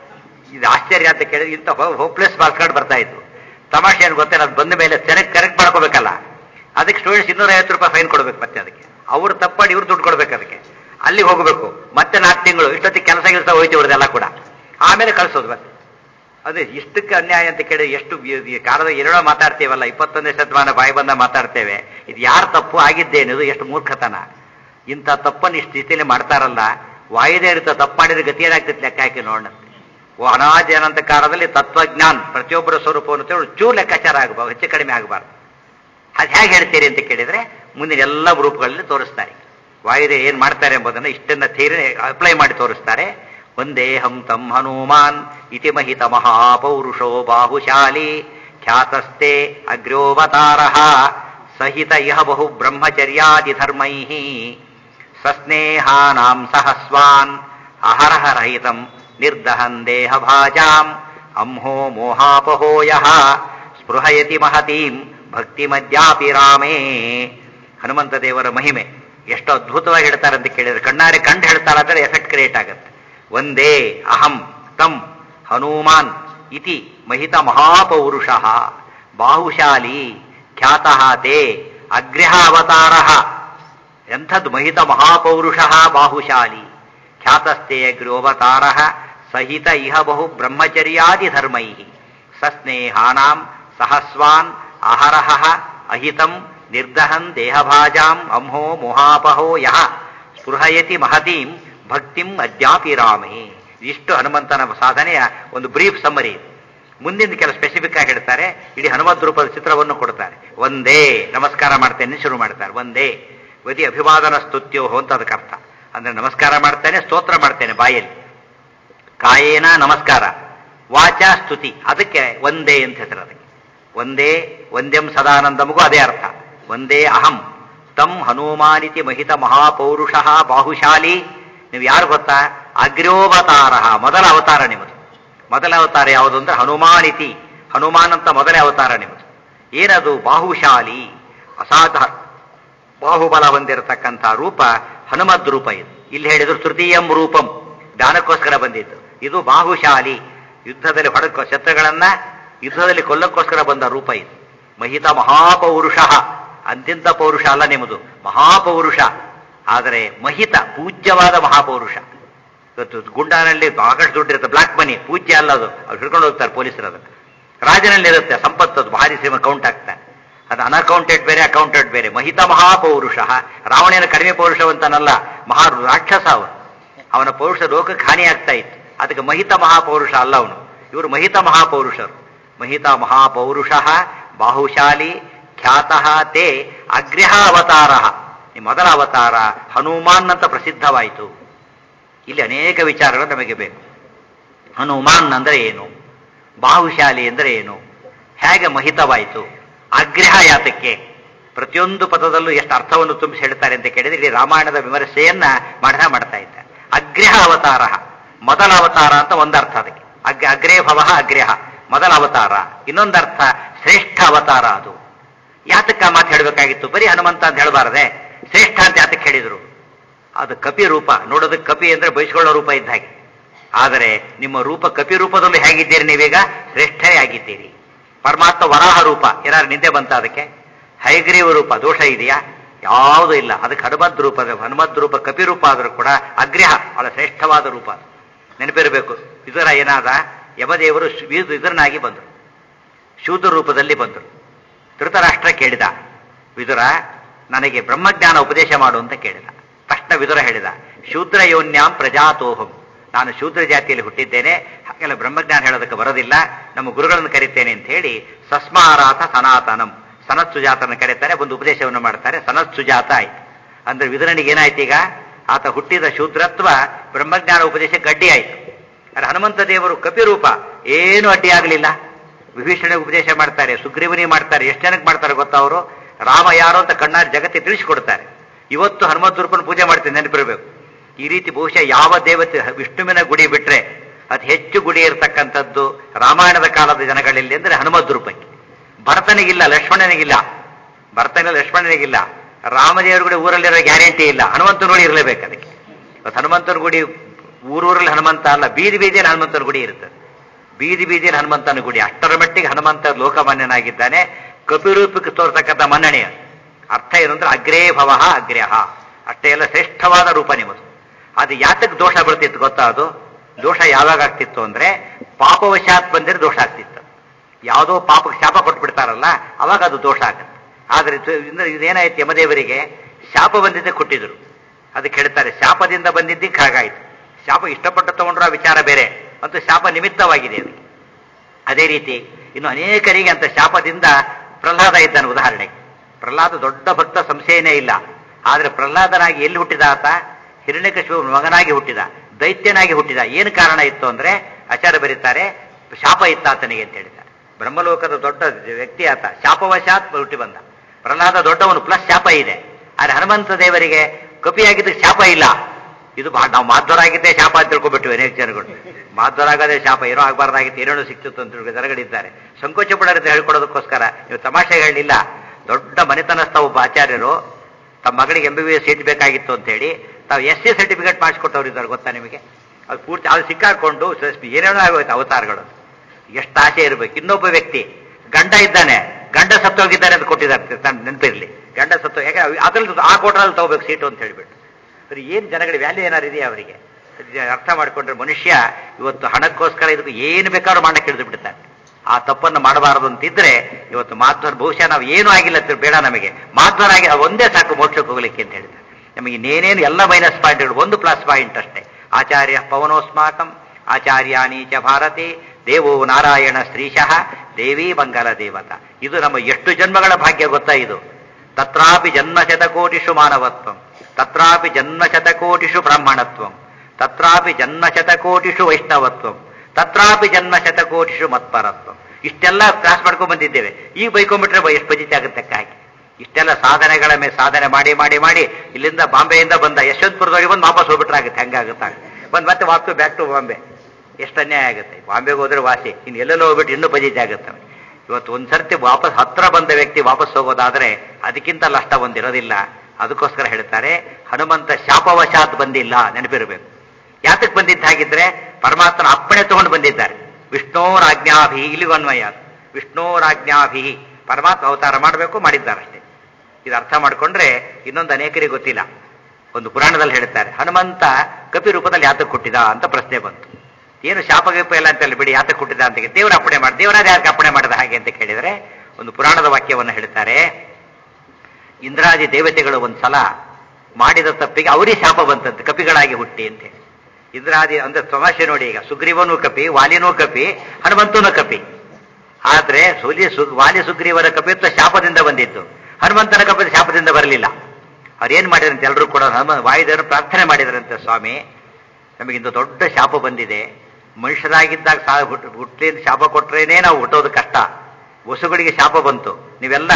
ಇದು ಆಶ್ಚರ್ಯ ಅಂತ ಕೇಳಿದ್ರೆ ಇಂಥ ಹೋಪ್ಲೆಸ್ ಮಾರ್ಕ್ಸ್ ಕಾರ್ಡ್ ಬರ್ತಾ ಇತ್ತು. ತಮಾಷೆ ಏನು ಗೊತ್ತೇ, ಅದು ಬಂದ ಮೇಲೆ ಸೆರೆಕ್ಟ್ ಕರೆಕ್ಟ್ ಮಾಡ್ಕೋಬೇಕಲ್ಲ. ಅದಕ್ಕೆ ಸ್ಟೂಡೆಂಟ್ಸ್ ಇನ್ನೂರ ಐವತ್ತು ರೂಪಾಯಿ ಫೈನ್ ಕೊಡ್ಬೇಕು ಮತ್ತೆ ಅದಕ್ಕೆ. ಅವ್ರು ತಪ್ಪಾಡಿ ಇವ್ರು ದುಡ್ಡು ಕೊಡ್ಬೇಕು ಅದಕ್ಕೆ. ಅಲ್ಲಿಗೆ ಹೋಗಬೇಕು ಮತ್ತೆ ನಾಲ್ಕು ತಿಂಗಳು ಇಷ್ಟೊತ್ತಿಗೆ ಕೆಲಸ ಕೆಲಸ ಹೋಯ್ತು ಇವ್ರದೆಲ್ಲ ಕೂಡ, ಆಮೇಲೆ ಕಳಿಸೋದು ಮತ್ತೆ. ಅದೇ ಇಷ್ಟಕ್ಕೆ ಅನ್ಯಾಯ ಅಂತ ಕೇಳಿ ಎಷ್ಟು ಕಾಲದ ಎರಡೋ ಮಾತಾಡ್ತೇವಲ್ಲ, ಇಪ್ಪತ್ತೊಂದನೇ ಶತಮಾನ ಬಾಯಿ ಬಂದ ಮಾತಾಡ್ತೇವೆ. ಇದು ಯಾರ ತಪ್ಪು ಆಗಿದ್ದೇನದು, ಎಷ್ಟು ಮೂರ್ಖತನ. ಇಂಥ ತಪ್ಪನ್ನು ಇಷ್ಟು ಸ್ಥಿತಿಯಲ್ಲಿ ಮಾಡ್ತಾರಲ್ಲ, ವಾಯುದೇ ಇರುತ್ತೆ ತಪ್ಪು ಮಾಡಿದ್ರೆ ಗತಿ ಏನಾಗ್ತೈತೆ ಲೆಕ್ಕ ಹಾಕಿ ನೋಡೋಣ. ಓ ಅನಾದಿ ಅನಂತ ಕಾಲದಲ್ಲಿ ತತ್ವಜ್ಞಾನ ಪ್ರತಿಯೊಬ್ಬರ ಸ್ವರೂಪವನ್ನು ತಿಳಿ ಚೂರು ಲೆಕ್ಕಾಚಾರ ಆಗಬಾರ್ದು, ಹೆಚ್ಚು ಕಡಿಮೆ ಆಗಬಾರ್ದು. ಅದು ಹೇಗೆ ಹೇಳ್ತೀರಿ ಅಂತ ಕೇಳಿದ್ರೆ ಮುಂದಿನ ಎಲ್ಲ ರೂಪಗಳಲ್ಲಿ ತೋರಿಸ್ತಾರೆ. ವಾಯುದೇ ಏನ್ ಮಾಡ್ತಾರೆ ಎಂಬುದನ್ನು ಇಷ್ಟನ್ನ ಥಿಯರಿ ಅಪ್ಲೈ ಮಾಡಿ ತೋರಿಸ್ತಾರೆ. ಒಂದೇ ಹಂ ತಂ ಹನುಮಾನ್ ಇತಿ ಮಹಿತ ಮಹಾಪೌರುಷೋ ಬಾಹುಶಾಲಿ ಖ್ಯಾತಸ್ತೆ ಅಗ್ರ್ಯೋವತಾರ ಸಹಿತ ಇಹ ಬಹು ಬ್ರಹ್ಮಚರ್ಯಾದಿ ಧರ್ಮೈ ಸಸ್ನೇಹಾನಾಂ ಸಹಸ್ವಾನ್ ಅಹರಹ ರಹಿತಂ ನಿರ್ದಹನ್ ದೇಹ ಭಾಜಾಂ ಅಂಹೋ ಮೋಹಾಪಹೋಯ ಸ್ಪೃಹಯತಿ ಮಹತೀಂ ಭಕ್ತಿ ಮದ್ಯಾಪಿ ರಾಮೇ. ಹನುಮಂತ ದೇವರ ಮಹಿಮೆ ಎಷ್ಟು ಅದ್ಭುತವಾಗಿ ಹೇಳ್ತಾರೆ ಅಂತ ಕೇಳಿದ್ರೆ, ಕಣ್ಣಾರೆ ಕಂಡು ಹೇಳ್ತಾರೆ ಅಂದರೆ ಎಫೆಕ್ಟ್ ಕ್ರಿಯೇಟ್ ಆಗುತ್ತೆ. ಒಂದೇ ಅಹಂ ತಂ ಹನುಮಾನ್ ಇತಿ ಮಹಿತ ಮಹಾಪೌರುಷ ಬಾಹುಶಾಲಿ ಖ್ಯಾತಃ ತೇ ಅಗ್ರ್ಯಃ ಅವತಾರಃ. ಎಂಥದ್ದು ಮಹಿತ ಮಹಾಪೌರುಷ ಬಾಹುಶಾಲಿ ಖ್ಯಾತಸ್ತೆ ಅಗ್ರ್ಯೋವತಾರಃ ಸಹಿತ ಇಹ ಬಹು ಬ್ರಹ್ಮಚರ್ಯಾದಿ ಧರ್ಮೈ ಸಸ್ನೇಹಾನಾಂ ಸಹಸ್ವಾನ್ ಅಹರಹ ಅಹಿತಂ ನಿರ್ದಹನ್ ದೇಹಭಾಜಾಂ ಅಂಹೋ ಮೋಹಾಪಹೋ ಯಃ ಸ್ಪೃಹಯತಿ ಮಹತೀಂ ಭಕ್ತಿಂ ಅದ್ಯಾಪಿ ರಾಮೇ. ಇಷ್ಟು ಹನುಮಂತನ ಸಾಧನೆಯ ಒಂದು ಬ್ರೀಫ್ ಸಮ್ಮರಿ. ಮುಂದಿನ ಕೆಲ ಸ್ಪೆಸಿಫಿಕ್ ಆಗಿ ಹೇಳ್ತಾರೆ, ಇಡೀ ಹನುಮಂತ ರೂಪದ ಚಿತ್ರವನ್ನು ಕೊಡ್ತಾರೆ. ಒಂದೇ ನಮಸ್ಕಾರ ಮಾಡ್ತೇನೆ ಶುರು ಮಾಡ್ತಾರೆ. ಒಂದೇ ವದಿ ಅಭಿವಾದನ ಸ್ತುತ್ಯೋಹೋ ಅಂತ ಅದಕ್ಕೆ ಅರ್ಥ. ಅಂದ್ರೆ ನಮಸ್ಕಾರ ಮಾಡ್ತೇನೆ, ಸ್ತೋತ್ರ ಮಾಡ್ತೇನೆ ಬಾಯಲ್ಲಿ, ಕಾಯೇನ ನಮಸ್ಕಾರ, ವಾಚ ಸ್ತುತಿ, ಅದಕ್ಕೆ ಒಂದೇ ಅಂತ ಹೆಸರು. ಅದಕ್ಕೆ ಒಂದೇ ಒಂದ್ಯಂ ಸದಾನಂದಮಗೂ ಅದೇ ಅರ್ಥ. ಒಂದೇ ಅಹಂ ತಂ ಹನುಮಾನಿತಿ ಮಹಿತ ಮಹಾಪೌರುಷ ಬಾಹುಶಾಲಿ. ನೀವು ಯಾರು ಗೊತ್ತಾ? ಅಗ್ರ್ಯೋವತಾರ, ಮೊದಲ ಅವತಾರ ನಿಮ್ಮದು. ಮೊದಲ ಅವತಾರ ಯಾವುದು ಅಂದ್ರೆ ಹನುಮಾನಿತಿ, ಹನುಮಾನ್ ಅಂತ ಮೊದಲೇ ಅವತಾರ ನಿಮ್ಮದು. ಏನದು? ಬಾಹುಶಾಲಿ, ಅಸಾಧಾರ ಬಾಹುಬಲ ಹೊಂದಿರತಕ್ಕಂಥ ರೂಪ ಹನುಮದ್ ರೂಪ ಇದು. ಇಲ್ಲಿ ಹೇಳಿದ್ರು ತೃತೀಯಂ ರೂಪಂ, ಜ್ಞಾನಕ್ಕೋಸ್ಕರ ಬಂದಿದ್ದು. ಇದು ಬಾಹುಶಾಲಿ, ಯುದ್ಧದಲ್ಲಿ ಹೊಡಕೋ ಶತ್ರುಗಳನ್ನ ಯುದ್ಧದಲ್ಲಿ ಕೊಲ್ಲಕ್ಕೋಸ್ಕರ ಬಂದ ರೂಪ ಇದು. ಮಹಿತ ಮಹಾಪೌರುಷ, ಅಂತ್ಯಂತ ಪೌರುಷ ಅಲ್ಲ ನಿಮ್ಮದು, ಮಹಾಪೌರುಷ. ಆದರೆ ಮಹಿತ, ಪೂಜ್ಯವಾದ ಮಹಾಪೌರುಷ. ಇವತ್ತು ಗುಂಡಾನಲ್ಲಿ ಸಾಕಷ್ಟು ದುಡ್ಡಿರುತ್ತೆ, ಬ್ಲಾಕ್ ಮನಿ, ಪೂಜ್ಯ ಅಲ್ಲ ಅದು, ಅವ್ರು ಹಿಡ್ಕೊಂಡು ಹೋಗ್ತಾರೆ ಪೊಲೀಸರು. ಅದನ್ನು ರಾಜನಲ್ಲಿರುತ್ತೆ ಸಂಪತ್ತು, ಅದು ಭಾರಿ ಸಿನಿಮಾ ಕೌಂಟ್ ಆಗ್ತಾರೆ. ಅದು ಅನ್ಅಕೌಂಟೆಡ್ ಬೇರೆ, ಅಕೌಂಟೆಡ್ ಬೇರೆ. ಮಹಿತ ಮಹಾಪೌರುಷ. ರಾವಣನ ಕಡಿಮೆ ಪೌರುಷವಂತನಲ್ಲ, ಮಹಾ ರಾಕ್ಷಸ ಅವನು. ಅವನ ಪೌರುಷ ಲೋಕಕ್ಕೆ ಹಾನಿ ಆಗ್ತಾ ಇತ್ತು, ಅದಕ್ಕೆ ಮಹಿತ ಮಹಾಪೌರುಷ ಅಲ್ಲ ಅವನು. ಇವರು ಮಹಿತ ಮಹಾಪೌರುಷರು. ಮಹಿತ ಮಹಾಪೌರುಷ ಬಾಹುಶಾಲಿ ಖ್ಯಾತಃ ತೇ ಅಗ್ರ್ಯಃ ಅವತಾರ. ಈ ಮೊದಲ ಅವತಾರ ಹನುಮಾನ್ ಅಂತ ಪ್ರಸಿದ್ಧವಾಯಿತು. ಇಲ್ಲಿ ಅನೇಕ ವಿಚಾರಗಳು ನಮಗೆ ಬೇಕು. ಹನುಮಾನ್ ಅಂದ್ರೆ ಏನು, ಬಾಹುಶಾಲಿ ಅಂದ್ರೆ ಏನು, ಹೇಗೆ ಮಹಿತವಾಯಿತು, ಅಗ್ರ್ಯಃ ಯಾತಕ್ಕೆ, ಪ್ರತಿಯೊಂದು ಪದದಲ್ಲೂ ಎಷ್ಟು ಅರ್ಥವನ್ನು ತುಂಬಿಸಿ ಹೇಳ್ತಾರೆ ಅಂತ ಕೇಳಿದ್ರೆ ಇಲ್ಲಿ ರಾಮಾಯಣದ ವಿಮರ್ಶೆಯನ್ನ ಮಾಡ್ತಾ ಮಾಡ್ತಾ ಇದ್ದಾರೆ. ಅಗ್ರ್ಯಃ ಅವತಾರ, ಮೊದಲ ಅವತಾರ ಅಂತ ಒಂದರ್ಥ ಅದಕ್ಕೆ. ಅಗ್ ಅಗ್ರೇ ಭವ ಅಗ್ರ್ಯಃ, ಮೊದಲ ಅವತಾರ. ಇನ್ನೊಂದರ್ಥ ಶ್ರೇಷ್ಠ ಅವತಾರ. ಅದು ಯಾತಕ್ಕ ಮಾತು ಹೇಳಬೇಕಾಗಿತ್ತು, ಬರೀ ಹನುಮಂತ ಅಂತ ಹೇಳಬಾರದೆ, ಶ್ರೇಷ್ಠ ಅಂತ ಯಾತಕ್ಕೆ ಹೇಳಿದ್ರು? ಅದು ಕಪಿ ರೂಪ, ನೋಡೋದಕ್ಕೆ ಕಪಿ ಅಂದ್ರೆ ಬಯಸ್ಕೊಳ್ಳೋ ರೂಪ ಇದ್ದ ಹಾಗೆ. ಆದರೆ ನಿಮ್ಮ ರೂಪ ಕಪಿ ರೂಪದಲ್ಲೂ ಹೇಗಿದ್ದೀರಿ ನೀವೀಗ? ಶ್ರೇಷ್ಠರೇ ಆಗಿದ್ದೀರಿ. ಪರಮಾತ್ಮ ವರಾಹ ರೂಪ, ಏನಾದ್ರು ನಿಂದೆ ಬಂತ ಅದಕ್ಕೆ? ಹೈಗ್ರೀವ ರೂಪ ದೋಷ ಇದೆಯಾ? ಯಾವುದೂ ಇಲ್ಲ. ಅದಕ್ಕೆ ಹನುಮದ್ ರೂಪ, ಹನುಮದ್ ರೂಪ ಕಪಿ ರೂಪ ಆದರೂ ಕೂಡ ಅಗ್ರ್ಯಃ, ಬಹಳ ಶ್ರೇಷ್ಠವಾದ ರೂಪ. ನೆನಪಿರಬೇಕು, ಇದರ ಏನಾದ ಯಮದೇವರು ವಿದುರನಾಗಿ ಬಂದರು, ಶೂದ್ರ ರೂಪದಲ್ಲಿ ಬಂದರು. ಧೃತರಾಷ್ಟ್ರ ಕೇಳಿದ, ವಿದುರ ನನಗೆ ಬ್ರಹ್ಮಜ್ಞಾನ ಉಪದೇಶ ಮಾಡು ಅಂತ ಕೇಳಿದ. ತಕ್ಷಣ ವಿದುರ ಹೇಳಿದ, ಶೂದ್ರ ಯೋನ್ಯಾಂ ಪ್ರಜಾತೋಹಂ, ನಾನು ಶೂದ್ರ ಜಾತಿಯಲ್ಲಿ ಹುಟ್ಟಿದ್ದೇನೆ, ಹಾಗೆಲ್ಲ ಬ್ರಹ್ಮಜ್ಞಾನ ಹೇಳೋದಕ್ಕೆ ಬರೋದಿಲ್ಲ, ನಮ್ಮ ಗುರುಗಳನ್ನು ಕರೀತೇನೆ ಅಂತ ಹೇಳಿ ಸಸ್ಮಾರಾಥ ಸನಾತನಂ, ಸನತ್ ಸುಜಾತನ ಕರೀತಾರೆ, ಒಂದು ಉಪದೇಶವನ್ನು ಮಾಡ್ತಾರೆ. ಸನತ್ ಸುಜಾತ ಆಯ್ತು. ಅಂದ್ರೆ ವಿದುರನಿಗೆ ಏನಾಯ್ತು ಈಗ? ಆತ ಹುಟ್ಟಿದ ಶೂದ್ರತ್ವ ಬ್ರಹ್ಮಜ್ಞಾನ ಉಪದೇಶಕ್ಕೆ ಅಡ್ಡಿ ಆಯ್ತು. ಆದರೆ ಹನುಮಂತ ದೇವರು ಕಪಿರೂಪ, ಏನು ಅಡ್ಡಿ ಆಗಲಿಲ್ಲ. ವಿಭೀಷಣಿಗೆ ಉಪದೇಶ ಮಾಡ್ತಾರೆ, ಸುಗ್ರೀವನಿಗೆ ಮಾಡ್ತಾರೆ, ಎಷ್ಟು ಜನಕ್ಕೆ ಮಾಡ್ತಾರೆ ಗೊತ್ತಾ ಅವರು? ರಾಮ ಯಾರು ಅಂತ ಕಣ್ಣಾರೆ ಜಗತ್ತಿಗೆ ತಿಳಿಸಿಕೊಡ್ತಾರೆ. ಇವತ್ತು ಹನುಮಂತ ರೂಪನ ಪೂಜೆ ಮಾಡ್ತೀನಿ, ನೆನಪಿರಬೇಕು. ಈ ರೀತಿ ಬಹುಶಃ ಯಾವ ದೇವತೆ, ವಿಷ್ಣುವಿನ ಗುಡಿ ಬಿಟ್ರೆ ಅತಿ ಹೆಚ್ಚು ಗುಡಿ ಇರತಕ್ಕಂಥದ್ದು ರಾಮಾಯಣದ ಕಾಲದ ಜನಗಳಲ್ಲಿ ಅಂದ್ರೆ ಹನುಮದ್ ರೂಪಕ್ಕೆ. ಭರತನಿಗಿಲ್ಲ, ಲಕ್ಷ್ಮಣನಿಗಿಲ್ಲ, ಭರತನಿಲ್ಲ ಲಕ್ಷ್ಮಣನಿಗಿಲ್ಲ, ರಾಮದೇವರ ಗುಡಿ ಊರಲ್ಲಿರೋ ಗ್ಯಾರಂಟಿ ಇಲ್ಲ, ಹನುಮಂತನ ಗುಡಿ ಇರಲೇಬೇಕು ಅದಕ್ಕೆ. ಇವತ್ತು ಹನುಮಂತನ ಗುಡಿ ಊರೂರಲ್ಲಿ ಹನುಮಂತ ಅಲ್ಲ, ಬೀದಿ ಬೀದಿಯಲ್ಲಿ ಹನುಮಂತನ ಗುಡಿ ಇರ್ತದೆ. ಬೀದಿ ಬೀದಿಯಲ್ಲಿ ಹನುಮಂತನ ಗುಡಿ, ಅಷ್ಟರ ಮಟ್ಟಿಗೆ ಹನುಮಂತ ಲೋಕಮಾನ್ಯನಾಗಿದ್ದಾನೆ. ಕಪಿರೂಪಕ್ಕೆ ತೋರ್ತಕ್ಕಂಥ ಮನ್ನಣೆ. ಅರ್ಥ ಏನು ಅಂದ್ರೆ ಅಗ್ರೇ ಭವ ಅಗ್ರ್ಯಃ, ಅಷ್ಟೇ ಎಲ್ಲ ಶ್ರೇಷ್ಠವಾದ ರೂಪ ನಿಮ್ಮದು. ಅದು ಯಾತಕ್ಕೆ ದೋಷ ಬರ್ತಿತ್ತು ಗೊತ್ತಾ? ಅದು ದೋಷ ಯಾವಾಗ ಆಗ್ತಿತ್ತು ಅಂದ್ರೆ ಪಾಪವಶಾತ್ ಬಂದರೆ ದೋಷ ಆಗ್ತಿತ್ತು. ಯಾವುದೋ ಪಾಪಕ್ಕೆ ಶಾಪ ಕೊಟ್ಬಿಡ್ತಾರಲ್ಲ ಅವಾಗ ಅದು ದೋಷ ಆಗುತ್ತೆ. ಆದ್ರೆ ಇದೇನಾಯ್ತು, ಯಮದೇವರಿಗೆ ಶಾಪ ಬಂದಿದ್ದೆ ಕೊಟ್ಟಿದ್ರು. ಅದಕ್ಕೆ ಹೇಳ್ತಾರೆ ಶಾಪದಿಂದ ಬಂದಿದ್ದಕ್ಕೆ ಹಾಗಾಯ್ತು. ಶಾಪ ಇಷ್ಟಪಟ್ಟು ತಗೊಂಡ್ರು ಆ ವಿಚಾರ ಬೇರೆ, ಅಂತೂ ಶಾಪ ನಿಮಿತ್ತವಾಗಿದೆ ಅದಕ್ಕೆ. ಅದೇ ರೀತಿ ಇನ್ನು ಅನೇಕರಿಗೆ ಅಂತ ಶಾಪದಿಂದ ಪ್ರಹ್ಲಾದ ಇದ್ದಾನೆ. ಉದಾಹರಣೆಗೆ ಪ್ರಹ್ಲಾದ ದೊಡ್ಡ ಭಕ್ತ, ಸಂಶಯನೇ ಇಲ್ಲ. ಆದ್ರೆ ಪ್ರಹ್ಲಾದನಾಗಿ ಎಲ್ಲಿ ಹುಟ್ಟಿದ ಆತ? ಹಿರಣ್ಯಕಶಿಪು ಮಗನಾಗಿ ಹುಟ್ಟಿದ, ದೈತ್ಯನಾಗಿ ಹುಟ್ಟಿದ. ಏನು ಕಾರಣ ಇತ್ತು ಅಂದ್ರೆ ಆಚಾರ್ಯ ಬರೀತಾರೆ ಶಾಪ ಇತ್ತ ಆತನಿಗೆ ಅಂತ ಹೇಳಿದ್ದಾರೆ. ಬ್ರಹ್ಮಲೋಕದ ದೊಡ್ಡ ವ್ಯಕ್ತಿ ಆತ, ಶಾಪವಶಾತ್ ಹುಟ್ಟಿ ಬಂದ. ಪ್ರಹ್ಲಾದ ದೊಡ್ಡವನು, ಪ್ಲಸ್ ಶಾಪ ಇದೆ. ಆದ್ರೆ ಹನುಮಂತ ದೇವರಿಗೆ ಕಪಿಯಾಗಿದ್ದಕ್ಕೆ ಶಾಪ ಇಲ್ಲ. ಇದು ನಾವು ಮಾಧ್ವರಾಗಿದ್ದೇ ಶಾಪ ಅಂತ ತಿಳ್ಕೊಬಿಟ್ಟು ಅನೇಕ ಜನಗಳು. ಮಾಧ್ವರಾಗದೆ ಶಾಪ ಏನೋ ಆಗಬಾರ್ದಾಗಿತ್ತು, ಏನೇನೋ ಸಿಕ್ತಿತ್ತು ಅಂತ ತಿಳ್ಕೊ ಜನಗಳಿದ್ದಾರೆ. ಸಂಕೋಚ ಪಡೋರಿಂದ ಹೇಳ್ಕೊಡೋದಕ್ಕೋಸ್ಕರ ನೀವು ತಮಾಷೆ ಹೇಳಲಿಲ್ಲ. ದೊಡ್ಡ ಮನೆತನಸ್ಥ ಒಬ್ಬ ಆಚಾರ್ಯರು ತಮ್ಮ ಮಗಳಿಗೆ M B B S seat ಬೇಕಾಗಿತ್ತು ಅಂತ ಹೇಳಿ ತಾವು ಎಸ್ ಸಿ ಸರ್ಟಿಫಿಕೇಟ್ ಮಾಡಿಸ್ಕೊಟ್ಟವ್ರು ಇದ್ದಾರೆ ಗೊತ್ತಾ ನಿಮಗೆ? ಅದು ಪೂರ್ತಿ ಅದು ಸಿಕ್ಕಾಕೊಂಡು ಏನೇನೋ ಆಗೋಯ್ತು ಅವತಾರಗಳು. ಎಷ್ಟು ಆಸೆ ಇರಬೇಕು. ಇನ್ನೊಬ್ಬ ವ್ಯಕ್ತಿ ಗಂಡ ಇದ್ದಾನೆ, ಗಂಡ ಸತ್ತೋಗಿದ್ದಾನೆ ಅಂತ ಕೊಟ್ಟಿದ್ದಾರೆ, ತನ್ನ ನೆನಪಿರ್ಲಿ. ಗಂಡ ಸತ್ತು ಯಾಕೆ ಅದ್ರಲ್ಲಿ ಆ ಕೋಟ್ರಲ್ಲಿ ತಗೋಬೇಕು ಸೀಟು ಅಂತ ಹೇಳ್ಬಿಟ್ಟು. ಅದು ಏನು ಜನಗಳ ವ್ಯಾಲ್ಯೂ ಏನಾರು ಇದೆಯಾ ಅವರಿಗೆ? ಅರ್ಥ ಮಾಡಿಕೊಂಡ್ರೆ ಮನುಷ್ಯ ಇವತ್ತು ಹಣಕ್ಕೋಸ್ಕರ ಇದಕ್ಕೆ ಏನು ಬೇಕಾದ್ರೂ ಮಾಡಕ್ಕೆ ಹಿಡಿದು ಬಿಡ್ತಾನೆ. ಆ ತಪ್ಪನ್ನು ಮಾಡಬಾರದು ಅಂತಿದ್ರೆ ಇವತ್ತು ಮಾಧ್ವರ್ ಬಹುಶಃ ನಾವು ಏನೂ ಆಗಿಲ್ಲ ಬೇಡ, ನಮಗೆ ಮಾಧ್ವರಾಗಿ ಒಂದೇ ಸಾಕು ಮೋಕ್ಷಕ್ಕೆ ಹೋಗ್ಲಿಕ್ಕೆ ಅಂತ ಹೇಳಿದ್ದಾರೆ. ನಮಗೆ ಇನ್ನೇನೇನು ಎಲ್ಲ ಮೈನಸ್ ಪಾಯಿಂಟ್ಗಳು, ಒಂದು ಪ್ಲಸ್ ಪಾಯಿಂಟ್ ಅಷ್ಟೇ. ಆಚಾರ್ಯ ಪವನೋಸ್ಮಾಕಂ ಆಚಾರ್ಯಾನಿ ಚ ಭಾರತಿ ದೇವೋ ನಾರಾಯಣ ಶ್ರೀಶಃ ದೇವಿ ಮಂಗಲ ದೇವತಾ. ಇದು ನಮ್ಮ ಎಷ್ಟು ಜನ್ಮಗಳ ಭಾಗ್ಯ ಗೊತ್ತಾ ಇದು. ತತ್ರಾಪಿ ಜನ್ಮ ಶತಕೋಟಿಷು ಮಾನವತ್ವಂ, ತತ್ರಾಪಿ ಜನ್ಮ ಶತಕೋಟಿಷು ಬ್ರಾಹ್ಮಣತ್ವಂ, ತತ್ರಾಪಿ ಜನ್ಮ ಶತಕೋಟಿಷು ವೈಷ್ಣವತ್ವಂ, ತತ್ರಾಪಿ ಜನ್ಮ ಶತಕೋಟಿಷು ಮತ್ಪರತ್ವಂ. ಇಷ್ಟೆಲ್ಲ ಕ್ರಾಸ್ ಮಾಡ್ಕೊಂಡ್ ಬಂದಿದ್ದೇವೆ. ಈಗ ಬೈಕೊಂಡ್ಬಿಟ್ರೆ ಎಷ್ಟು ಬಜಿತೆ ಆಗುತ್ತೆ ಹಾಕಿ. ಇಷ್ಟೆಲ್ಲ ಸಾಧನೆಗಳ ಮೇಲೆ ಸಾಧನೆ ಮಾಡಿ ಮಾಡಿ ಮಾಡಿ ಇಲ್ಲಿಂದ ಬಾಂಬೆಯಿಂದ ಬಂದ ಯಶವಂತಪುರದವರೆಗೆ ಬಂದು ವಾಪಸ್ ಹೋಗ್ಬಿಟ್ರೆ ಆಗುತ್ತೆ. ಹೆಂಗಾಗುತ್ತಾ ಬಂದು ಮತ್ತೆ ವಾಪಸ್ ಬ್ಯಾಕ್ ಟು ಬಾಂಬೆ. ಎಷ್ಟು ಅನ್ಯಾಯ ಆಗುತ್ತೆ. ಬಾಂಬೆಗೆ ಹೋದ್ರೆ ವಾಸಿ, ಇನ್ನು ಎಲ್ಲೆಲ್ಲೋ ಹೋಗ್ಬಿಟ್ಟು ಇನ್ನೂ ಬಜಿತೆ ಆಗುತ್ತೆ. ಇವತ್ತು ಒಂದ್ಸರ್ತಿ ವಾಪಸ್ ಹತ್ರ ಬಂದ ವ್ಯಕ್ತಿ ವಾಪಸ್ ಹೋಗೋದಾದ್ರೆ ಅದಕ್ಕಿಂತ ನಷ್ಟ ಒಂದಿರೋದಿಲ್ಲ. ಅದಕ್ಕೋಸ್ಕರ ಹೇಳ್ತಾರೆ ಹನುಮಂತ ಶಾಪವಶಾತ್ ಬಂದಿಲ್ಲ, ನೆನಪಿರಬೇಕು. ಯಾತಕ್ಕೆ ಬಂದಿದ್ದ ಹಾಗಿದ್ರೆ ಪರಮಾತ್ಮನ ಅಪ್ಪಣೆ ತಗೊಂಡು ಬಂದಿದ್ದಾರೆ. ವಿಷ್ಣೋರಾಜ್ಞಾಭಿ, ಇಲ್ಲಿಗನ್ವಯ ವಿಷ್ಣೋರಾಜ್ಞಾಭಿ ಪರಮಾತ್ಮ ಅವತಾರ ಮಾಡಬೇಕು, ಮಾಡಿದ್ದಾರಷ್ಟೇ. ಇದು ಅರ್ಥ ಮಾಡ್ಕೊಂಡ್ರೆ ಇನ್ನೊಂದು ಅನೇಕರಿಗೆ ಗೊತ್ತಿಲ್ಲ. ಒಂದು ಪುರಾಣದಲ್ಲಿ ಹೇಳ್ತಾರೆ ಹನುಮಂತ ಕಪಿ ರೂಪದಲ್ಲಿ ಯಾತಕ್ಕೆ ಹುಟ್ಟಿದ ಅಂತ ಪ್ರಶ್ನೆ ಬಂತು. ಏನು ಶಾಪಗೀಪ ಎಲ್ಲ ಅಂತಲ್ಲಿ ಬಿಡಿ, ಯಾತಕ್ಕೆ ಹುಟ್ಟಿದ ಅಂತ ದೇವರ ಅಪ್ಪಣೆ ಮಾಡಿ, ದೇವರಾದ ಯಾಕೆ ಅಪ್ಪಣೆ ಮಾಡಿದ ಹಾಗೆ ಅಂತ ಕೇಳಿದರೆ ಒಂದು ಪುರಾಣದ ವಾಕ್ಯವನ್ನು ಹೇಳ್ತಾರೆ. ಇಂದ್ರಾದಿ ದೇವತೆಗಳು ಒಂದ್ಸಲ ಮಾಡಿದ ತಪ್ಪಿಗೆ ಅವರಿಗೆ ಶಾಪ ಬಂತಂತೆ, ಕಪಿಗಳಾಗಿ ಹುಟ್ಟಿ ಅಂತ ಹೇಳಿ. ಇಂದ್ರಾದಿ ಅಂದ್ರೆ ತಮಾಷೆ ನೋಡಿ, ಈಗ ಸುಗ್ರೀವನೂ ಕಪಿ, ವಾಲಿನೂ ಕಪಿ, ಹನುಮಂತನೂ ಕಪಿ. ಆದ್ರೆ ಸುಲಿ ಸು ವಾಲಿ ಸುಗ್ರೀವರ ಕಪಿತ್ವ ಶಾಪದಿಂದ ಬಂದಿತ್ತು, ಹನುಮಂತನ ಕಪಿತ್ವ ಶಾಪದಿಂದ ಬರಲಿಲ್ಲ. ಅವ್ರೇನ್ ಮಾಡಿದ್ರಂತೆ ಎಲ್ಲರೂ ಕೂಡ ಹನುಮ ವಾಯುದೇವರು ಪ್ರಾರ್ಥನೆ ಮಾಡಿದ್ರಂತೆ, ಸ್ವಾಮಿ ನಮಗಿಂತ ದೊಡ್ಡ ಶಾಪ ಬಂದಿದೆ, ಮನುಷ್ಯರಾಗಿದ್ದಾಗ ಸಾ ಹುಟ್ಟಿದ ಶಾಪ ಕೊಟ್ರೇನೆ ನಾವು ಹುಟ್ಟೋದು ಕಷ್ಟ, ವಸುಗಳಿಗೆ ಶಾಪ ಬಂತು, ನೀವೆಲ್ಲ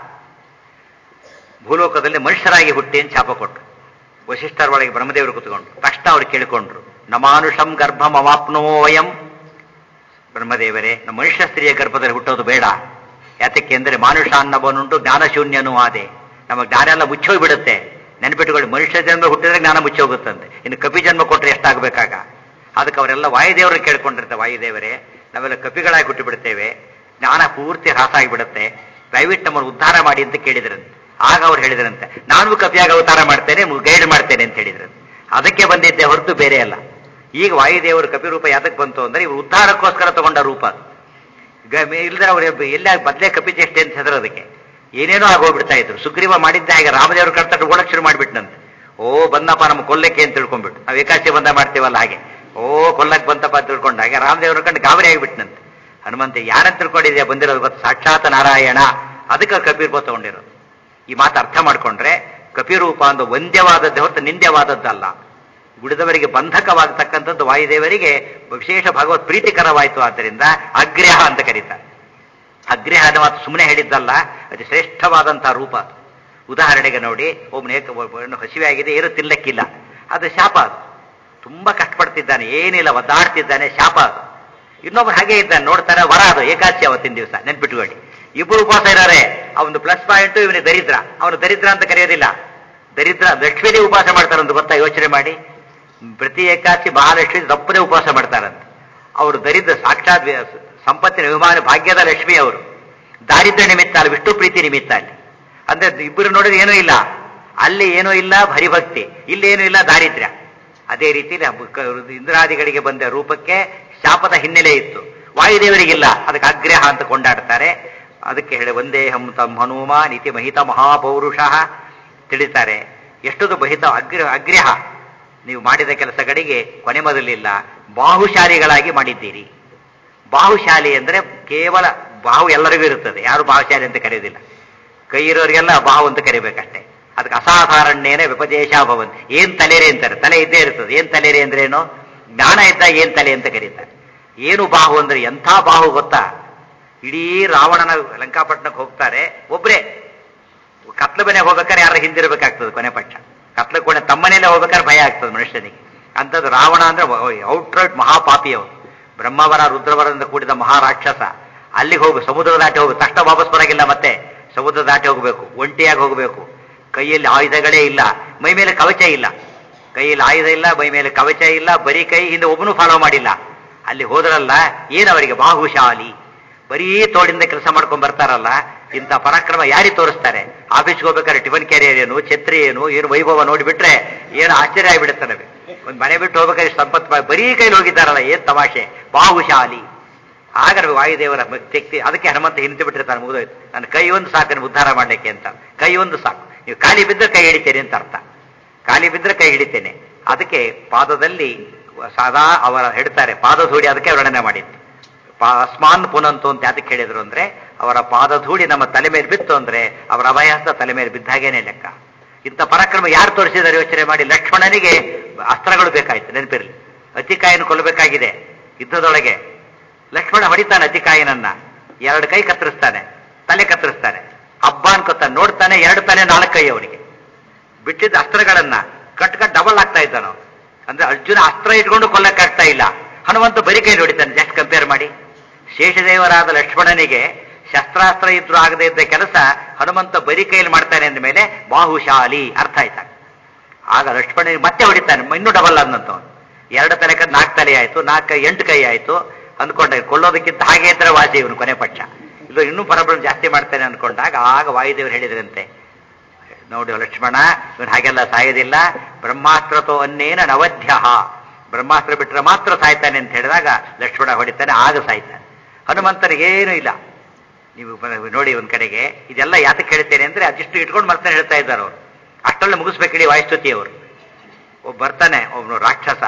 ಭೂಲೋಕದಲ್ಲಿ ಮನುಷ್ಯರಾಗಿ ಹುಟ್ಟಿ ಅಂತ ಶಾಪ ಕೊಟ್ಟರು. ವಸಿಷ್ಠರ ಒಳಗೆ ಬ್ರಹ್ಮದೇವರು ಕೂತ್ಕೊಂಡ್ರು. ತಕ್ಷಣ ಅವ್ರು ಕೇಳಿಕೊಂಡ್ರು, ನಮಾನುಷಂ ಗರ್ಭಂ ಅವಾಪ್ನೋಯಂ. ಬ್ರಹ್ಮದೇವರೇ, ನಮ್ಮ ಮನುಷ್ಯ ಸ್ತ್ರೀಯ ಗರ್ಭದಲ್ಲಿ ಹುಟ್ಟೋದು ಬೇಡ. ಯಾತಕ್ಕೆ ಅಂದರೆ ಮಾನುಷ ಅನ್ನಬನುಂಟು ಜ್ಞಾನಶೂನ್ಯನೂ ಆದೆ. ನಮ್ಮ ಜ್ಞಾನ ಎಲ್ಲ ಮುಚ್ಚೋಗ್ಬಿಡುತ್ತೆ. ನೆನಪಿಟ್ಟುಕೊಳ್ಳಿ, ಮನುಷ್ಯ ಜನ್ಮ ಹುಟ್ಟಿದ್ರೆ ಜ್ಞಾನ ಮುಚ್ಚೋಗುತ್ತಂತೆ, ಇನ್ನು ಕಪಿ ಜನ್ಮ ಕೊಟ್ಟರೆ ಎಷ್ಟಾಗಬೇಕಾಗ. ಅದಕ್ಕೆ ಅವರೆಲ್ಲ ವಾಯುದೇವರು ಕೇಳ್ಕೊಂಡಿರ್ತಾರೆ, ವಾಯುದೇವರೇ ನಾವೆಲ್ಲ ಕಪಿಗಳಾಗಿ ಹುಟ್ಟಿ ಬಿಡ್ತೇವೆ, ಜ್ಞಾನ ಪೂರ್ತಿ ಹ್ರಾಸ ಆಗಿಬಿಡುತ್ತೆ, ದಯವಿಟ್ಟು ನಮ್ಮನ್ನು ಉದ್ಧಾರ ಮಾಡಿ ಅಂತ ಕೇಳಿದ್ರಂತೆ. ಆಗ ಅವ್ರು ಹೇಳಿದ್ರಂತೆ, ನಾನು ಕಪಿಯಾಗಿ ಅವತಾರ ಮಾಡ್ತೇನೆ, ಗೈಡ್ ಮಾಡ್ತೇನೆ ಅಂತ ಹೇಳಿದ್ರಂತೆ. ಅದಕ್ಕೆ ಬಂದಿದ್ದೆ ಹೊರತು ಬೇರೆ ಅಲ್ಲ. ಈಗ ವಾಯುದೇವರು ಕಪಿ ರೂಪ ಯಾತಕ್ಕೆ ಬಂತು ಅಂದ್ರೆ ಇವರು ಉದ್ಧಾರಕ್ಕೋಸ್ಕರ ತಗೊಂಡ ರೂಪ. ಇಲ್ದ್ರೆ ಅವ್ರು ಎಲ್ಲ ಬದಲೇ ಕಪಿ ಚೇಷ್ಟೆ ಅಂತ ಹೆಸರು ಅದಕ್ಕೆ. ಏನೇನೋ ಆಗೋಗ್ಬಿಡ್ತಾ ಇದ್ರು. ಸುಗ್ರೀವ ಮಾಡಿದ್ದೆ ಹಾಗೆ ರಾಮದೇವ್ರ ಕರ್ತಟ್ಟು ಓಡಕ್ ಶುರು ಮಾಡಿಬಿಟ್ನಂತೆ. ಓ ಬಂದಪ್ಪ ನಮ್ಮ ಕೊಲ್ಲಕ್ಕೆ ಅಂತ ತಿಳ್ಕೊಂಡ್ಬಿಟ್ಟು, ನಾವು ಏಕಾಶಿ ಬಂದ ಮಾಡ್ತೀವಲ್ಲ ಹಾಗೆ, ಓ ಕೊಲ್ಲಕ್ಕೆ ಬಂತಪ್ಪ ಅಂತ ತಿಳ್ಕೊಂಡ ಹಾಗೆ ರಾಮದೇವ್ರ ಕಂಡು ಗಾಬರಿ ಆಗಿಬಿಟ್ನಂತೆ. ಹನುಮಂತ ಯಾರಂತ ತಿಳ್ಕೊಂಡಿದ್ಯಾ ಬಂದಿರೋದು ಗೊತ್ತು, ಸಾಕ್ಷಾತ್ ನಾರಾಯಣ. ಅದಕ್ಕೆ ಕಪಿರೂಪ ತಗೊಂಡಿರೋದು. ಈ ಮಾತು ಅರ್ಥ ಮಾಡ್ಕೊಂಡ್ರೆ ಕಪಿರೂಪ ಒಂದು ವಂದ್ಯವಾದದ್ದೇ ಹೊರತು ನಿಂದ್ಯವಾದದ್ದಲ್ಲ. ಉಳಿದವರಿಗೆ ಬಂಧಕವಾಗತಕ್ಕಂಥದ್ದು ವಾಯುದೇವರಿಗೆ ವಿಶೇಷ ಭಗವತ್ ಪ್ರೀತಿಕರವಾಯಿತು. ಆದ್ದರಿಂದ ಅಗ್ರ್ಯಹ ಅಂತ ಕರೀತಾರೆ. ಅಗ್ರ್ಯಹ ಅನ್ನೋ ಮಾತು ಸುಮ್ಮನೆ ಹೇಳಿದ್ದಲ್ಲ, ಅದು ಶ್ರೇಷ್ಠವಾದಂತಹ ರೂಪ. ಉದಾಹರಣೆಗೆ ನೋಡಿ, ಒಬ್ಬನ ಹಸಿವೆ ಆಗಿದೆ, ಏನು ತಿನ್ನಕ್ಕಿಲ್ಲ, ಅದು ಶಾಪ. ಅದು ತುಂಬಾ ಕಷ್ಟಪಡ್ತಿದ್ದಾನೆ, ಏನಿಲ್ಲ ಒದ್ದಾಡ್ತಿದ್ದಾನೆ, ಶಾಪ ಅದು. ಇನ್ನೊಬ್ರು ಹಾಗೆ ಇದ್ದಾನೆ, ನೋಡ್ತಾರೆ, ವರ ಅದು, ಏಕಾದಶಿ ಅವತ್ತಿನ ದಿವಸ, ನೆನ್ಪಿಟ್ಕೊಳ್ಳಿ. ಇಬ್ಬರು ಉಪವಾಸ ಇದ್ದಾರೆ. ಅವನು ಪ್ಲಸ್ ಪಾಯಿಂಟ್, ಇವನಿಗೆ ದರಿದ್ರ. ಅವನು ದರಿದ್ರ ಅಂತ ಕರೆಯೋದಿಲ್ಲ, ದರಿದ್ರ ಲಕ್ಷ್ಮೀದೇ ಉಪವಾಸ ಮಾಡ್ತಾರಂತ ಗೊತ್ತಾ? ಯೋಚನೆ ಮಾಡಿ, ಪ್ರತಿ ಏಕಾದಶಿ ಮಹಾಲಕ್ಷ್ಮಿ ತಪ್ಪನೇ ಉಪವಾಸ ಮಾಡ್ತಾರಂತ. ಅವರು ದರಿದ್ರ ಸಾಕ್ಷಾತ್ ಸಂಪತ್ತಿನ ವಿಮಾನ ಭಾಗ್ಯದ ಲಕ್ಷ್ಮಿ ಅವರು. ದಾರಿದ್ರ್ಯ ನಿಮಿತ್ತ ಅಲ್ಲ, ವಿಷ್ಣು ಪ್ರೀತಿ ನಿಮಿತ್ತ ಅಲ್ಲಿ. ಅಂದ್ರೆ ಇಬ್ಬರು ನೋಡಿದ್ರೆ ಏನೂ ಇಲ್ಲ, ಅಲ್ಲಿ ಏನೂ ಇಲ್ಲ ಹರಿಭಕ್ತಿ, ಇಲ್ಲಿ ಏನೂ ಇಲ್ಲ ದಾರಿದ್ರ್ಯ. ಅದೇ ರೀತಿ ಇಂದ್ರಾದಿಗಳಿಗೆ ಬಂದ ರೂಪಕ್ಕೆ ಶಾಪದ ಹಿನ್ನೆಲೆ ಇತ್ತು, ವಾಯುದೇವರಿಗಿಲ್ಲ, ಅದಕ್ಕೆ ಅಗ್ರಹ ಅಂತ ಕೊಂಡಾಡ್ತಾರೆ. ಅದಕ್ಕೆ ಹೇಳಿ ಒಂದೇ ಹಂ ತಂ ಹನುಮಾನ್ ಇತಿ ಮಹಿತ ಮಹಾಪೌರುಷ ತಿಳಿತಾರೆ. ಎಷ್ಟೊಂದು ಮಹಿತ ಅಗ್ರ ಅಗ್ರಹ ನೀವು ಮಾಡಿದ ಕೆಲಸಗಳಿಗೆ ಕೊನೆ ಮೊದಲಿಲ್ಲ, ಬಾಹುಶಾಲಿಗಳಾಗಿ ಮಾಡಿದ್ದೀರಿ. ಬಾಹುಶಾಲಿ ಅಂದ್ರೆ ಕೇವಲ ಬಾಹು ಎಲ್ಲರಿಗೂ ಇರುತ್ತದೆ, ಯಾರು ಬಾಹುಶಾಲಿ ಅಂತ ಕರೆಯೋದಿಲ್ಲ. ಕೈ ಇರೋರಿಗೆಲ್ಲ ಬಾಹು ಅಂತ ಕರಿಬೇಕಷ್ಟೇ. ಅದಕ್ಕೆ ಅಸಾಧಾರಣ್ಯೇನ ವಿಪದೇಶ ಭವನ್. ಏನ್ ತಲೆರೆ ಅಂತಾರೆ, ತಲೆ ಇದ್ದೇ ಇರ್ತದೆ. ಏನ್ ತಲೆರೆ ಅಂದ್ರೆ ಏನು, ಜ್ಞಾನ ಇದ್ದಾಗ ಏನ್ ತಲೆ ಅಂತ ಕರೀತಾರೆ. ಏನು ಬಾಹು ಅಂದ್ರೆ ಎಂಥ ಬಾಹು ಗೊತ್ತಾ, ಇಡೀ ರಾವಣನ ಲಂಕಾಪಟ್ಟಣಕ್ಕೆ ಹೋಗ್ತಾರೆ ಒಬ್ರೇ, ಕತ್ಲ ಮನೆಗೆ ಹೋಗ್ಬೇಕಾದ್ರೆ ಯಾರು ಹಿಂದಿರ್ಬೇಕಾಗ್ತದೆ ಕೊನೆ ಪಕ್ಷ. ಕತ್ಲ ಕೋಣೆ ತಮ್ಮನೇಲೆ ಹೋಗ್ಬೇಕಾದ್ರೆ ಭಯ ಆಗ್ತದೆ ಮನುಷ್ಯನಿಗೆ. ಅಂಥದ್ದು ರಾವಣ ಅಂದ್ರೆ ಔಟ್ರೈಟ್ ಮಹಾಪಾಪಿ ಅವನು, ಬ್ರಹ್ಮವರ ರುದ್ರವರದಿಂದ ಕೂಡಿದ ಮಹಾರಾಕ್ಷಸ. ಅಲ್ಲಿಗೆ ಹೋಗು, ಸಮುದ್ರ ದಾಟಿ ಹೋಗು, ತಕ್ಷಣ ವಾಪಸ್ ಬರೋಗಿಲ್ಲ, ಮತ್ತೆ ಸಮುದ್ರ ದಾಟಿ ಹೋಗಬೇಕು, ಒಂಟಿಯಾಗಿ ಹೋಗಬೇಕು. ಕೈಯಲ್ಲಿ ಆಯುಧಗಳೇ ಇಲ್ಲ, ಮೈ ಮೇಲೆ ಕವಚ ಇಲ್ಲ. ಕೈಯಲ್ಲಿ ಆಯುಧ ಇಲ್ಲ, ಮೈ ಮೇಲೆ ಕವಚ ಇಲ್ಲ, ಬರೀ ಕೈ, ಹಿಂದೆ ಒಬ್ಬನು ಫಾಲೋ ಮಾಡಿಲ್ಲ. ಅಲ್ಲಿ ಹೋದ್ರಲ್ಲ ಏನವರಿಗೆ ಬಾಹುಶಾಲಿ, ಬರೀ ತೋಳಿಂದ ಕೆಲಸ ಮಾಡ್ಕೊಂಡ್ ಬರ್ತಾರಲ್ಲ, ಇಂಥ ಪರಾಕ್ರಮ ಯಾರಿಗೆ ತೋರಿಸ್ತಾರೆ? ಆಫೀಸ್ಗೆ ಹೋಗ್ಬೇಕಾದ್ರೆ ಟಿಫನ್ ಕ್ಯಾರಿಯರ್ ಏನು, ಛತ್ರಿ ಏನು, ಏನು ವೈಭವ ನೋಡಿಬಿಟ್ರೆ ಏನು ಆಶ್ಚರ್ಯ ಆಗಿಬಿಡುತ್ತೆ ನಮಗೆ. ಒಂದು ಮನೆ ಬಿಟ್ಟು ಹೋಗ್ಬೇಕಾದ್ರೆ ಸಂಪತ್ ಬರೀ ಕೈಲಿ ಹೋಗಿದ್ದಾರಲ್ಲ, ಏನ್ ತಮಾಷೆ, ಬಾಹುಶಾಲಿ. ಆಗ ನಮಗೆ ವಾಯುದೇವರ ಶಕ್ತಿ. ಅದಕ್ಕೆ ಹನುಮಂತ ಹಿಂದೆ ಬಿಟ್ಟಿರ್ತಾನೆ, ಮುಗಿದೋಯ್ತು, ನನ್ನ ಕೈ ಒಂದು ಸಾಕು ಉದ್ಧಾರ ಮಾಡ್ಲಿಕ್ಕೆ ಅಂತ. ಕೈ ಒಂದು ಸಾಕು, ನೀವು ಖಾಲಿ ಬಿದ್ದರೆ ಕೈ ಹಿಡಿತೇನೆ ಅಂತ ಅರ್ಥ. ಖಾಲಿ ಬಿದ್ದರೆ ಕೈ ಹಿಡಿತೇನೆ. ಅದಕ್ಕೆ ಪಾದದಲ್ಲಿ ಸದಾ ಅವರ ಹಿಡ್ತಾರೆ, ಪಾದಧೂಳಿ. ಅದಕ್ಕೆ ವರ್ಣನೆ ಮಾಡಿತ್ತು. ಅಸ್ಮಾನ್ ಪುನಂತು ಅಂತ ಅದಕ್ಕೆ ಹೇಳಿದ್ರು ಅಂದ್ರೆ, ಅವರ ಪಾದಧೂಳಿ ನಮ್ಮ ತಲೆ ಮೇಲೆ ಬಿತ್ತು ಅಂದ್ರೆ ಅವರ ಅಭಯಹಸ್ತ ತಲೆ ಮೇಲೆ ಬಿದ್ದಾಗೇನೆ ಲೆಕ್ಕ. ಇಂಥ ಪರಾಕ್ರಮ ಯಾರು ತೋರಿಸಿದ್ದಾರೆ ಯೋಚನೆ ಮಾಡಿ. ಲಕ್ಷ್ಮಣನಿಗೆ ಅಸ್ತ್ರಗಳು ಬೇಕಾಯ್ತು, ನೆನಪಿರಲಿ. ಅತಿಕಾಯನ ಕೊಲ್ಲಬೇಕಾಗಿದೆ ಯುದ್ಧದೊಳಗೆ. ಲಕ್ಷ್ಮಣ ಹೊಡಿತಾನೆ ಅತಿಕಾಯನನ್ನ, ಎರಡು ಕೈ ಕತ್ತರಿಸ್ತಾನೆ, ತಲೆ ಕತ್ತರಿಸ್ತಾನೆ. ಹಬ್ಬ ಅನ್ಕೋತಾನೆ, ನೋಡ್ತಾನೆ ಎರಡು ತಲೆ ನಾಲ್ಕು ಕೈ ಅವನಿಗೆ. ಬಿಟ್ಟಿದ್ದ ಅಸ್ತ್ರಗಳನ್ನ ಕಟ್ ಕಟ್ ಡಬಲ್ ಆಗ್ತಾ ಇದ್ದಾನೋ. ಅಂದ್ರೆ ಅರ್ಜುನ ಅಸ್ತ್ರ ಇಟ್ಕೊಂಡು ಕೊಲ್ಲಕ್ಕಾಗ್ತಾ ಇಲ್ಲ, ಹನುಮಂತ ಬರಿ ಕೈ ನೋಡಿತಾನೆ. ಜಸ್ಟ್ ಕಂಪೇರ್ ಮಾಡಿ, ಶೇಷದೇವರಾದ ಲಕ್ಷ್ಮಣನಿಗೆ ಶಸ್ತ್ರಾಸ್ತ್ರ ಇದ್ರು ಆಗದೆ ಇದ್ದ ಕೆಲಸ ಹನುಮಂತ ಬರಿ ಕೈಯಲ್ಲಿ ಮಾಡ್ತಾನೆ ಅಂದ ಮೇಲೆ ಬಾಹುಶಾಲಿ ಅರ್ಥ ಆಯ್ತಾ. ಆಗ ಲಕ್ಷ್ಮಣನಿಗೆ ಮತ್ತೆ ಹೊಡಿತಾನೆ, ಇನ್ನೂ ಡಬಲ್ ಅನ್ನಂತವನು. ಎರಡು ತಲೆ ಕದ್ ನಾಲ್ಕು ತಲೆ ಆಯ್ತು, ನಾಲ್ಕು ಎಂಟು ಕೈ ಆಯ್ತು ಅಂದ್ಕೊಂಡ. ಕೊಲ್ಲೋದಕ್ಕಿಂತ ಹಾಗೆ ಇದ್ರೆ ವಾಸಿ ಇವನು ಕೊನೆ ಪಕ್ಷ. ಇದು ಇನ್ನೂ ಪರಬ್ರಹ್ಮ ಜಾಸ್ತಿ ಮಾಡ್ತಾನೆ ಅನ್ಕೊಂಡಾಗ ಆಗ ವಾಯುದೇವರು ಹೇಳಿದ್ರಂತೆ, ನೋಡಿ ಲಕ್ಷ್ಮಣ, ಇವನು ಹಾಗೆಲ್ಲ ಸಾಯೋದಿಲ್ಲ. ಬ್ರಹ್ಮಾಸ್ತ್ರತೋ ಅನ್ನೇನ ನವಧ್ಯ, ಬ್ರಹ್ಮಾಸ್ತ್ರ ಬಿಟ್ಟರೆ ಮಾತ್ರ ಸಾಯ್ತಾನೆ ಅಂತ ಹೇಳಿದಾಗ ಲಕ್ಷ್ಮಣ ಹೊಡಿತಾನೆ, ಆಗ ಸಾಯ್ತಾನೆ. ಹನುಮಂತನಿಗೇನು ಇಲ್ಲ. ನೀವು ನೋಡಿ ಒಂದ್ ಕಡೆಗೆ ಇದೆಲ್ಲ ಯಾತಕ್ಕೆ ಹೇಳ್ತೇನೆ ಅಂದ್ರೆ, ಅದಿಷ್ಟು ಇಟ್ಕೊಂಡು ಮರ್ತಾನೆ ಹೇಳ್ತಾ ಇದ್ದಾರೆ ಅವರು. ಅಷ್ಟರಲ್ಲಿ ಮುಗಿಸ್ಬೇಕಿಡಿ ವಾಯುಸ್ತುತಿ ಅವರು. ಒಬ್ಬ ಬರ್ತಾನೆ, ಒಬ್ಬನು ರಾಕ್ಷಸ,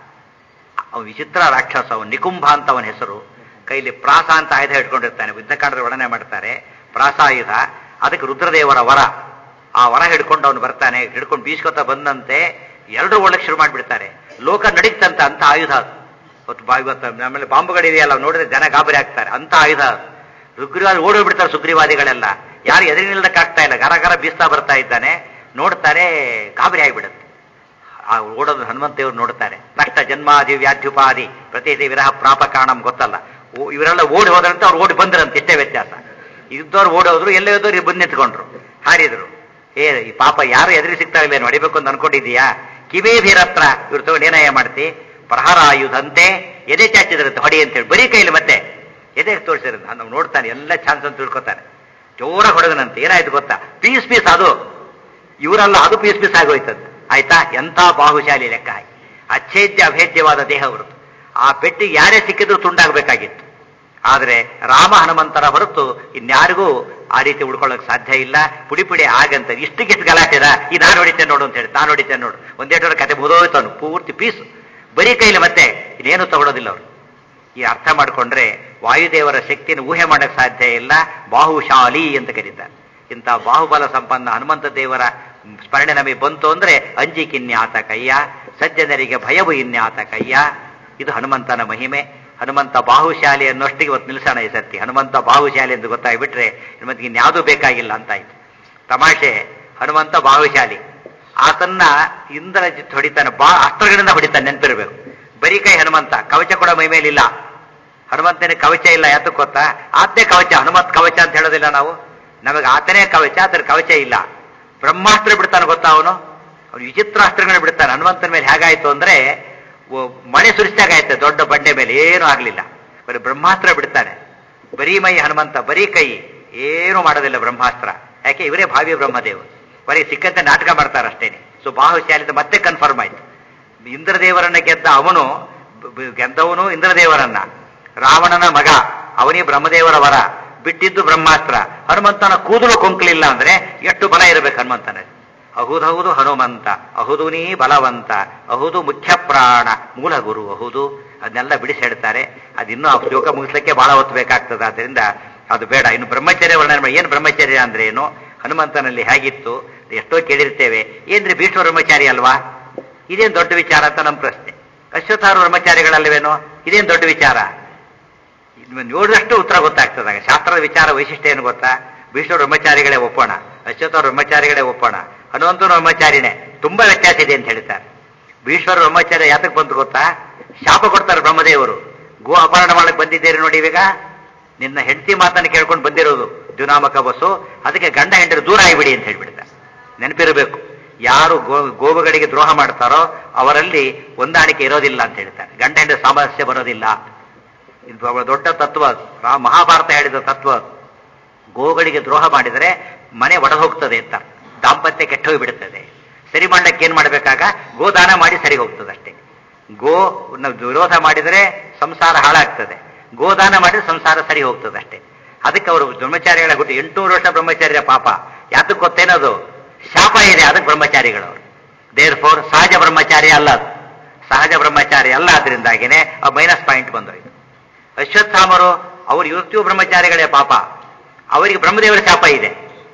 ಅವನು ವಿಚಿತ್ರ ರಾಕ್ಷಸ, ಅವನು ನಿಕುಂಭ ಅಂತ ಅವನ ಹೆಸರು. ಕೈಲಿ ಪ್ರಾಸ ಅಂತ ಆಯುಧ ಹಿಡ್ಕೊಂಡಿರ್ತಾನೆ. ಯುದ್ಧಕಾಂಡದ ವರ್ಣನೆ ಮಾಡ್ತಾರೆ ಪ್ರಾಸಾಯುಧ. ಅದಕ್ಕೆ ರುದ್ರದೇವರ ವರ. ಆ ವರ ಹಿಡ್ಕೊಂಡು ಅವನು ಬರ್ತಾನೆ, ಹಿಡ್ಕೊಂಡು ಬೀಸ್ಕೊತ ಬಂದಂತೆ ಎಲ್ಲರೂ ಒಳಗೆ ಶುರು ಮಾಡಿಬಿಡ್ತಾರೆ. ಲೋಕ ನಡೀತಂತ ಅಂತ ಆಯುಧ ಅದು. ಇವತ್ತು ಇವತ್ತು ನಮ್ಮಲ್ಲಿ ಬಾಂಬುಗಳಿದೆಯಲ್ಲ, ನೋಡಿದ್ರೆ ಜನ ಗಾಬರಿ ಆಗ್ತಾರೆ, ಅಂತ ಆಯುಧ ಅದು. ಸುಗ್ರೀವಾದಿ ಓಡೋಗ್ಬಿಡ್ತಾರೆ, ಸುಗ್ರೀವಾದಿಗಳೆಲ್ಲ ಯಾರು ಎದುರು ನಿಲ್ಲಕ್ಕಾಗ್ತಾ ಇಲ್ಲ, ಗರ ಗರ ಬೀಸ್ತಾ ಬರ್ತಾ ಇದ್ದಾನೆ. ನೋಡ್ತಾರೆ, ಗಾಬರಿ ಆಗಿಬಿಡುತ್ತೆ. ಆ ಓಡೋದು ಹನುಮಂತೇವರು ನೋಡ್ತಾರೆ. ನಷ್ಟ ಜನ್ಮಾದಿ ವ್ಯಾಧ್ಯುಪಾದಿ ಪ್ರತಿದಿ ವಿರಹ ಪ್ರಾಪ ಕಾಣಂ ಗೊತ್ತಲ್ಲ. ಇವರೆಲ್ಲ ಓಡಿ ಹೋದ್ರಂತೆ, ಅವ್ರು ಓಡಿ ಬಂದ್ರಂತೆ, ಇಷ್ಟೇ ವ್ಯತ್ಯಾಸ. ಇದ್ದವ್ರು ಓಡೋದ್ರು, ಎಲ್ಲೇ ಹೋದವ್ರು ಬಂದು ನಿಂತ್ಕೊಂಡ್ರು, ಹಾರಿದ್ರು. ಏ ಈ ಪಾಪ ಯಾರು ಎದುರಿ ಸಿಗ್ತಾ ಇಲ್ಲ, ಹೊಡಿಬೇಕು ಅಂತ ಅನ್ಕೊಂಡಿದೀಯಾ? ಕಿವೇ ಭೀರತ್ರ ಇವ್ರು ತಗೊಂಡು ಏನಯ್ಯ ಮಾಡ್ತಿ? ಪ್ರಹಾರ ಆಯುಧಂತೆ ಎದೆ ಚಾಚಿದ್ರಂತೆ, ಹೊಡಿ ಅಂತೇಳಿ ಬರೀ ಕೈಲಿ ಮತ್ತೆ ಎದೆ ತೋರಿಸಿರಂತೆ. ನಾವು ನೋಡ್ತಾನೆ, ಎಲ್ಲ ಚಾನ್ಸ್ ಅಂತ ತಿಳ್ಕೊತಾನೆ. ಜೋರಾಗಿ ಹೊಡೆದನಂತೆ. ಏನಾಯ್ತು ಗೊತ್ತಾ? ಪೀಸ್ ಪೀಸ್ ಅದು, ಇವರಲ್ಲ, ಅದು ಪೀಸ್ ಪೀಸ್ ಆಗೋಯ್ತದ್ದು. ಆಯ್ತಾ? ಎಂಥ ಬಾಹುಶಾಲಿ ಲೆಕ್ಕ ಹಾಕಿ. ಅಚ್ಛೇದ್ಯ ಅಭೇದ್ಯವಾದ ದೇಹ ಹೊರತು ಆ ಪೆಟ್ಟಿಗೆ ಯಾರೇ ಸಿಕ್ಕಿದ್ರು ತುಂಡಾಗಬೇಕಾಗಿತ್ತು. ಆದರೆ ರಾಮ ಹನುಮಂತರ ಹೊರತು ಇನ್ಯಾರಿಗೂ ಆ ರೀತಿ ಉಳ್ಕೊಳ್ಳೋಕೆ ಸಾಧ್ಯ ಇಲ್ಲ. ಪುಡಿ ಪುಡಿ ಆಗಂತ ಇಷ್ಟಕ್ಕಿಷ್ಟು ಗಲಾಟೆದ, ಈ ನಾನು ಹೊಡಿತೇನೆ ನೋಡು ಅಂತ ಹೇಳಿ, ನಾನು ಹೊಡಿತೇನೆ ನೋಡು, ಒಂದೇಟೋರ ಕತೆ ಮುದೋಯ್ತಾನು ಪೂರ್ತಿ ಪೀಸು, ಬರೀ ಕೈಲಿ ಮತ್ತೆ ಇನ್ನೇನು ತಗೊಳ್ಳೋದಿಲ್ಲ ಅವರು. ಈ ಅರ್ಥ ಮಾಡಿಕೊಂಡ್ರೆ ವಾಯುದೇವರ ಶಕ್ತಿಯನ್ನು ಊಹೆ ಮಾಡಕ್ಕೆ ಸಾಧ್ಯ ಇಲ್ಲ. ಬಾಹುಶಾಲಿ ಅಂತ ಕರೀತಾರೆ. ಇಂಥ ಬಾಹುಬಲ ಸಂಪನ್ನ ಹನುಮಂತ ದೇವರ ಸ್ಮರಣೆ ನಮಗೆ ಬಂತು ಅಂದ್ರೆ ಅಂಜಿಕಿನ್ಯಾತ ಕಯ್ಯ, ಸಜ್ಜನರಿಗೆ ಭಯವು ಇನ್ಯಾತ ಕಯ್ಯ. ಇದು ಹನುಮಂತನ ಮಹಿಮೆ. ಹನುಮಂತ ಬಾಹುಶಾಲಿ ಅನ್ನೋಷ್ಟಿಗೆ ಇವತ್ತು ನಿಲ್ಸೋಣ ಈ ಸರ್ತಿ. ಹನುಮಂತ ಬಾಹುಶಾಲಿ ಎಂದು ಗೊತ್ತಾಗ್ಬಿಟ್ರೆ ನಿಮಗೆ ಇನ್ಯಾವುದೂ ಬೇಕಾಗಿಲ್ಲ ಅಂತಾಯ್ತು. ತಮಾಷೆ, ಹನುಮಂತ ಬಾಹುಶಾಲಿ. ಆತನ್ನ ಇಂದ್ರಜಿತ್ ಹೊಡಿತಾನೆ, ಬಾ ಅಸ್ತ್ರಗಳಿಂದ ಹೊಡಿತಾನೆ, ನೆನಪಿರ್ಬೇಕು. ಬರೀ ಕೈ ಹನುಮಂತ, ಕವಚ ಕೂಡ ಮೈ ಮೇಲಿಲ್ಲ. ಹನುಮಂತನ ಕವಚ ಇಲ್ಲ, ಯಾತಕ್ಕೆ ಗೊತ್ತಾ? ಆತನೇ ಕವಚ, ಹನುಮಂತ ಕವಚ ಅಂತ ಹೇಳೋದಿಲ್ಲ ನಾವು. ನಮಗೆ ಆತನೇ ಕವಚ, ಅದರ ಕವಚ ಇಲ್ಲ. ಬ್ರಹ್ಮಾಸ್ತ್ರ ಬಿಡ್ತಾನೆ ಗೊತ್ತಾ ಅವನು, ಅವನು ವಿಚಿತ್ರ ಅಸ್ತ್ರಗಳನ್ನ ಬಿಡ್ತಾನೆ. ಹನುಮಂತನ ಮೇಲೆ ಹೇಗಾಯ್ತು ಅಂದ್ರೆ ಮಳೆ ಸುರಿಸಿದಾಗಾಯ್ತು, ದೊಡ್ಡ ಬಂಡೆ ಮೇಲೆ ಏನೂ ಆಗ್ಲಿಲ್ಲ. ಬರೀ ಬ್ರಹ್ಮಾಸ್ತ್ರ ಬಿಡ್ತಾನೆ. ಬರೀ ಮೈ ಹನುಮಂತ, ಬರೀ ಕೈ, ಏನೂ ಮಾಡೋದಿಲ್ಲ ಬ್ರಹ್ಮಾಸ್ತ್ರ. ಯಾಕೆ ಇವರೇ ಭಾವಿ ಬ್ರಹ್ಮದೇವರು. ಅವರಿಗೆ ಸಿಕ್ಕಂತೆ ನಾಟಕ ಮಾಡ್ತಾರೆ ಅಷ್ಟೇನೆ. ಸೊ ಬಾಹುಶಾಲಿತ ಮತ್ತೆ ಕನ್ಫರ್ಮ್ ಆಯ್ತು. ಇಂದ್ರದೇವರನ್ನ ಗೆದ್ದ ಅವನು ಗೆದ್ದವನು ಇಂದ್ರದೇವರನ್ನ, ರಾವಣನ ಮಗ ಅವನೇ ಬ್ರಹ್ಮದೇವರ ವರ, ಬಿಟ್ಟಿದ್ದು ಬ್ರಹ್ಮಾಸ್ತ್ರ. ಹನುಮಂತನ ಕೂದಲು ಕೊಂಕಲಿಲ್ಲ ಅಂದ್ರೆ ಎಷ್ಟು ಬಲ ಇರಬೇಕು ಹನುಮಂತನ. ಅಹುದೌದು ಹನುಮಂತ ಅಹುದು ನೀ ಬಲವಂತ ಅಹುದು ಮುಖ್ಯ ಪ್ರಾಣ ಮೂಲ ಗುರು ಅಹುದು. ಅದನ್ನೆಲ್ಲ ಬಿಡಿಸಿ ಹೇಳ್ತಾರೆ. ಅದಿನ್ನೂ ಆ ಶ್ಲೋಕ ಮುಗಿಸ್ಲಿಕ್ಕೆ ಬಹಳ ಹೊತ್ತು ಬೇಕಾಗ್ತದೆ. ಆದ್ರಿಂದ ಅದು ಬೇಡ. ಇನ್ನು ಬ್ರಹ್ಮಚರ್ಯ ವರ್ಣನೆ ಮಾಡಿ. ಏನು ಬ್ರಹ್ಮಚರ್ಯ ಅಂದ್ರೆ ಏನು, ಹನುಮಂತನಲ್ಲಿ ಹೇಗಿತ್ತು ಎಷ್ಟೋ ಕೇಳಿರ್ತೇವೆ. ಏನ್ರಿ ಭೀಷ್ಮ ಬ್ರಹ್ಮಚಾರಿ ಅಲ್ವಾ, ಇದೇನು ದೊಡ್ಡ ವಿಚಾರ ಅಂತ ನಮ್ಮ ಪ್ರಶ್ನೆ. ಅಶ್ವತ್ಥಾರು ಬ್ರಹ್ಮಚಾರಿಗಳಲ್ಲವೇನೋ, ಇದೇನು ದೊಡ್ಡ ವಿಚಾರ? ನೋಡಿದಷ್ಟು ಉತ್ತರ ಗೊತ್ತಾಗ್ತದಾಗ. ಶಾಸ್ತ್ರದ ವಿಚಾರ ವೈಶಿಷ್ಟ್ಯ ಏನು ಗೊತ್ತಾ, ಭೀಷ್ಮ ಬ್ರಹ್ಮಚಾರಿಗಳೇ ಒಪ್ಪೋಣ, ಅಶ್ವತ್ಥ ಬ್ರಹ್ಮಚಾರಿಗಳೇ ಒಪ್ಪೋಣ, ಹನುಮಂತನು ಬ್ರಹ್ಮಚಾರಿನೇ. ತುಂಬಾ ವ್ಯತ್ಯಾಸ ಇದೆ ಅಂತ ಹೇಳ್ತಾರೆ. ಭೀಷ್ಮರ ಬ್ರಹ್ಮಚಾರ್ಯ ಯಾತಕ್ಕೆ ಬಂತು ಗೊತ್ತಾ, ಶಾಪ ಕೊಡ್ತಾರೆ ಬ್ರಹ್ಮದೇವರು. ಗೋ ಅಪಹರಣ ಮಾಡಕ್ಕೆ ಬಂದಿದ್ದೀರಿ ನೋಡಿ, ಇವಾಗ ನಿನ್ನ ಹೆಂಡತಿ ಮಾತನ್ನು ಕೇಳ್ಕೊಂಡು ಬಂದಿರೋದು ದ್ಯುನಾಮಕ ಬಸ್ಸು, ಅದಕ್ಕೆ ಗಂಡ ಹೆಂಡರು ದೂರ ಆಗಿಬಿಡಿ ಅಂತ ಹೇಳ್ಬಿಡ್ತಾರೆ. ನೆನಪಿರಬೇಕು, ಯಾರು ಗೋ ಗೋವುಗಳಿಗೆ ದ್ರೋಹ ಮಾಡ್ತಾರೋ ಅವರಲ್ಲಿ ಹೊಂದಾಣಿಕೆ ಇರೋದಿಲ್ಲ ಅಂತ ಹೇಳ್ತಾರೆ. ಗಂಡ ಹೆಂಡರ ಸಾಮರಸ್ಯ ಬರೋದಿಲ್ಲ. ಇದು ದೊಡ್ಡ ತತ್ವ, ಮಹಾಭಾರತ ಹೇಳಿದ ತತ್ವ. ಗೋಗಳಿಗೆ ದ್ರೋಹ ಮಾಡಿದರೆ ಮನೆ ಒಡ ಹೋಗ್ತದೆ ಅಂತ, ದಾಂಪತ್ಯ ಕೆಟ್ಟೋಗಿ ಬಿಡುತ್ತದೆ. ಸರಿ ಮಾಡ್ಲಿಕ್ಕೆ ಏನ್ ಮಾಡ್ಬೇಕಾಗ ಗೋದಾನ ಮಾಡಿ ಸರಿ ಹೋಗ್ತದೆ ಅಷ್ಟೇ. ಗೋ ವಿರೋಧ ಮಾಡಿದರೆ ಸಂಸಾರ ಹಾಳಾಗ್ತದೆ, ಗೋದಾನ ಮಾಡಿದ್ರೆ ಸಂಸಾರ ಸರಿ ಹೋಗ್ತದೆ ಅಷ್ಟೇ. ಅದಕ್ಕೆ ಅವರು ಬ್ರಹ್ಮಚಾರಿಗಳ ಹುಟ್ಟು ಎಂಟುನೂರು ವರ್ಷ ಬ್ರಹ್ಮಚಾರ್ಯ ಪಾಪ. ಯಾತಕ್ಕೆ ಗೊತ್ತೇನದು, ಶಾಪ ಇದೆ, ಅದಕ್ಕೆ ಬ್ರಹ್ಮಚಾರಿಗಳವರು. ದೇರ್ ಫೋರ್ ಸಹಜ ಬ್ರಹ್ಮಚಾರಿ ಅಲ್ಲ ಅದು, ಸಹಜ ಬ್ರಹ್ಮಚಾರಿ ಅಲ್ಲ. ಅದರಿಂದಾಗಿನೇ ಆ ಮೈನಸ್ ಪಾಯಿಂಟ್ ಬಂದೋಯ್ತು. ಅಶ್ವತ್ಥಾಮರು ಅವರು ಇವತ್ತಿಗೂ ಬ್ರಹ್ಮಚಾರಿಗಳೇ ಪಾಪ, ಅವರಿಗೆ ಬ್ರಹ್ಮದೇವರ ಶಾಪ ಇದೆ.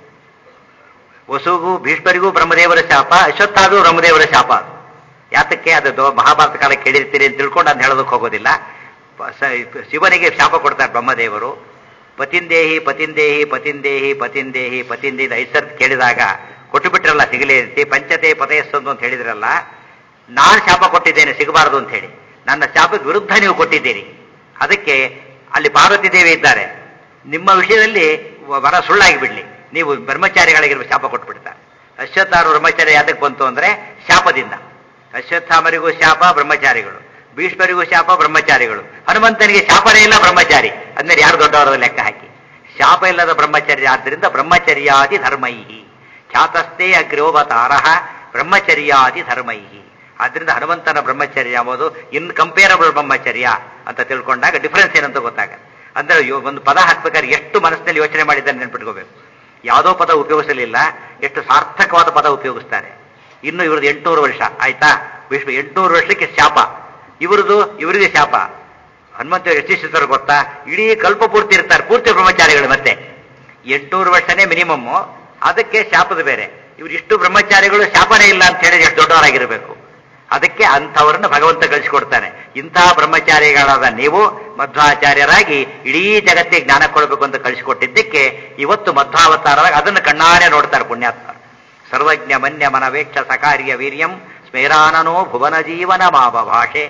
ವಸುಗೂ ಭೀಷ್ಮರಿಗೂ ಬ್ರಹ್ಮದೇವರ ಶಾಪ, ಅಶ್ವತ್ಥಾಗೂ ಬ್ರಹ್ಮದೇವರ ಶಾಪ. ಯಾತಕ್ಕೆ ಅದು ಮಹಾಭಾರತ ಕಾಲ ಕೇಳಿರ್ತೀರಿ ಅಂತ ತಿಳ್ಕೊಂಡು ಅದನ್ನ ಹೇಳೋದಕ್ಕೆ ಹೋಗೋದಿಲ್ಲ. ಶಿವನಿಗೆ ಶಾಪ ಕೊಡ್ತಾರೆ ಬ್ರಹ್ಮದೇವರು. ಪತಿಂದೇಹಿ ಪತಿಂದೇಹಿ ಪತಿಂದೇಹಿ ಪತಿಂದೇಹಿ ಪತಿಂದೇಹಿ ಐಸರ್ ಕೇಳಿದಾಗ ಕೊಟ್ಟು ಬಿಟ್ರಲ್ಲ, ಸಿಗಲೇ ಇರ್ತಿ ಪಂಚತೆ ಪತಯಸ್ಸೊಂದು ಅಂತ ಹೇಳಿದ್ರಲ್ಲ. ನಾನು ಶಾಪ ಕೊಟ್ಟಿದ್ದೇನೆ ಸಿಗಬಾರದು ಅಂತ ಹೇಳಿ, ನನ್ನ ಶಾಪಕ್ಕೆ ವಿರುದ್ಧ ನೀವು ಕೊಟ್ಟಿದ್ದೀರಿ. ಅದಕ್ಕೆ ಅಲ್ಲಿ ಪಾರ್ವತಿ ದೇವಿ ಇದ್ದಾರೆ, ನಿಮ್ಮ ವಿಷಯದಲ್ಲಿ ವರ ಸುಳ್ಳಾಗಿ ಬಿಡ್ಲಿ, ನೀವು ಬ್ರಹ್ಮಚಾರಿಗಳಿಗಿರುವ ಶಾಪ ಕೊಟ್ಬಿಡ್ತಾರೆ. ಅಶ್ವತ್ಥಾರು ಬ್ರಹ್ಮಚಾರಿ ಯಾತಕ್ಕೆ ಬಂತು ಅಂದ್ರೆ ಶಾಪದಿಂದ. ಅಶ್ವತ್ಥಾಮರಿಗೂ ಶಾಪ ಬ್ರಹ್ಮಚಾರಿಗಳು, ಭೀಷ್ಮರಿಗೂ ಶಾಪ ಬ್ರಹ್ಮಚಾರಿಗಳು, ಹನುಮಂತನಿಗೆ ಶಾಪನೇ ಇಲ್ಲ ಬ್ರಹ್ಮಚಾರಿ. ಅಂದ್ರೆ ಯಾರು ದೊಡ್ಡವರ ಲೆಕ್ಕ ಹಾಕಿ. ಶಾಪ ಇಲ್ಲದ ಬ್ರಹ್ಮಚರ್ಯ, ಆದ್ದರಿಂದ ಬ್ರಹ್ಮಚರ್ಯಾದಿ ಧರ್ಮೈಹಿ ಖ್ಯಾತಸ್ಥೇ ಅಗ್ರೋವತಾರ ಬ್ರಹ್ಮಚರ್ಯಾದಿ ಧರ್ಮೈಹಿ. ಆದ್ರಿಂದ ಹನುಮಂತನ ಬ್ರಹ್ಮಚರ್ಯ ಎಂಬುದು ಇನ್ಕಂಪೇರಬಲ್ ಬ್ರಹ್ಮಚರ್ಯ ಅಂತ ತಿಳ್ಕೊಂಡಾಗ ಡಿಫರೆನ್ಸ್ ಏನಂತ ಗೊತ್ತಾಗತ್ತೆ. ಅಂದ್ರೆ ಒಂದು ಪದ ಹಾಕ್ಬೇಕಾದ್ರೆ ಎಷ್ಟು ಮನಸ್ಸಿನಲ್ಲಿ ಯೋಚನೆ ಮಾಡಿದ್ದಾನೆ ನೆನ್ಪಿಟ್ಕೋಬೇಕು. ಯಾವುದೋ ಪದ ಉಪಯೋಗಿಸಲಿಲ್ಲ, ಎಷ್ಟು ಸಾರ್ಥಕವಾದ ಪದ ಉಪಯೋಗಿಸ್ತಾರೆ. ಇನ್ನು ಇವ್ರದ್ದು ಎಂಟುನೂರು ವರ್ಷ ಆಯ್ತಾ, ವಿಶ್ವ ಎಂಟುನೂರು ವರ್ಷಕ್ಕೆ ಶಾಪ, ಇವ್ರದ್ದು ಇವರಿಗೆ ಶಾಪ. ಹನುಮಂತ ಯಶಸ್ವಿಸ್ತಾರೆ ಗೊತ್ತಾ, ಇಡೀ ಕಲ್ಪ ಪೂರ್ತಿ ಇರ್ತಾರೆ, ಪೂರ್ತಿ ಬ್ರಹ್ಮಚಾರಿಗಳು. ಮತ್ತೆ ಎಂಟುನೂರು ವರ್ಷನೇ ಮಿನಿಮಮ್, ಅದಕ್ಕೆ ಶಾಪದ ಬೇರೆ. ಇವ್ರು ಇಷ್ಟು ಬ್ರಹ್ಮಚಾರಿಗಳು ಶಾಪನೇ ಇಲ್ಲ ಅಂತ ಹೇಳಿದ್ರೆ ಎಷ್ಟು ದೊಡ್ಡವರಾಗಿರ್ಬೇಕು. ಅದಕ್ಕೆ ಅಂಥವರನ್ನು ಭಗವಂತ ಕಳಿಸಿಕೊಡ್ತಾನೆ. ಇಂತಹ ಬ್ರಹ್ಮಚಾರಿಗಳಾದ ನೀವು ಮಧ್ವಾಚಾರ್ಯರಾಗಿ ಇಡೀ ಜಗತ್ತಿಗೆ ಜ್ಞಾನ ಕೊಡಬೇಕು ಅಂತ ಕಳಿಸಿಕೊಟ್ಟಿದ್ದಕ್ಕೆ ಇವತ್ತು ಮಧ್ವಾವತಾರವಾಗಿ ಅದನ್ನು ಕಣ್ಣಾರೆ ನೋಡ್ತಾರೆ ಪುಣ್ಯಾತ್ಮ. ಸರ್ವಜ್ಞ ಮನ್ಯ ಮನವೇಕ್ಷ ಸಕಾರ್ಯ ವೀರ್ಯಂ ಸ್ಮೇರಾನನೋ ಭುವನ ಜೀವನ ಮಾವ ಭಾಷೆ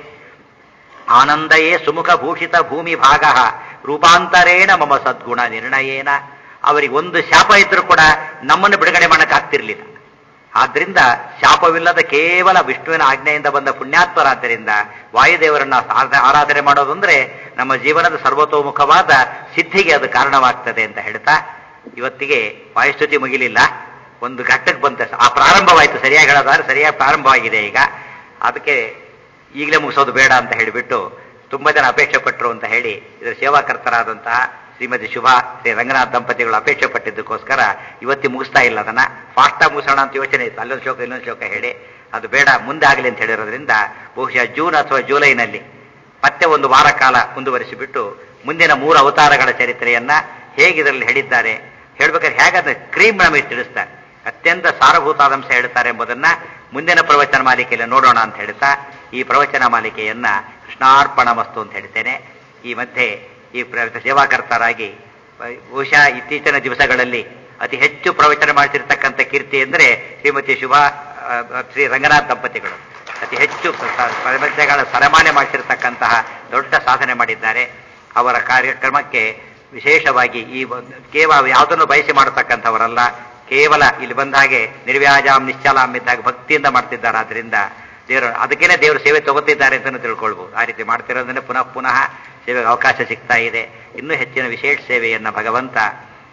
ಆನಂದಯೇ ಸುಮುಖ ಭೂಷಿತ ಭೂಮಿ ಭಾಗ ರೂಪಾಂತರೇಣ ಮಮ ಸದ್ಗುಣ ನಿರ್ಣಯೇನ. ಅವರಿಗೆ ಒಂದು ಶಾಪ ಇದ್ರೂ ಕೂಡ ನಮ್ಮನ್ನು ಬಿಡುಗಡೆ ಮಾಡಕ್ಕಾಗ್ತಿರ್ಲಿಲ್ಲ. ಆದ್ರಿಂದ ಶಾಪವಿಲ್ಲದ ಕೇವಲ ವಿಷ್ಣುವಿನ ಆಜ್ಞೆಯಿಂದ ಬಂದ ಪುಣ್ಯಾತ್ಮರಾದ್ದರಿಂದ ವಾಯುದೇವರನ್ನ ಆರಾಧನೆ ಮಾಡೋದು ಅಂದ್ರೆ ನಮ್ಮ ಜೀವನದ ಸರ್ವತೋಮುಖವಾದ ಸಿದ್ಧಿಗೆ ಅದು ಕಾರಣವಾಗ್ತದೆ ಅಂತ ಹೇಳ್ತಾ, ಇವತ್ತಿಗೆ ವಾಯುಸ್ತುತಿ ಮುಗಿಲಿಲ್ಲ, ಒಂದು ಘಟ್ಟಕ್ಕೆ ಬಂತ. ಆ ಪ್ರಾರಂಭವಾಯಿತು, ಸರಿಯಾಗಿ ಹೇಳೋದಾದ್ರೆ ಸರಿಯಾಗಿ ಪ್ರಾರಂಭವಾಗಿದೆ ಈಗ. ಅದಕ್ಕೆ ಈಗಲೇ ಮುಗಿಸೋದು ಬೇಡ ಅಂತ ಹೇಳಿಬಿಟ್ಟು ತುಂಬಾ ಜನ ಅಪೇಕ್ಷೆ ಪಟ್ಟರು ಅಂತ ಹೇಳಿ ಇದರ ಸೇವಾಕರ್ತರಾದಂತಹ ಶ್ರೀಮತಿ ಶುಭಾ ಶ್ರೀ ರಂಗನಾಥ್ ದಂಪತಿಗಳು ಅಪೇಕ್ಷೆ ಪಟ್ಟಿದ್ದಕ್ಕೋಸ್ಕರ ಇವತ್ತಿ ಮುಗಿಸ್ತಾ ಇಲ್ಲ. ಅದನ್ನ ಫಾಸ್ಟಾಗಿ ಮುಗಿಸೋಣ ಅಂತ ಯೋಚನೆ ಇತ್ತು. ಅಲ್ಲೊಂದು ಶ್ಲೋಕ ಇನ್ನೊಂದು ಶ್ಲೋಕ ಹೇಳಿ ಅದು ಬೇಡ ಮುಂದೆ ಆಗಲಿ ಅಂತ ಹೇಳಿರೋದ್ರಿಂದ ಬಹುಶಃ ಜೂನ್ ಅಥವಾ ಜುಲೈನಲ್ಲಿ ಮತ್ತೆ ಒಂದು ವಾರ ಕಾಲ ಮುಂದುವರಿಸಿಬಿಟ್ಟು ಮುಂದಿನ ಮೂರು ಅವತಾರಗಳ ಚರಿತ್ರೆಯನ್ನ ಹೇಗೆ ಇದರಲ್ಲಿ ಹೇಳಿದ್ದಾರೆ ಹೇಳ್ಬೇಕಾದ್ರೆ ಹೇಗಾದ್ರೆ ಕ್ರೀಮ್ ನಮಗೆ ತಿಳಿಸ್ತಾರೆ. ಅತ್ಯಂತ ಸಾರಭೂತಾದಂಶ ಹೇಳ್ತಾರೆ ಎಂಬುದನ್ನ ಮುಂದಿನ ಪ್ರವಚನ ಮಾಲಿಕೆಯಲ್ಲಿ ನೋಡೋಣ ಅಂತ ಹೇಳ್ತಾ ಈ ಪ್ರವಚನ ಮಾಲಿಕೆಯನ್ನ ಕೃಷ್ಣಾರ್ಪಣ ಮಸ್ತು ಅಂತ ಹೇಳ್ತೇನೆ. ಈ ಮಧ್ಯೆ ಈ ಸೇವಾಕರ್ತರಾಗಿ ಬಹುಶಃ ಇತ್ತೀಚಿನ ದಿವಸಗಳಲ್ಲಿ ಅತಿ ಹೆಚ್ಚು ಪ್ರವಚನ ಮಾಡಿಸಿರ್ತಕ್ಕಂಥ ಕೀರ್ತಿ ಅಂದರೆ ಶ್ರೀಮತಿ ಶುಭಾ ಶ್ರೀ ರಂಗನಾಥ್ ದಂಪತಿಗಳು ಅತಿ ಹೆಚ್ಚು ಪ್ರವಚನಗಳ ಸರಮಾನೆ ಮಾಡಿಸಿರ್ತಕ್ಕಂತಹ ದೊಡ್ಡ ಸಾಧನೆ ಮಾಡಿದ್ದಾರೆ. ಅವರ ಕಾರ್ಯಕ್ರಮಕ್ಕೆ ವಿಶೇಷವಾಗಿ ಈ ಕೇವಲ ಯಾವುದನ್ನು ಬಯಸಿ ಮಾಡತಕ್ಕಂಥವರಲ್ಲ, ಕೇವಲ ಇಲ್ಲಿ ಬಂದ ಹಾಗೆ ನಿರ್ವ್ಯಾಜಾಮ್ ನಿಶ್ಚಲಾಮ್ ಇದ್ದಾಗ ಭಕ್ತಿಯಿಂದ ಮಾಡ್ತಿದ್ದಾರೆ. ಆದ್ರಿಂದ ದೇವರು ಅದಕ್ಕೇನೆ ದೇವರು ಸೇವೆ ತಗೋತಿದ್ದಾರೆ ಅಂತಲೂ ತಿಳ್ಕೊಳ್ಬಹುದು. ಆ ರೀತಿ ಮಾಡ್ತಿರೋದನ್ನೇ ಪುನಃ ಪುನಃ ಸೇವೆಗೆ ಅವಕಾಶ ಸಿಗ್ತಾ ಇದೆ. ಇನ್ನೂ ಹೆಚ್ಚಿನ ವಿಶೇಷ ಸೇವೆಯನ್ನ ಭಗವಂತ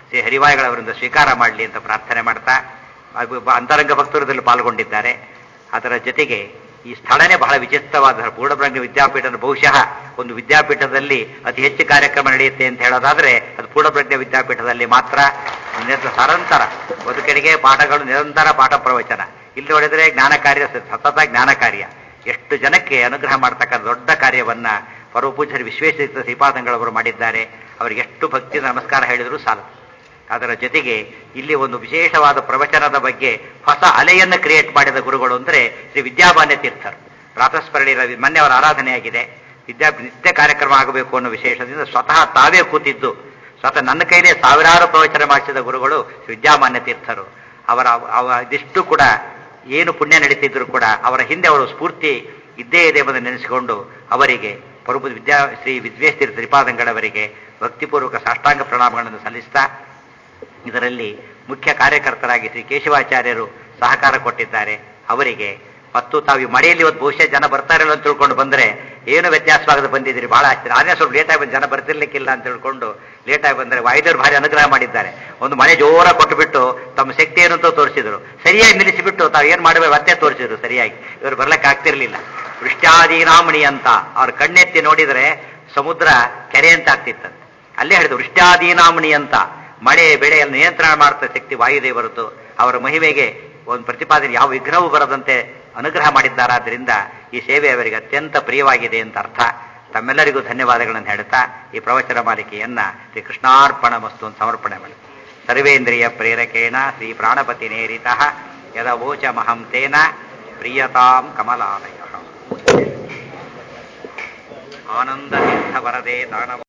ಶ್ರೀ ಹರಿವಾಯುಗಳವರಿಂದ ಸ್ವೀಕಾರ ಮಾಡಲಿ ಅಂತ ಪ್ರಾರ್ಥನೆ ಮಾಡ್ತಾ ಅಂತರಂಗ ಭಕ್ತರದಲ್ಲಿ ಪಾಲ್ಗೊಂಡಿದ್ದಾರೆ. ಅದರ ಜೊತೆಗೆ ಈ ಸ್ಥಳನೇ ಬಹಳ ವಿಚಿತ್ರವಾದ ಪೂರ್ಣಬ್ರಹ್ಮ ವಿದ್ಯಾಪೀಠದ ಬಹುಶಃ ಒಂದು ವಿದ್ಯಾಪೀಠದಲ್ಲಿ ಅತಿ ಹೆಚ್ಚು ಕಾರ್ಯಕ್ರಮ ನಡೆಯುತ್ತೆ ಅಂತ ಹೇಳೋದಾದ್ರೆ ಅದು ಪೂರ್ಣಪ್ರಜ್ಞ ವಿದ್ಯಾಪೀಠದಲ್ಲಿ ಮಾತ್ರ. ಸರಂತರ ಒಂದು ಕಡೆಗೆ ಪಾಠಗಳು ನಿರಂತರ ಪಾಠ ಪ್ರವಚನ, ಇಲ್ಲಿ ನೋಡಿದ್ರೆ ಜ್ಞಾನ ಕಾರ್ಯ, ಸತತ ಜ್ಞಾನ ಕಾರ್ಯ. ಎಷ್ಟು ಜನಕ್ಕೆ ಅನುಗ್ರಹ ಮಾಡ್ತಕ್ಕಂಥ ದೊಡ್ಡ ಕಾರ್ಯವನ್ನ ಪರಮಪೂಜ್ಯರು ವಿಶ್ವೇಶ್ವರ ಶ್ರೀಪಾದಂಗಳವರು ಮಾಡಿದ್ದಾರೆ. ಅವರಿಗೆ ಎಷ್ಟು ಭಕ್ತಿ ನಮಸ್ಕಾರ ಹೇಳಿದರೂ ಸಾಲ. ಅದರ ಜೊತೆಗೆ ಇಲ್ಲಿ ಒಂದು ವಿಶೇಷವಾದ ಪ್ರವಚನದ ಬಗ್ಗೆ ಹೊಸ ಅಲೆಯನ್ನು ಕ್ರಿಯೇಟ್ ಮಾಡಿದ ಗುರುಗಳು ಅಂದರೆ ಶ್ರೀ ವಿದ್ಯಾಮಾನ್ಯ ತೀರ್ಥರು. ಪ್ರಾತಸ್ಮರಣಿ ಮೊನ್ನೆ ಅವರ ಆರಾಧನೆಯಾಗಿದೆ. ವಿದ್ಯಾ ನಿತ್ಯ ಕಾರ್ಯಕ್ರಮ ಆಗಬೇಕು ಅನ್ನೋ ವಿಶೇಷದಿಂದ ಸ್ವತಃ ತಾವೇ ಕೂತಿದ್ದು ಸ್ವತಃ ನನ್ನ ಕೈಲೇ ಸಾವಿರಾರು ಪ್ರವಚನ ಮಾಡಿಸಿದ ಗುರುಗಳು ಶ್ರೀ ವಿದ್ಯಾಮಾನ್ಯ ತೀರ್ಥರು. ಅವರ ಇದಿಷ್ಟು ಕೂಡ ಏನು ಪುಣ್ಯ ನಡೀತಿದ್ರು ಕೂಡ ಅವರ ಹಿಂದೆ ಅವರು ಸ್ಫೂರ್ತಿ ಇದ್ದೇ ಇದೆ ಎಂಬುದನ್ನು ನೆನೆಸಿಕೊಂಡು ಅವರಿಗೆ ಪರಮ ವಿದ್ಯಾ ಶ್ರೀ ವಿದ್ವೇಶ್ವರ ಶ್ರೀಪಾದಂಗಳವರಿಗೆ ಭಕ್ತಿಪೂರ್ವಕ ಸಾಷ್ಟಾಂಗ ಪ್ರಣಾಮಗಳನ್ನು ಸಲ್ಲಿಸ್ತಾ, ಇದರಲ್ಲಿ ಮುಖ್ಯ ಕಾರ್ಯಕರ್ತರಾಗಿ ಶ್ರೀ ಕೇಶವಾಚಾರ್ಯರು ಸಹಕಾರ ಕೊಟ್ಟಿದ್ದಾರೆ. ಅವರಿಗೆ ಮತ್ತು ತಾವು ಈ ಮಳೆಯಲ್ಲಿ ಇವತ್ತು ಬಹುಶಃ ಜನ ಬರ್ತಾರಲ್ಲ ಅಂತ ತಿಳ್ಕೊಂಡು ಬಂದರೆ ಏನು ವ್ಯತ್ಯಾಸವಾಗದೆ ಬಂದಿದ್ದೀರಿ, ಬಹಳ ಆಶ್ಚರ್ಯ. ಆದ್ರೆ ಸ್ವಲ್ಪ ಲೇಟಾಗಿ ಬಂದು ಜನ ಬರ್ತಿರ್ಲಿಕ್ಕಿಲ್ಲ ಅಂತ ತಿಳ್ಕೊಂಡು ಲೇಟಾಗಿ ಬಂದರೆ ವಾಯುದೇವರು ಭಾರಿ ಅನುಗ್ರಹ ಮಾಡಿದ್ದಾರೆ. ಒಂದು ಮಳೆ ಜೋರ ಕೊಟ್ಟುಬಿಟ್ಟು ತಮ್ಮ ಶಕ್ತಿ ಏನು ಅಂತ ತೋರಿಸಿದ್ರು, ಸರಿಯಾಗಿ ನಿಲ್ಲಿಸಿಬಿಟ್ಟು ತಾವು ಏನು ಮಾಡಬೇಕು ಮತ್ತೆ ತೋರಿಸಿದ್ರು ಸರಿಯಾಗಿ. ಇವರು ಬರ್ಲಿಕ್ಕೆ ಆಗ್ತಿರ್ಲಿಲ್ಲ. ವೃಷ್ಟ್ಯಾದೀನಾಮಣಿ ಅಂತ ಅವ್ರ ಕಣ್ಣೆತ್ತಿ ನೋಡಿದರೆ ಸಮುದ್ರ ಕೆರೆ ಅಂತ ಆಗ್ತಿತ್ತಂತೆ. ಅಲ್ಲೇ ಹೇಳಿದ್ರು ವೃಷ್ಟ್ಯಾದೀನಾಮಣಿ ಅಂತ. ಮಳೆ ಬೆಳೆಯನ್ನು ನಿಯಂತ್ರಣ ಮಾಡ್ತಾ ಶಕ್ತಿ ವಾಯುದೇವರದ್ದು. ಅವರ ಮಹಿಮೆಗೆ ಒಂದು ಪ್ರತಿಪಾದನೆ ಯಾವ ವಿಘ್ನವೂ ಬರದಂತೆ ಅನುಗ್ರಹ ಮಾಡಿದ್ದಾರಾದ್ರಿಂದ ಈ ಸೇವೆ ಅವರಿಗೆ ಅತ್ಯಂತ ಪ್ರಿಯವಾಗಿದೆ ಅಂತ ಅರ್ಥ. ತಮ್ಮೆಲ್ಲರಿಗೂ ಧನ್ಯವಾದಗಳನ್ನು ಹೇಳ್ತಾ ಈ ಪ್ರವಚನ ಮಾಲಿಕೆಯನ್ನ ಶ್ರೀ ಕೃಷ್ಣಾರ್ಪಣ ಮಸ್ತು ಅಂತ ಸಮರ್ಪಣೆ ಮಾಡಿ. ಸರ್ವೇಂದ್ರಿಯ ಪ್ರೇರಕೇಣ ಶ್ರೀ ಪ್ರಾಣಪತಿ ನೇರಿತಃ ಯದವೋಚ ಮಹಂ ತೇನ ಪ್ರಿಯತಾಂ ಕಮಲಾಲಯ. ಆನಂದ ವರದೆ ದಾನ